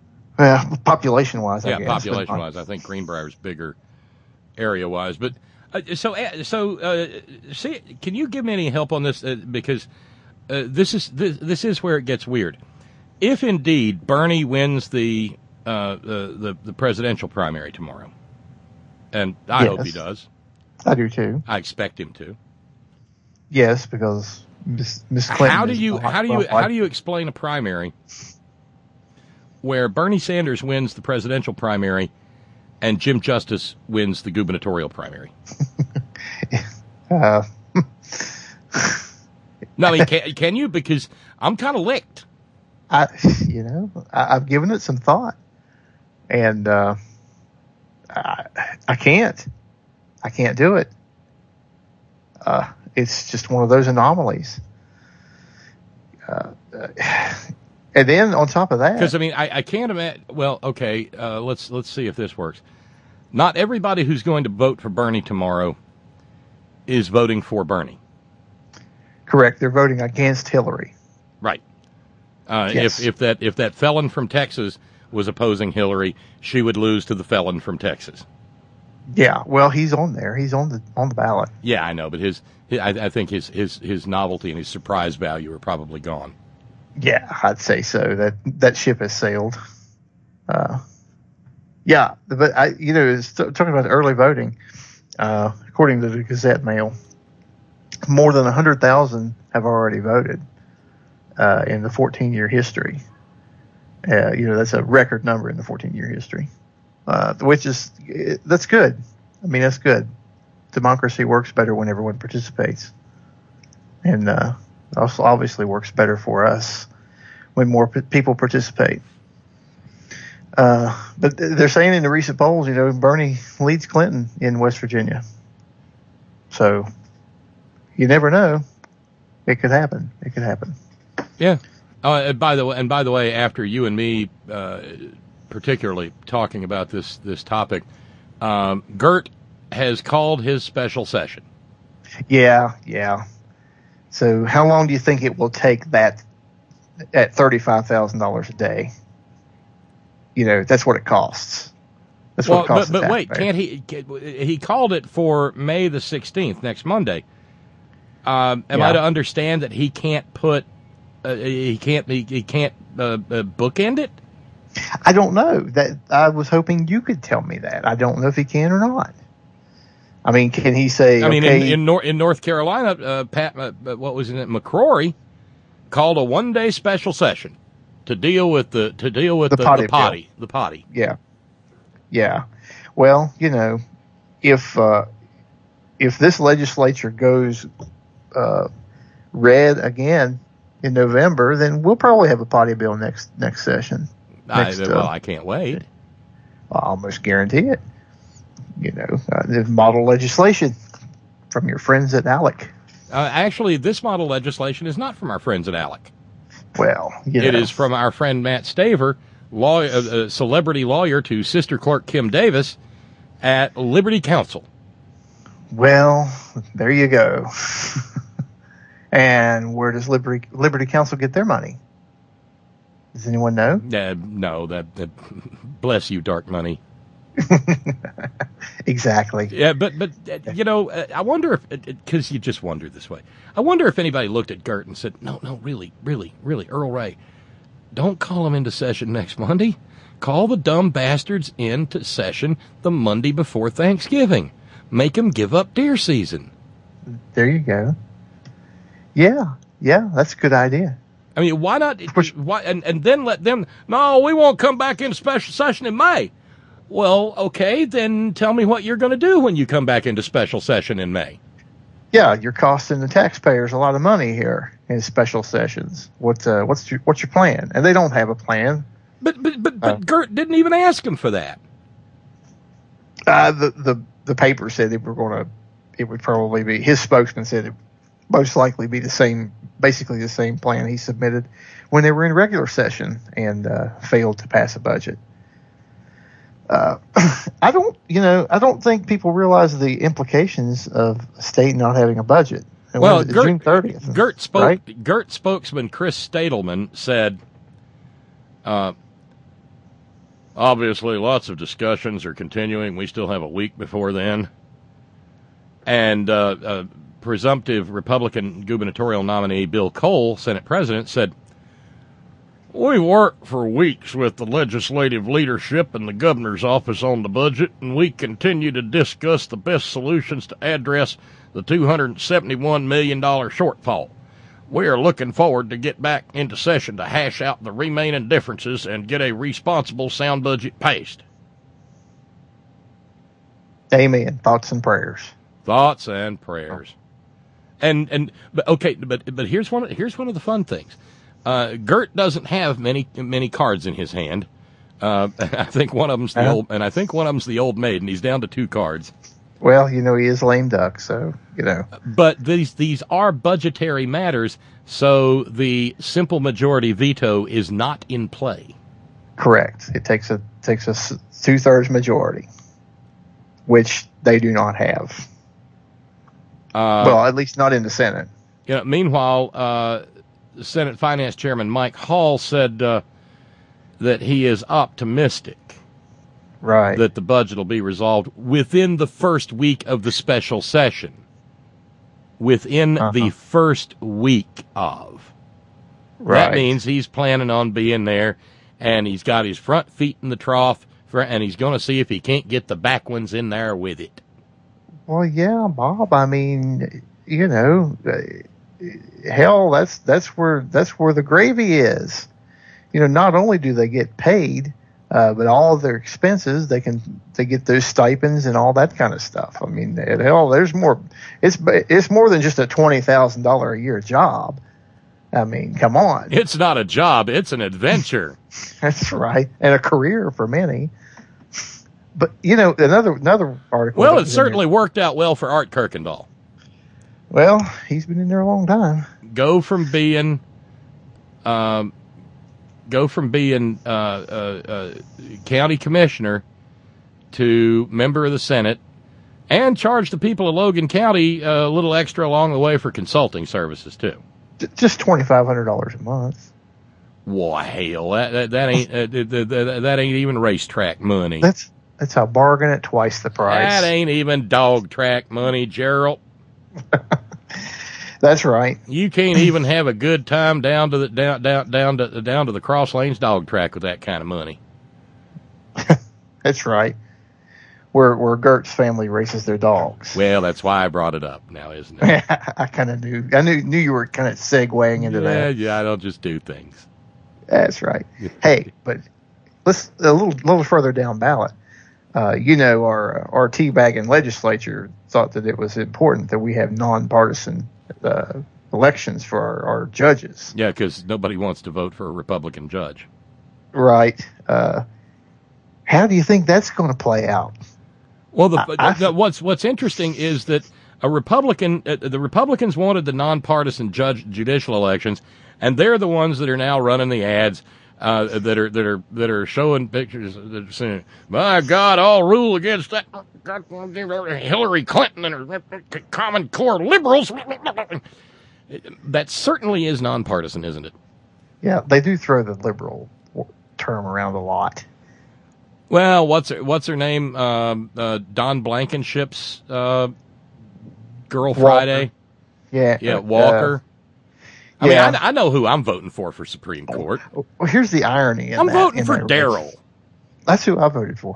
Well, population-wise, I guess. Yeah, population-wise, I think Greenbrier's bigger area-wise. But See, can you give me any help on this? Because this is where it gets weird. If indeed Bernie wins the presidential primary tomorrow, and I hope he does. I do too. I expect him to. Yes, because Miss Clinton. How do you explain a primary where Bernie Sanders wins the presidential primary and Jim Justice wins the gubernatorial primary? No, I mean, can you? Because I'm kind of licked. I've given it some thought, and I can't do it. It's just one of those anomalies. And then on top of that, because I mean, I can't imagine. Well, okay, let's see if this works. Not everybody who's going to vote for Bernie tomorrow is voting for Bernie. Correct. They're voting against Hillary. Right. Yes. If that felon from Texas was opposing Hillary, she would lose to the felon from Texas. Yeah. Well, he's on there. He's on the ballot. Yeah, I know, but I think his novelty and his surprise value are probably gone. Yeah, I'd say so. That ship has sailed. Yeah, but talking about early voting, according to the Gazette Mail, more than 100,000 have already voted in the 14-year history. That's a record number in the 14-year history, that's good. I mean, that's good. Democracy works better when everyone participates, and also obviously works better for us when more people participate. But they're saying in the recent polls, Bernie leads Clinton in West Virginia. So you never know. It could happen. Yeah. And by the way, after you and me, particularly talking about this topic, Gert has called his special session. Yeah. So how long do you think it will take that at $35,000 a day? That's what it costs. That's what it costs. But wait, can't he called it for May the 16th, next Monday. Am I to understand that he can't put he can't bookend it? I don't know. That I was hoping you could tell me that. I don't know if he can or not. I mean, can he say? I mean, in North Carolina, Pat, what was it? McCrory called a one-day special session to deal with the potty. Yeah. Well, if this legislature goes red again in November, then we'll probably have a potty bill next session. I can't wait. I almost guarantee it. The model legislation from your friends at ALEC. Actually, this model legislation is not from our friends at ALEC. Well, it is from our friend Matt Staver, celebrity lawyer to Sister Clerk Kim Davis at Liberty Counsel. Well, there you go. And where does Liberty Counsel get their money? Does anyone know? No, that bless you, dark money. Exactly. Yeah, but I wonder if, because you just wonder this way, I wonder if anybody looked at Gert and said, no, really, Earl Ray, don't call him into session next Monday. Call the dumb bastards into session the Monday before Thanksgiving. Make them give up deer season. There you go. Yeah, that's a good idea. I mean, why not? Why and then let them? No, we won't come back into special session in May. Well, okay, then tell me what you're going to do when you come back into special session in May. Yeah, you're costing the taxpayers a lot of money here in special sessions. What's your plan? And they don't have a plan. But Gert didn't even ask him for that. The paper said it would probably be, his spokesman said it most likely be basically the same plan he submitted when they were in regular session and failed to pass a budget. I don't think people realize the implications of a state not having a budget. And June 30th. Gert spokesman Chris Stadelman said, obviously lots of discussions are continuing. We still have a week before then. And presumptive Republican gubernatorial nominee Bill Cole, Senate president, said, "We worked for weeks with the legislative leadership and the governor's office on the budget, and we continue to discuss the best solutions to address the $271 million shortfall. We are looking forward to get back into session to hash out the remaining differences and get a responsible, sound budget passed." Amen. Thoughts and prayers. Thoughts and prayers. But here's one of the fun things. Gert doesn't have many cards in his hand. I think one of them's the old maid, and he's down to 2 cards. Well, he is lame duck, so But these are budgetary matters, so the simple majority veto is not in play. Correct. It takes a 2/3 majority, which they do not have. Well, at least not in the Senate. Meanwhile, Senate Finance Chairman Mike Hall said that he is optimistic, right, that the budget will be resolved within the first week of the special session. Within the first week of. Right. That means he's planning on being there, and he's got his front feet in the trough, and he's going to see if he can't get the back ones in there with it. Well, yeah, Bob. I mean, hell, that's where the gravy is. Not only do they get paid, but all of their expenses, they get those stipends and all that kind of stuff. I mean, hell, there's more. It's more than just a $20,000 a year job. I mean, come on. It's not a job; it's an adventure. That's right, and a career for many. But another article. Well, it certainly worked out well for Art Kirkendall. Well, he's been in there a long time. Go from being county commissioner to member of the Senate, and charge the people of Logan County a little extra along the way for consulting services too. Just $2,500 a month. Why, hell, that ain't even racetrack money. That's a bargain at twice the price. That ain't even dog track money, Gerald. That's right. You can't even have a good time down to the Cross Lanes dog track with that kind of money. That's right. Where Gert's family races their dogs. Well, that's why I brought it up now, isn't it? I kind of knew. I knew you were kind of segueing into that. Yeah, I don't just do things. That's right. Hey, but let's a little further down ballot. Our teabagging legislature thought that it was important that we have nonpartisan elections for our judges. Yeah, because nobody wants to vote for a Republican judge. Right. How do you think that's going to play out? Well, what's interesting is that the Republicans wanted the nonpartisan judicial elections, and they're the ones that are now running the ads that are showing pictures that are saying, "My God, I'll rule against that Hillary Clinton and her Common Core liberals." That certainly is nonpartisan, isn't it? Yeah, they do throw the liberal term around a lot. Well, what's her name? Don Blankenship's Girl Walker. Friday. Yeah, Walker. I know who I'm voting for Supreme Court. Well, here's the irony. I'm voting for Darrell. That's who I voted for.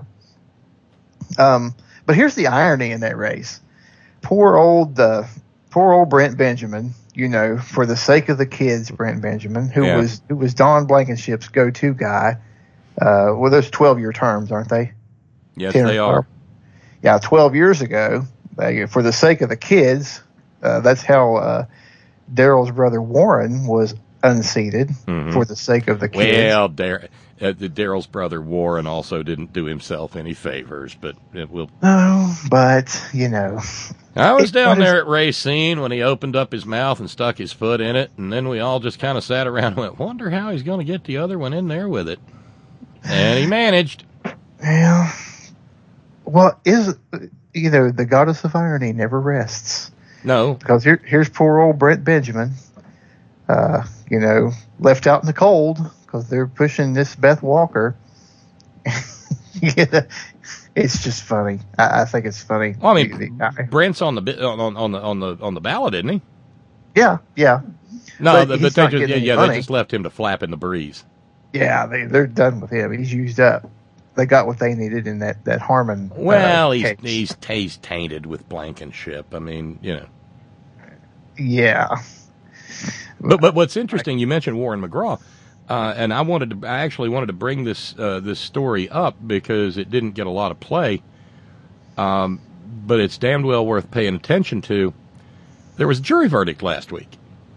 But here's the irony in that race. Poor old Brent Benjamin. For the sake of the kids, Brent Benjamin, who was Don Blankenship's go-to guy. Well, those 12-year terms, aren't they? Yes, they are. Yeah, 12 years ago, for the sake of the kids, that's how Darrell's brother Warren was unseated for the sake of the kids. Well, Darrell's brother Warren also didn't do himself any favors, but it will. No, but I was down there at Racine when he opened up his mouth and stuck his foot in it, and then we all just kind of sat around and went, "Wonder how he's going to get the other one in there with it." And he managed. Yeah. Well, the goddess of irony never rests. No. Because here's poor old Brent Benjamin, left out in the cold because they're pushing this Beth Walker. And It's just funny. I think it's funny. Well, I mean, Brent's on the ballot, isn't he? Yeah. No, But but he's they not just, getting any they money. just left him to flap in the breeze. Yeah, they're done with him. He's used up. They got what they needed in that Harmon. Well, case. he's tainted with Blankenship. I mean, you know. Yeah. But what's interesting, you mentioned Warren McGraw, and I actually wanted to bring this story up because it didn't get a lot of play, but it's damned well worth paying attention to. There was a jury verdict last week.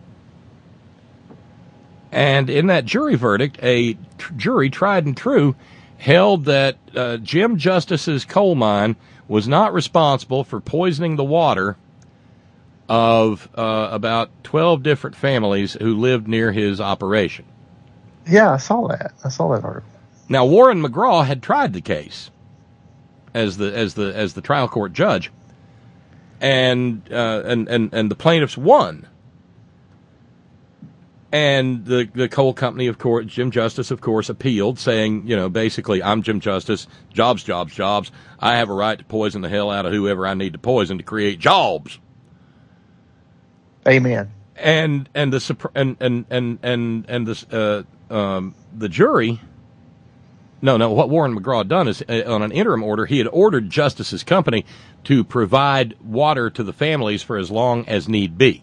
And in that jury verdict, a jury, tried and true, held that Jim Justice's coal mine was not responsible for poisoning the water of about 12 different families who lived near his operation. Yeah, I saw that article. Now, Warren McGraw had tried the case as the trial court judge, and the plaintiffs won. And the coal company, of course, Jim Justice, of course, appealed, saying, you know, basically, I'm Jim Justice, jobs. I have a right to poison the hell out of whoever I need to poison to create jobs. Amen. And the jury. No. What Warren McGraw had done is, on an interim order, he had ordered Justice's company to provide water to the families for as long as need be.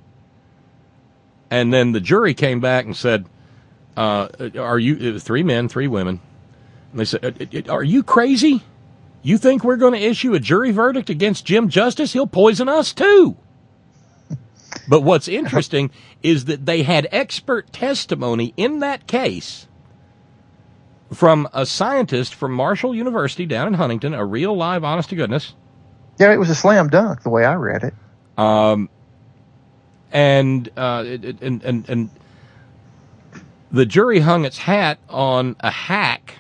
And then the jury came back and said, it was 3 men, 3 women. And they said, are you crazy? You think we're going to issue a jury verdict against Jim Justice? He'll poison us too. But what's interesting is that they had expert testimony in that case from a scientist from Marshall University down in Huntington, a real live, honest to goodness. Yeah, it was a slam dunk the way I read it. And the jury hung its hat on a hack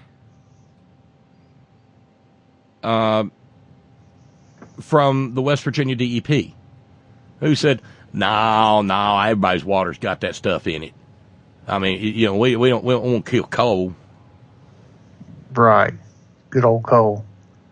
from the West Virginia DEP, who said, no, everybody's water's got that stuff in it. I mean, you know, we don't want to kill coal. Right. Good old coal.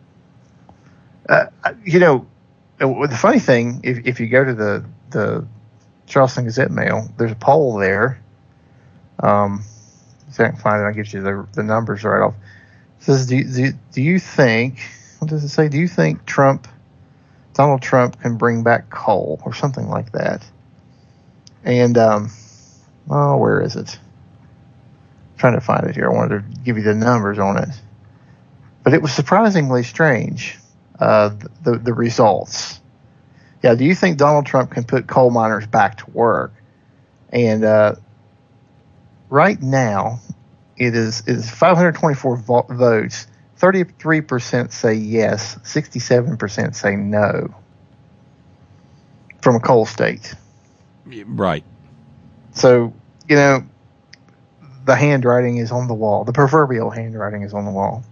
You know, the funny thing, if you go to the Charleston Gazette Mail, there's a poll there. If I can find it, I'll get you the numbers right off. It says, do you think, what does it say? Do you think Donald Trump can bring back coal or something like that? And, where is it? I'm trying to find it here. I wanted to give you the numbers on it. But it was surprisingly strange, the results. Yeah, do you think Donald Trump can put coal miners back to work? And right now, it is 524 votes. 33% say yes, 67% say no from a coal state. Right. So, you know, the handwriting is on the wall. The proverbial handwriting is on the wall.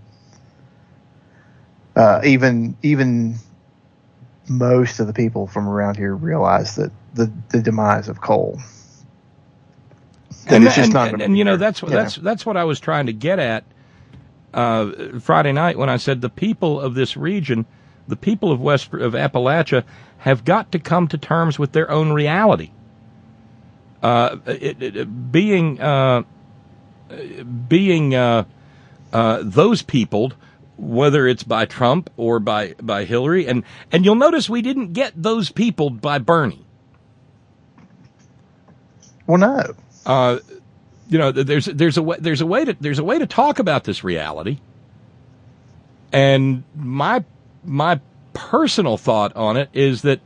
Even most of the people from around here realize that the demise of coal. And you know, that's what I was trying to get at Friday night when I said the people of this region, the people of Appalachia, have got to come to terms with their own reality. Being those people, whether it's by Trump or by Hillary, and you'll notice we didn't get those people by Bernie. Well, no. You know, there's a way to talk about this reality, and my personal thought on it is that,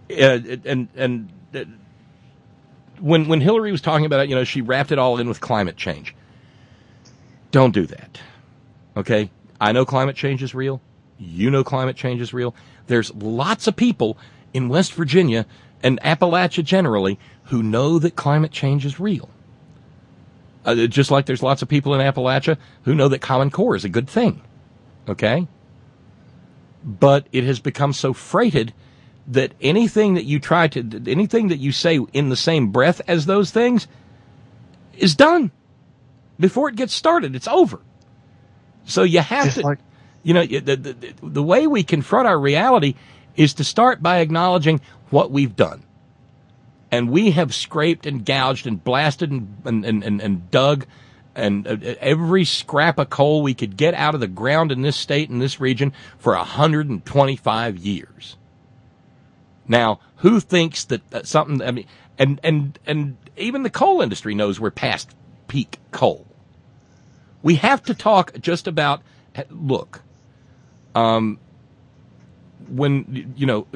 when Hillary was talking about it, you know, she wrapped it all in with climate change. Don't do that, okay? I know climate change is real. You know climate change is real. There's lots of people in West Virginia and Appalachia generally who know that climate change is real. Just like there's lots of people in Appalachia who know that Common Core is a good thing, okay? But it has become so freighted that anything that you say in the same breath as those things is done before it gets started. It's over. So you have You know, the way we confront our reality is to start by acknowledging what we've done. And we have scraped and gouged and blasted and dug and every scrap of coal we could get out of the ground in this state and this region for 125 years. Now, who thinks that something, I mean, and even the coal industry knows we're past peak coal. We have to talk just about, look, when, you know,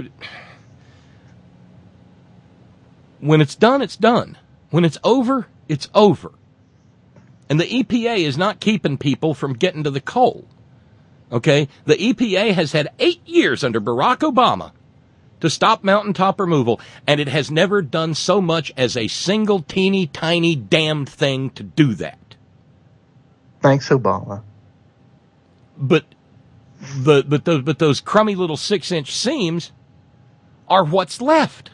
when it's done, it's done. When it's over, it's over. And the EPA is not keeping people from getting to the coal. Okay? The EPA has had 8 years under Barack Obama to stop mountaintop removal, and it has never done so much as a single teeny tiny damn thing to do that. Thanks, Obama. But those crummy little 6-inch seams are what's left.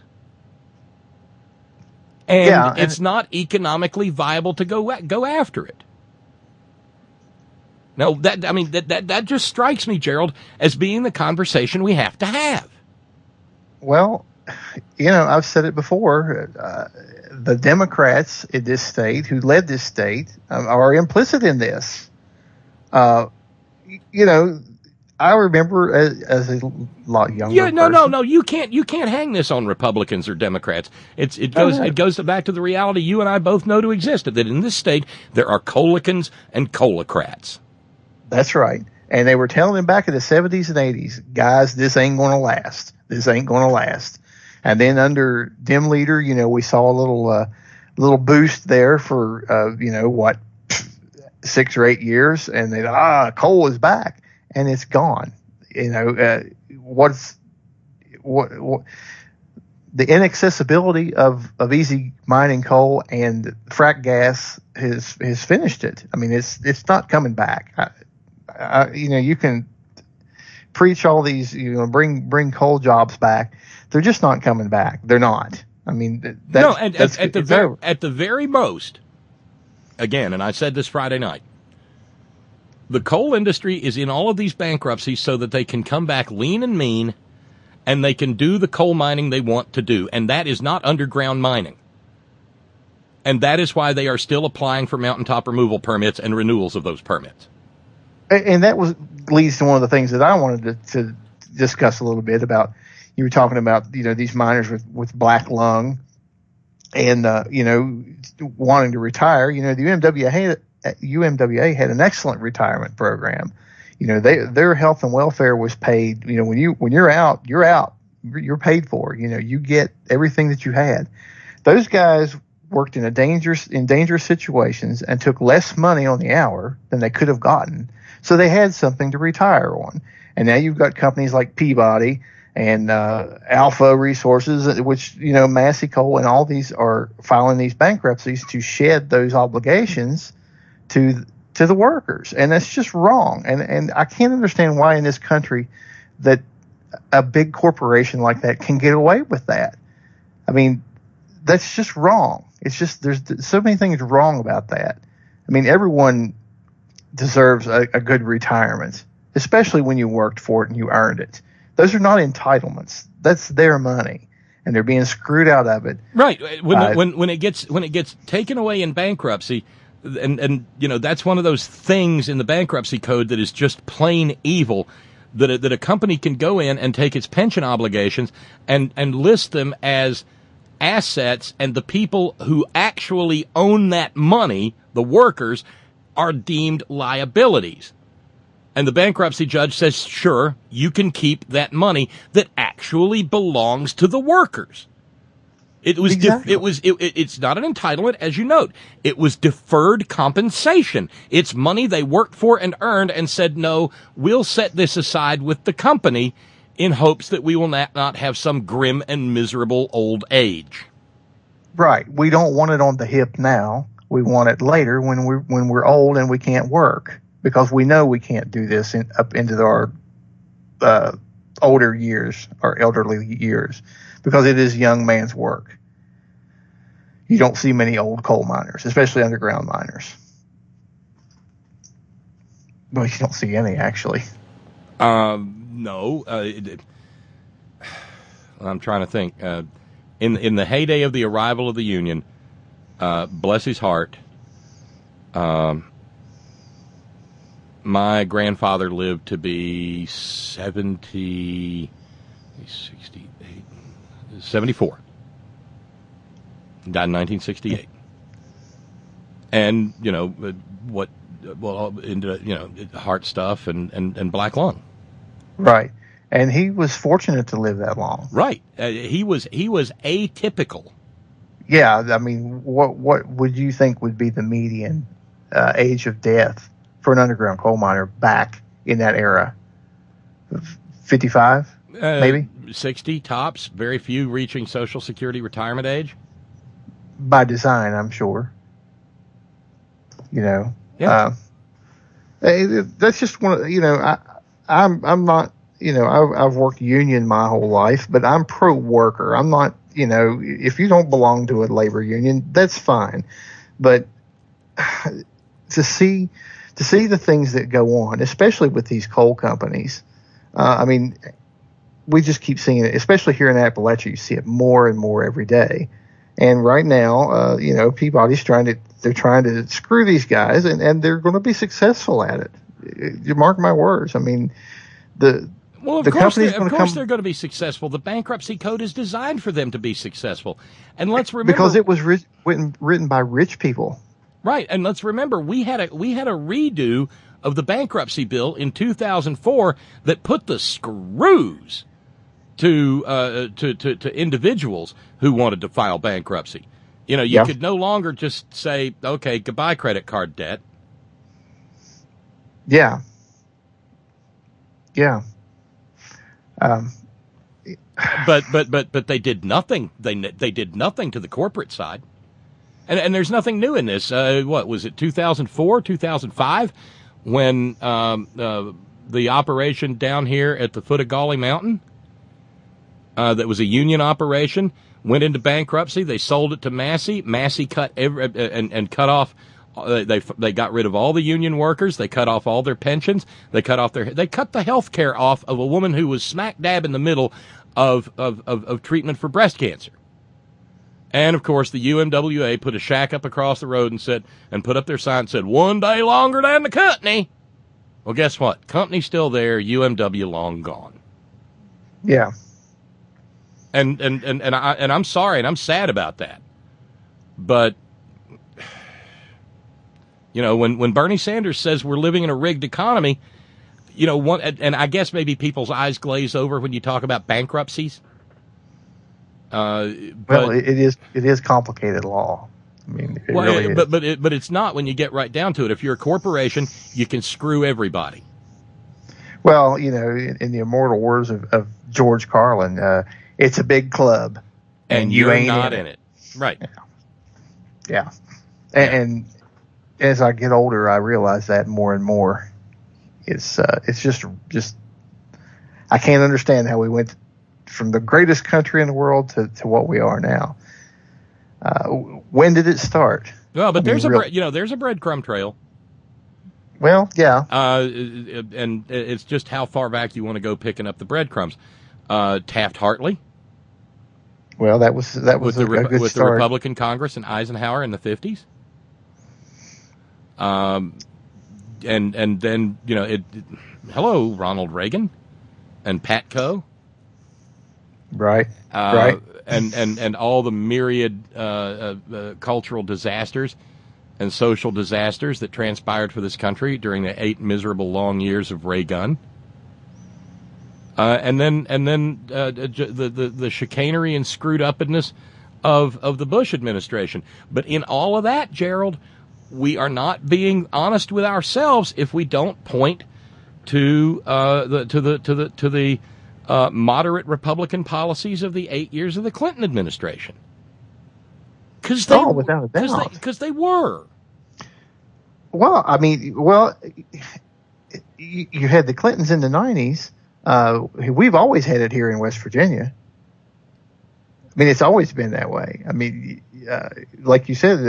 And it's not economically viable to go after it. No, that just strikes me, Gerald, as being the conversation we have to have. Well, you know, I've said it before. The Democrats in this state, who led this state, are implicit in this. You know, I remember as a lot younger. Yeah, no. You can't hang this on Republicans or Democrats. It goes back to the reality you and I both know to exist, that in this state there are colicans and colocrats. That's right. And they were telling them back in the 70s and 80s, guys, this ain't going to last. This ain't going to last. And then under Dem leader, you know, we saw a little boost there for 6 or 8 years, and they coal is back. And it's gone. You know, what the inaccessibility of easy mining coal and frack gas has finished it. I mean, it's not coming back. You know, you can preach all these, you know, bring coal jobs back. They're just not coming back. They're not. I mean, at the very most, again, and I said this Friday night, the coal industry is in all of these bankruptcies so that they can come back lean and mean, and they can do the coal mining they want to do. And that is not underground mining. And that is why they are still applying for mountaintop removal permits and renewals of those permits. And that leads to one of the things that I wanted to discuss a little bit about. You were talking about, you know, these miners with black lung and, you know, wanting to retire. You know, the UMWA had an excellent retirement program. You know, their health and welfare was paid. You know, when you're out, you're out. You're paid for. You know, you get everything that you had. Those guys worked in dangerous situations and took less money on the hour than they could have gotten. So they had something to retire on. And now you've got companies like Peabody and Alpha Resources, which, you know, Massey Coal and all these are filing these bankruptcies to shed those obligations to the workers. And that's just wrong. And I can't understand why in this country that a big corporation like that can get away with that. I mean, that's just wrong. It's just, there's so many things wrong about that. I mean, everyone deserves a good retirement, especially when you worked for it and you earned it. Those are not entitlements. That's their money, and they're being screwed out of it. Right. When it gets taken away in bankruptcy, and you know, that's one of those things in the bankruptcy code that is just plain evil, that a company can go in and take its pension obligations and list them as assets, and the people who actually own that money, the workers, are deemed liabilities. And the bankruptcy judge says, sure, you can keep that money that actually belongs to the workers. It was exactly. It's not an entitlement, as you note. It was deferred compensation. It's money they worked for and earned and said, no, we'll set this aside with the company in hopes that we will not have some grim and miserable old age. Right. We don't want it on the hip now. We want it later when we're old and we can't work, because we know we can't do this up into our older years, our elderly years, because it is young man's work. You don't see many old coal miners, especially underground miners. Well, you don't see any, actually. No. I'm trying to think. In the heyday of the arrival of the Union, bless his heart, my grandfather lived to be 74. Died in 1968. And, heart stuff and black lung. Right. And he was fortunate to live that long. Right. He was atypical. Yeah. I mean, what would you think would be the median age of death for an underground coal miner back in that era? 55, maybe? 60 tops. Very few reaching Social Security retirement age. By design, I'm sure. Yeah. That's just one. I'm not. I've worked union my whole life, but I'm pro worker. I'm not. If you don't belong to a labor union, that's fine. But to see the things that go on, especially with these coal companies, we just keep seeing it. Especially here in Appalachia, you see it more and more every day. And right now, Peabody's trying to screw these guys, and they're going to be successful at it. You mark my words. I mean, of course they're going to be successful. The bankruptcy code is designed for them to be successful. And let's remember, because it was written by rich people. Right, and let's remember we had a redo of the bankruptcy bill in 2004 that put the screws to individuals who wanted to file bankruptcy. You could no longer just say, okay, goodbye credit card debt. Yeah. Yeah. But they did nothing. They did nothing to the corporate side. And there's nothing new in this. What was it, 2004, 2005, when the operation down here at the foot of Gauley Mountain, that was a union operation, went into bankruptcy. They sold it to Massey. Massey cut and cut off. They got rid of all the union workers. They cut off all their pensions. They cut the health care off of a woman who was smack dab in the middle of treatment for breast cancer. And of course, the UMWA put a shack up across the road and put up their sign and said, "1 day longer than the company." Well, guess what? Company's still there. UMW long gone. Yeah. And I'm sorry, and I'm sad about that. But when Bernie Sanders says we're living in a rigged economy, and I guess maybe people's eyes glaze over when you talk about bankruptcies. It is complicated law. I mean, it really is. But it's not when you get right down to it. If you're a corporation, you can screw everybody. Well, in the immortal words of George Carlin, it's a big club, and you ain't not in it. Right. Yeah. And as I get older, I realize that more and more. It's just I can't understand how we went from the greatest country in the world to what we are now. When did it start? Well, but there's a breadcrumb trail. Well, yeah. And it's just how far back you want to go picking up the breadcrumbs. Taft-Hartley. Well, that was a good start. With the Republican Congress and Eisenhower in the 50s. And then hello, Ronald Reagan and Patco. Right. Right. And all the myriad cultural disasters and social disasters that transpired for this country during the 8 miserable long years of Reagan. And then the chicanery and screwed upness of the Bush administration. But in all of that, Gerald, we are not being honest with ourselves if we don't point to the moderate Republican policies of the 8 years of the Clinton administration. Without a doubt. Because they were. Well, I mean, you had the Clintons in the 90s. We've always had it here in West Virginia. I mean, it's always been that way. I mean, like you said,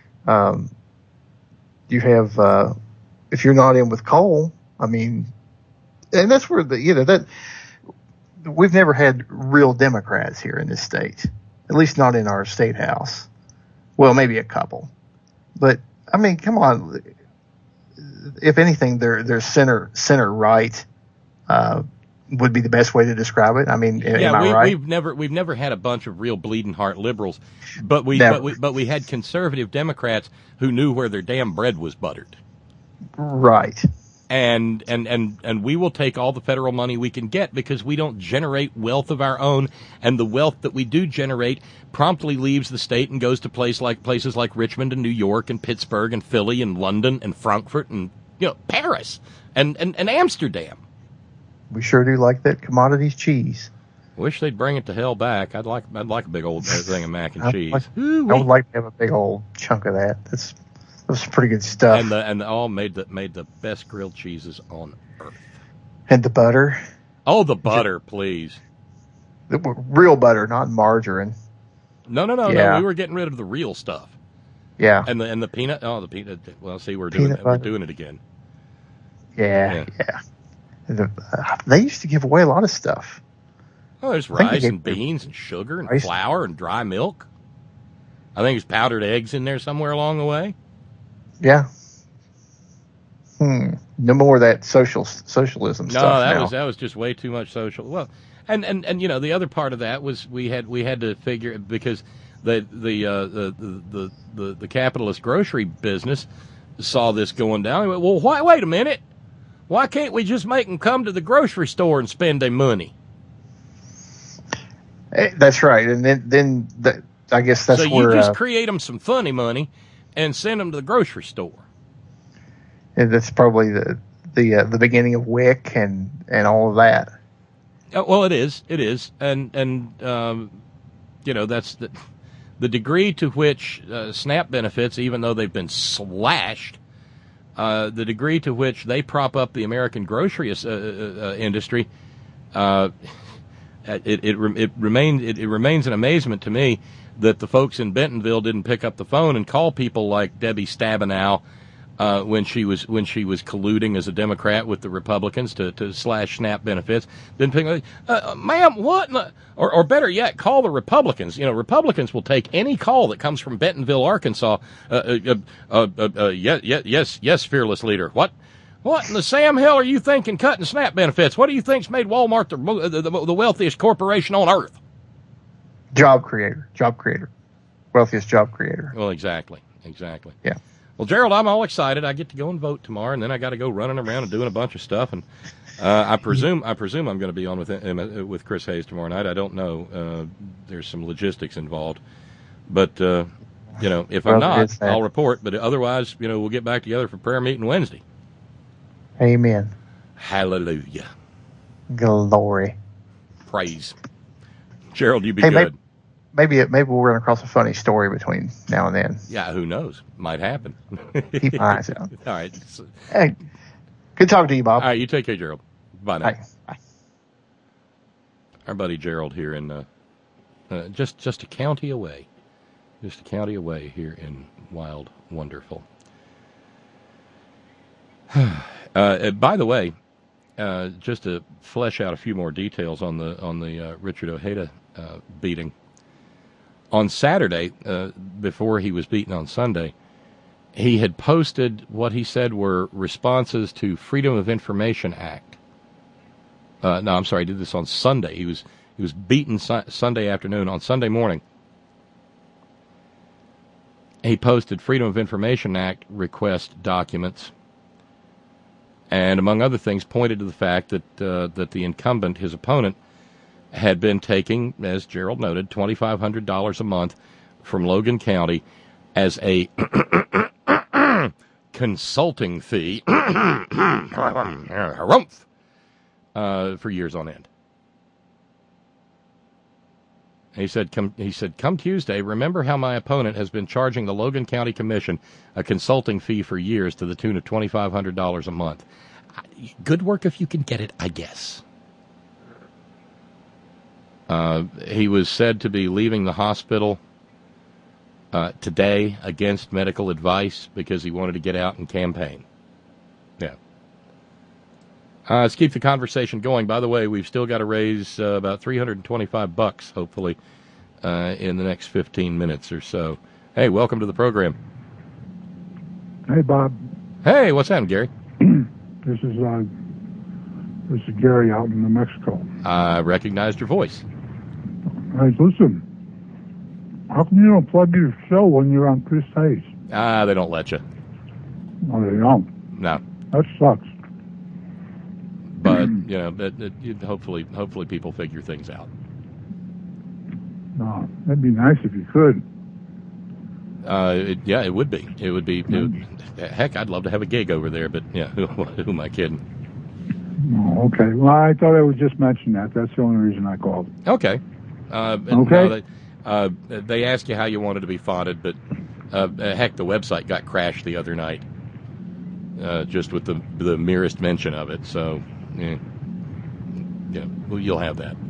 you have, if you're not in with coal, I mean, and that's where that we've never had real Democrats here in this state, at least not in our state house. Well, maybe a couple, but I mean, come on. If anything, they're center right would be the best way to describe it. I mean, am I right? We've never had a bunch of real bleeding heart liberals, but we had conservative Democrats who knew where their damn bread was buttered. Right. And we will take all the federal money we can get because we don't generate wealth of our own, and the wealth that we do generate promptly leaves the state and goes to places like Richmond and New York and Pittsburgh and Philly and London and Frankfurt and Paris and Amsterdam. We sure do like that commodities cheese. Wish they'd bring it to hell back. I'd like a big old thing of mac and cheese. I would like to have a big old chunk of that. That's pretty good stuff. And all made the best grilled cheeses on earth. And the butter. Oh, the butter, please. The real butter, not margarine. No. We were getting rid of the real stuff. Yeah. And the peanut. Oh, the peanut. Well, see, we're doing it again. Yeah. They used to give away a lot of stuff. Oh, there's rice and beans and sugar and flour and dry milk. I think there's powdered eggs in there somewhere along the way. Yeah. No more of that socialism stuff. No, that was just way too much social. Well, and the other part of that was we had to figure, because the capitalist grocery business saw this going down. They went, well, wait a minute. Why can't we just make them come to the grocery store and spend their money? That's right. And then I guess that's so where... So you just create them some funny money and send them to the grocery store. And that's probably the beginning of WIC and all of that. Well, it is. And that's the degree to which SNAP benefits, even though they've been slashed, the degree to which they prop up the American grocery industry, it remains an amazement to me that the folks in Bentonville didn't pick up the phone and call people like Debbie Stabenow when she was colluding as a Democrat with the Republicans to slash SNAP benefits. Didn't pick up, ma'am, what? Or better yet, call the Republicans. Republicans will take any call that comes from Bentonville, Arkansas. Yes, fearless leader. What in the Sam hell are you thinking cutting SNAP benefits? What do you think's made Walmart the wealthiest corporation on earth? Job creator, wealthiest job creator. Well, exactly. Yeah. Well, Gerald, I'm all excited. I get to go and vote tomorrow, and then I got to go running around and doing a bunch of stuff. And I presume I'm going to be on with Chris Hayes tomorrow night. I don't know. There's some logistics involved, but if I'm not, I'll report. But otherwise, we'll get back together for prayer meeting Wednesday. Amen. Hallelujah. Glory. Praise. Gerald, you be good. Maybe we'll run across a funny story between now and then. Yeah, who knows? Might happen. Keep my eyes out. All right. Hey, good talking to you, Bob. All right, you take care, Gerald. Bye now. Bye. Our buddy Gerald here in just a county away. Just a county away here in Wild Wonderful. By the way, just to flesh out a few more details on the Richard Ojeda beating. On Saturday, before he was beaten on Sunday, he had posted what he said were responses to Freedom of Information Act. No, I'm sorry, he did this on Sunday. He was beaten Sunday afternoon. On Sunday morning, he posted Freedom of Information Act request documents, and among other things, pointed to the fact that the incumbent, his opponent, had been taking, as Gerald noted, $2,500 a month from Logan County as a consulting fee for years on end. He said, come Tuesday, remember how my opponent has been charging the Logan County Commission a consulting fee for years to the tune of $2,500 a month. Good work if you can get it, I guess. He was said to be leaving the hospital today against medical advice because he wanted to get out and campaign. Yeah. Let's keep the conversation going. By the way, we've still got to raise about $325, hopefully, in the next 15 minutes or so. Hey, welcome to the program. Hey, Bob. Hey, what's happening, Gary? This is Gary out in New Mexico. I recognized your voice. Hey, listen. How come you don't plug your show when you're on Chris Hayes? They don't let you. Oh, they don't? No. That sucks. But, hopefully people figure things out. No, that'd be nice if you could. It would be. Heck, I'd love to have a gig over there, but yeah, who am I kidding? Oh, okay. Well, I thought I would just mention that. That's the only reason I called. Okay. Okay. No, they asked you how you wanted to be fonded, but heck, the website got crashed the other night, just with the merest mention of it. So, you'll have that.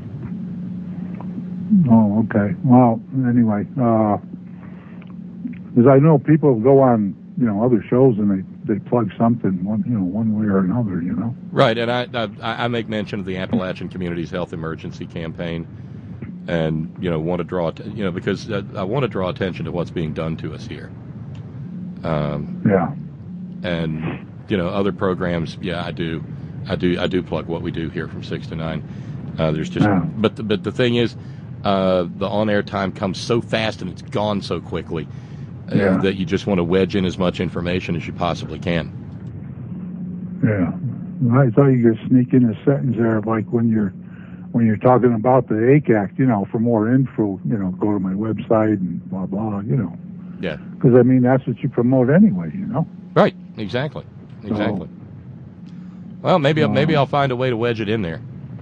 Oh, okay. Well, anyway, because I know people go on, other shows and they plug something one way or another, Right, and I make mention of the Appalachian Communities Health Emergency Campaign, and want to draw because I want to draw attention to what's being done to us here. Yeah. And other programs, yeah, I do plug what we do here from 6 to 9. There's just, but the thing is, the on-air time comes so fast and it's gone so quickly that you just want to wedge in as much information as you possibly can. Yeah, I thought you could sneak in a sentence there, like when you're talking about the ACAC, for more info, go to my website and blah blah, Yeah. Because that's what you promote anyway, Right. Exactly. So, well, maybe I'll find a way to wedge it in there.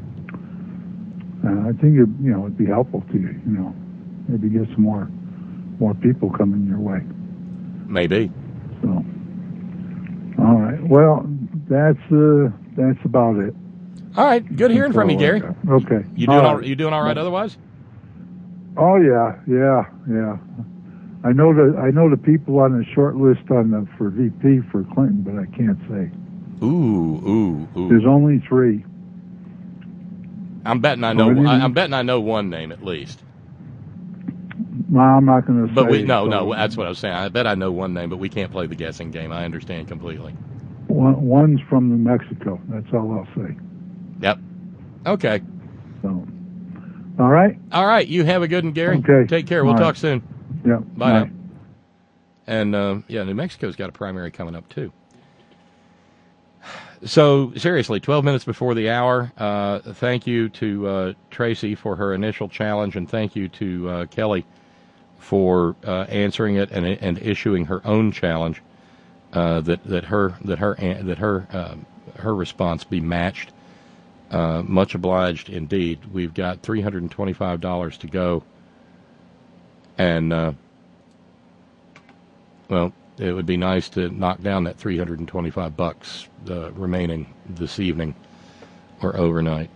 I think it'd be helpful to you. Maybe get some more people coming your way. Maybe. So, all right. Well, that's about it. All right. Good hearing from you, Gary. Okay. You doing all right otherwise? Oh yeah. I know the people on the short list for VP for Clinton, but I can't say. Ooh. There's only 3. I'm betting I know. I'm betting I know one name at least. No, I'm not going to say. But no. That's what I was saying. I bet I know one name, but we can't play the guessing game. I understand completely. One's from New Mexico. That's all I'll say. Yep. Okay. So, all right. All right. You have a good one, Gary. Okay. Take care. We'll talk soon. Yeah. Bye now. And New Mexico's got a primary coming up too. So, seriously, 12 minutes before the hour, thank you to Tracy for her initial challenge, and thank you to Kelly for answering it and issuing her own challenge, that her response be matched. Much obliged indeed. We've got $325 to go, and, it would be nice to knock down that $325 remaining this evening or overnight.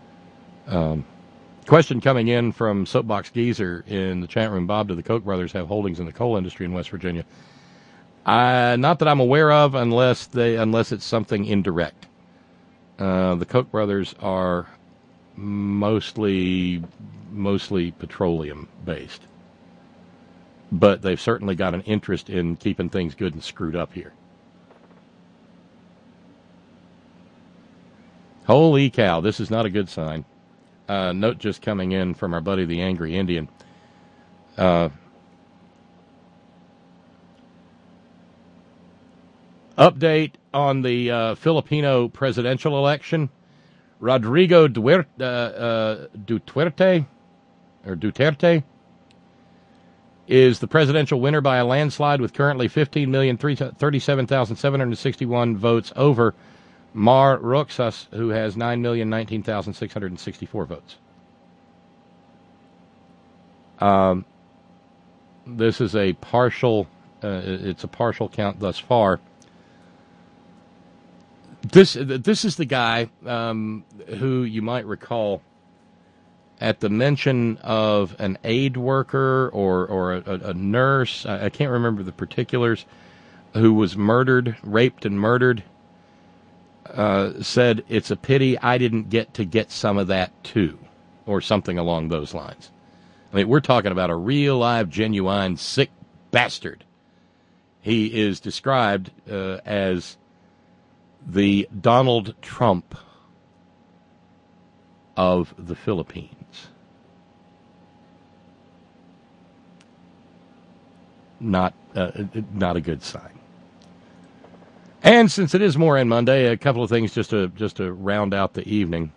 Question coming in from Soapbox Geezer in the chat room. Bob, do the Koch brothers have holdings in the coal industry in West Virginia? Not that I'm aware of, unless it's something indirect. The Koch brothers are mostly petroleum based. But they've certainly got an interest in keeping things good and screwed up here. Holy cow, this is not a good sign. Note just coming in from our buddy the Angry Indian. Update on the Filipino presidential election. Rodrigo Duterte is the presidential winner by a landslide with currently 15,037,761 votes over Mar Roxas, who has 9,019,664 votes. This is a partial. It's a partial count thus far. This is the guy who you might recall at the mention of an aid worker or a nurse, I can't remember the particulars, who was raped and murdered. said, "It's a pity I didn't get some of that too," or something along those lines. I mean, we're talking about a real, live, genuine, sick bastard. He is described as the Donald Trump of the Philippines. Not a good sign. And since it is Moran Monday, a couple of things just to round out the evening.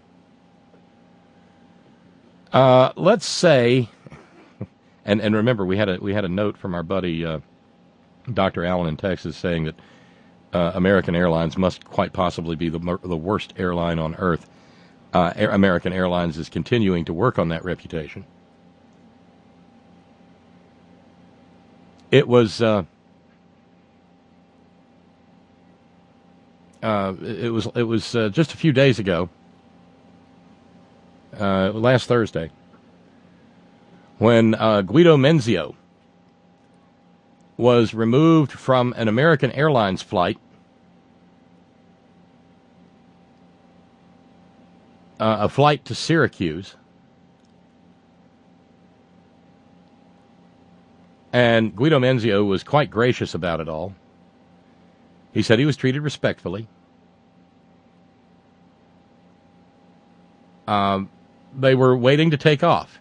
Let's say, and remember, we had a note from our buddy Dr. Allen in Texas saying that American Airlines must quite possibly be the worst airline on earth. American Airlines is continuing to work on that reputation. It was just a few days ago, last Thursday, when Guido Menzio was removed from an American Airlines flight a flight to Syracuse. And Guido Menzio was quite gracious about it all. He said he was treated respectfully. They were waiting to take off.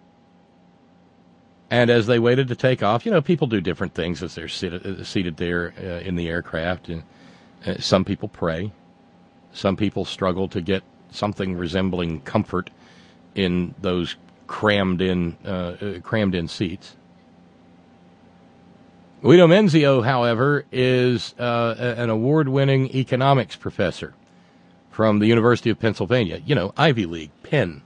And as they waited to take off, people do different things as they're seated there in the aircraft. And some people pray. Some people struggle to get something resembling comfort in those crammed in seats. Guido Menzio, however, is an award-winning economics professor from the University of Pennsylvania. Ivy League, Penn.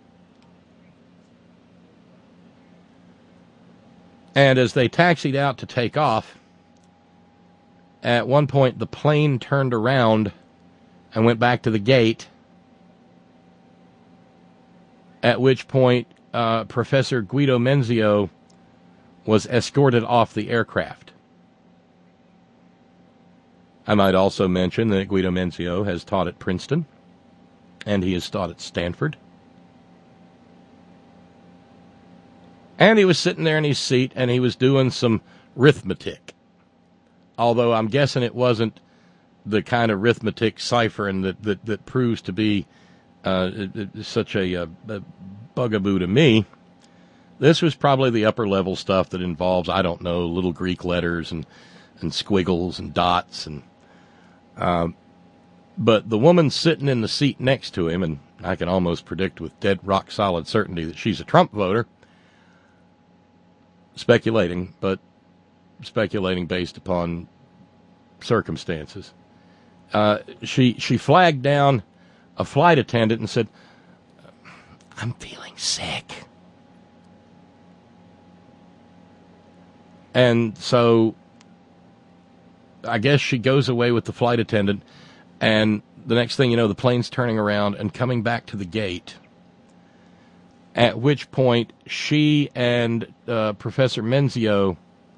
And as they taxied out to take off, at one point the plane turned around and went back to the gate, at which point Professor Guido Menzio was escorted off the aircraft. I might also mention that Guido Menzio has taught at Princeton, and he has taught at Stanford. And he was sitting there in his seat, and he was doing some arithmetic. Although I'm guessing it wasn't the kind of arithmetic ciphering that proves to be such a bugaboo to me. This was probably the upper level stuff that involves, I don't know, little Greek letters and squiggles and dots. But the woman sitting in the seat next to him, and I can almost predict with dead rock solid certainty that she's a Trump voter, speculating based upon circumstances. She flagged down a flight attendant and said, "I'm feeling sick." And so I guess she goes away with the flight attendant, and the next thing you know, the plane's turning around and coming back to the gate, at which point she and Professor Menzio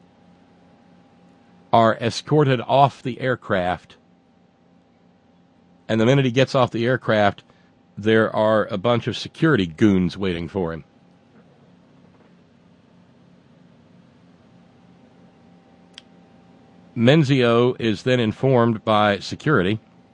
are escorted off the aircraft. And the minute he gets off the aircraft, there are a bunch of security goons waiting for him. Menzio is then informed by security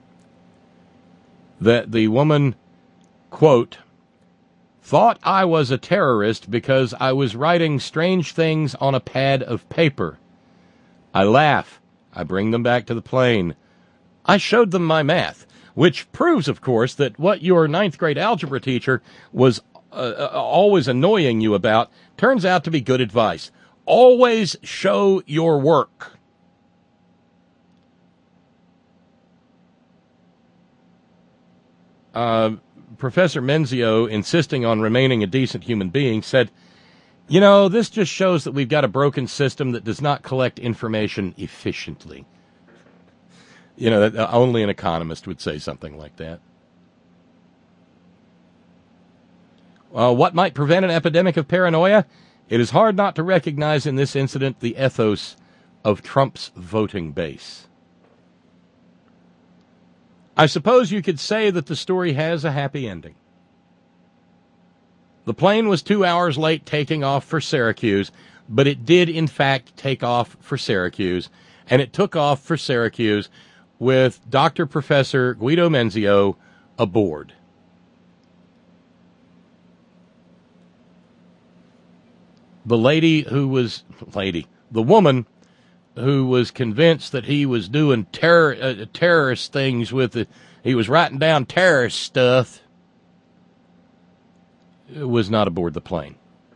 that the woman, quote, thought I was a terrorist because I was writing strange things on a pad of paper. I laugh. I bring them back to the plane. I showed them my math, which proves, of course, that what your ninth grade algebra teacher was always annoying you about turns out to be good advice. Always show your work. Professor Menzio, insisting on remaining a decent human being, said, this just shows that we've got a broken system that does not collect information efficiently. Only an economist would say something like that. What might prevent an epidemic of paranoia? It is hard not to recognize in this incident the ethos of Trump's voting base. I suppose you could say that the story has a happy ending. The plane was 2 hours late taking off for Syracuse, but it did, in fact, take off for Syracuse, and it took off for Syracuse with Dr. Professor Guido Menzio aboard. The woman who was convinced that he was doing terrorist things with it, he was writing down terrorist stuff, was not aboard the plane.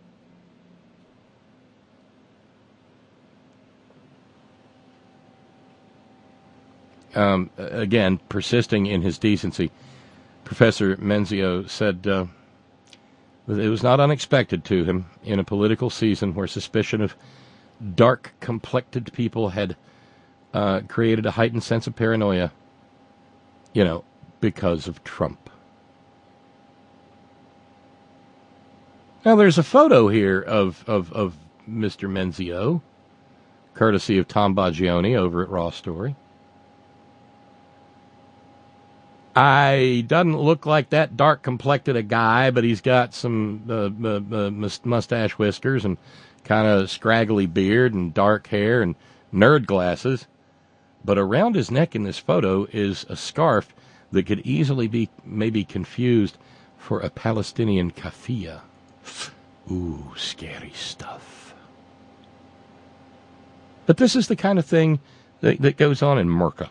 Again, persisting in his decency, Professor Menzio said it was not unexpected to him in a political season where suspicion of dark-complected people had created a heightened sense of paranoia, because of Trump. Now, there's a photo here of Mr. Menzio, courtesy of Tom Baggioni over at Raw Story. I doesn't look like that dark-complected a guy, but he's got some mustache whiskers and kind of scraggly beard and dark hair and nerd glasses. But around his neck in this photo is a scarf that could easily be maybe confused for a Palestinian kafia. Ooh, scary stuff. But this is the kind of thing that goes on in Merca.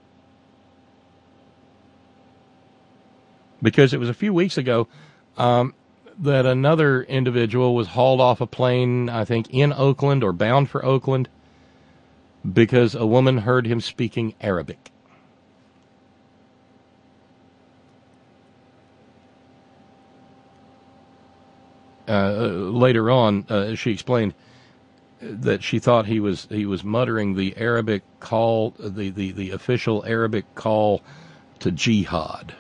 Because it was a few weeks ago that another individual was hauled off a plane, I think, in Oakland or bound for Oakland, because a woman heard him speaking Arabic. Later on, she explained that she thought he was muttering the Arabic call, the official Arabic call to jihad.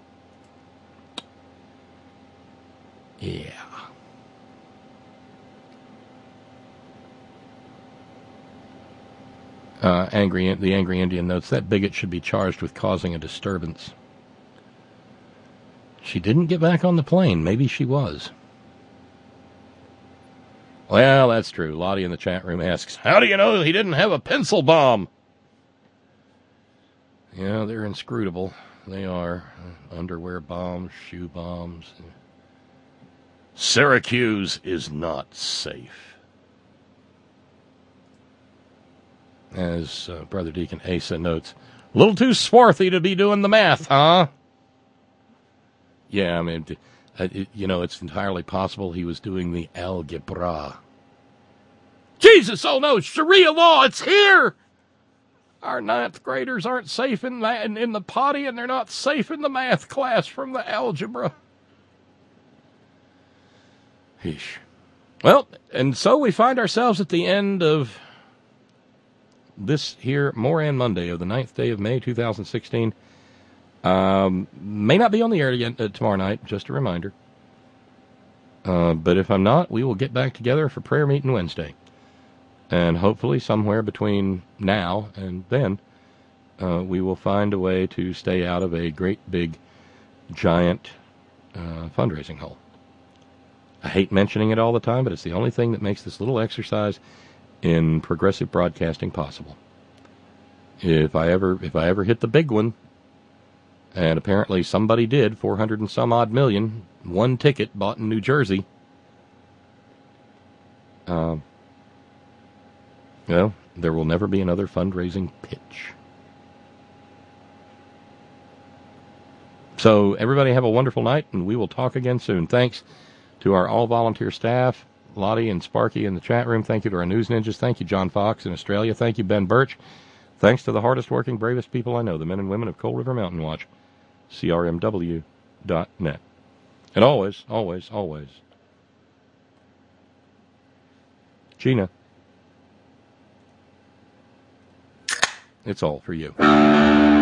Yeah. The angry Indian notes that bigot should be charged with causing a disturbance. She didn't get back on the plane. Maybe she was. Well, that's true. Lottie in the chat room asks, how do you know he didn't have a pencil bomb? Yeah, they're inscrutable. They are. Underwear bombs, shoe bombs. Syracuse is not safe. As Brother Deacon Asa notes, a little too swarthy to be doing the math, huh? Yeah, I mean, it's entirely possible he was doing the algebra. Jesus, oh no, Sharia law, it's here! Our 9th graders aren't safe in the potty, and they're not safe in the math class from the algebra. Heesh. Well, and so we find ourselves at the end of this here Moran Monday of the 9th day of May, 2016. May not be on the air again tomorrow night, just a reminder. But if I'm not, we will get back together for prayer meeting Wednesday. And hopefully somewhere between now and then, we will find a way to stay out of a great big, giant fundraising hole. I hate mentioning it all the time, but it's the only thing that makes this little exercise in progressive broadcasting possible. If I ever hit the big one, and apparently somebody did, 400 and some odd million, one ticket bought in New Jersey, well, there will never be another fundraising pitch. So everybody have a wonderful night, and we will talk again soon. Thanks to our all-volunteer staff, Lottie and Sparky in the chat room. Thank you to our news ninjas. Thank you, John Fox in Australia. Thank you, Ben Birch. Thanks to the hardest-working, bravest people I know, the men and women of Coal River Mountain Watch, crmw.net. And always, always, always, Gina, it's all for you.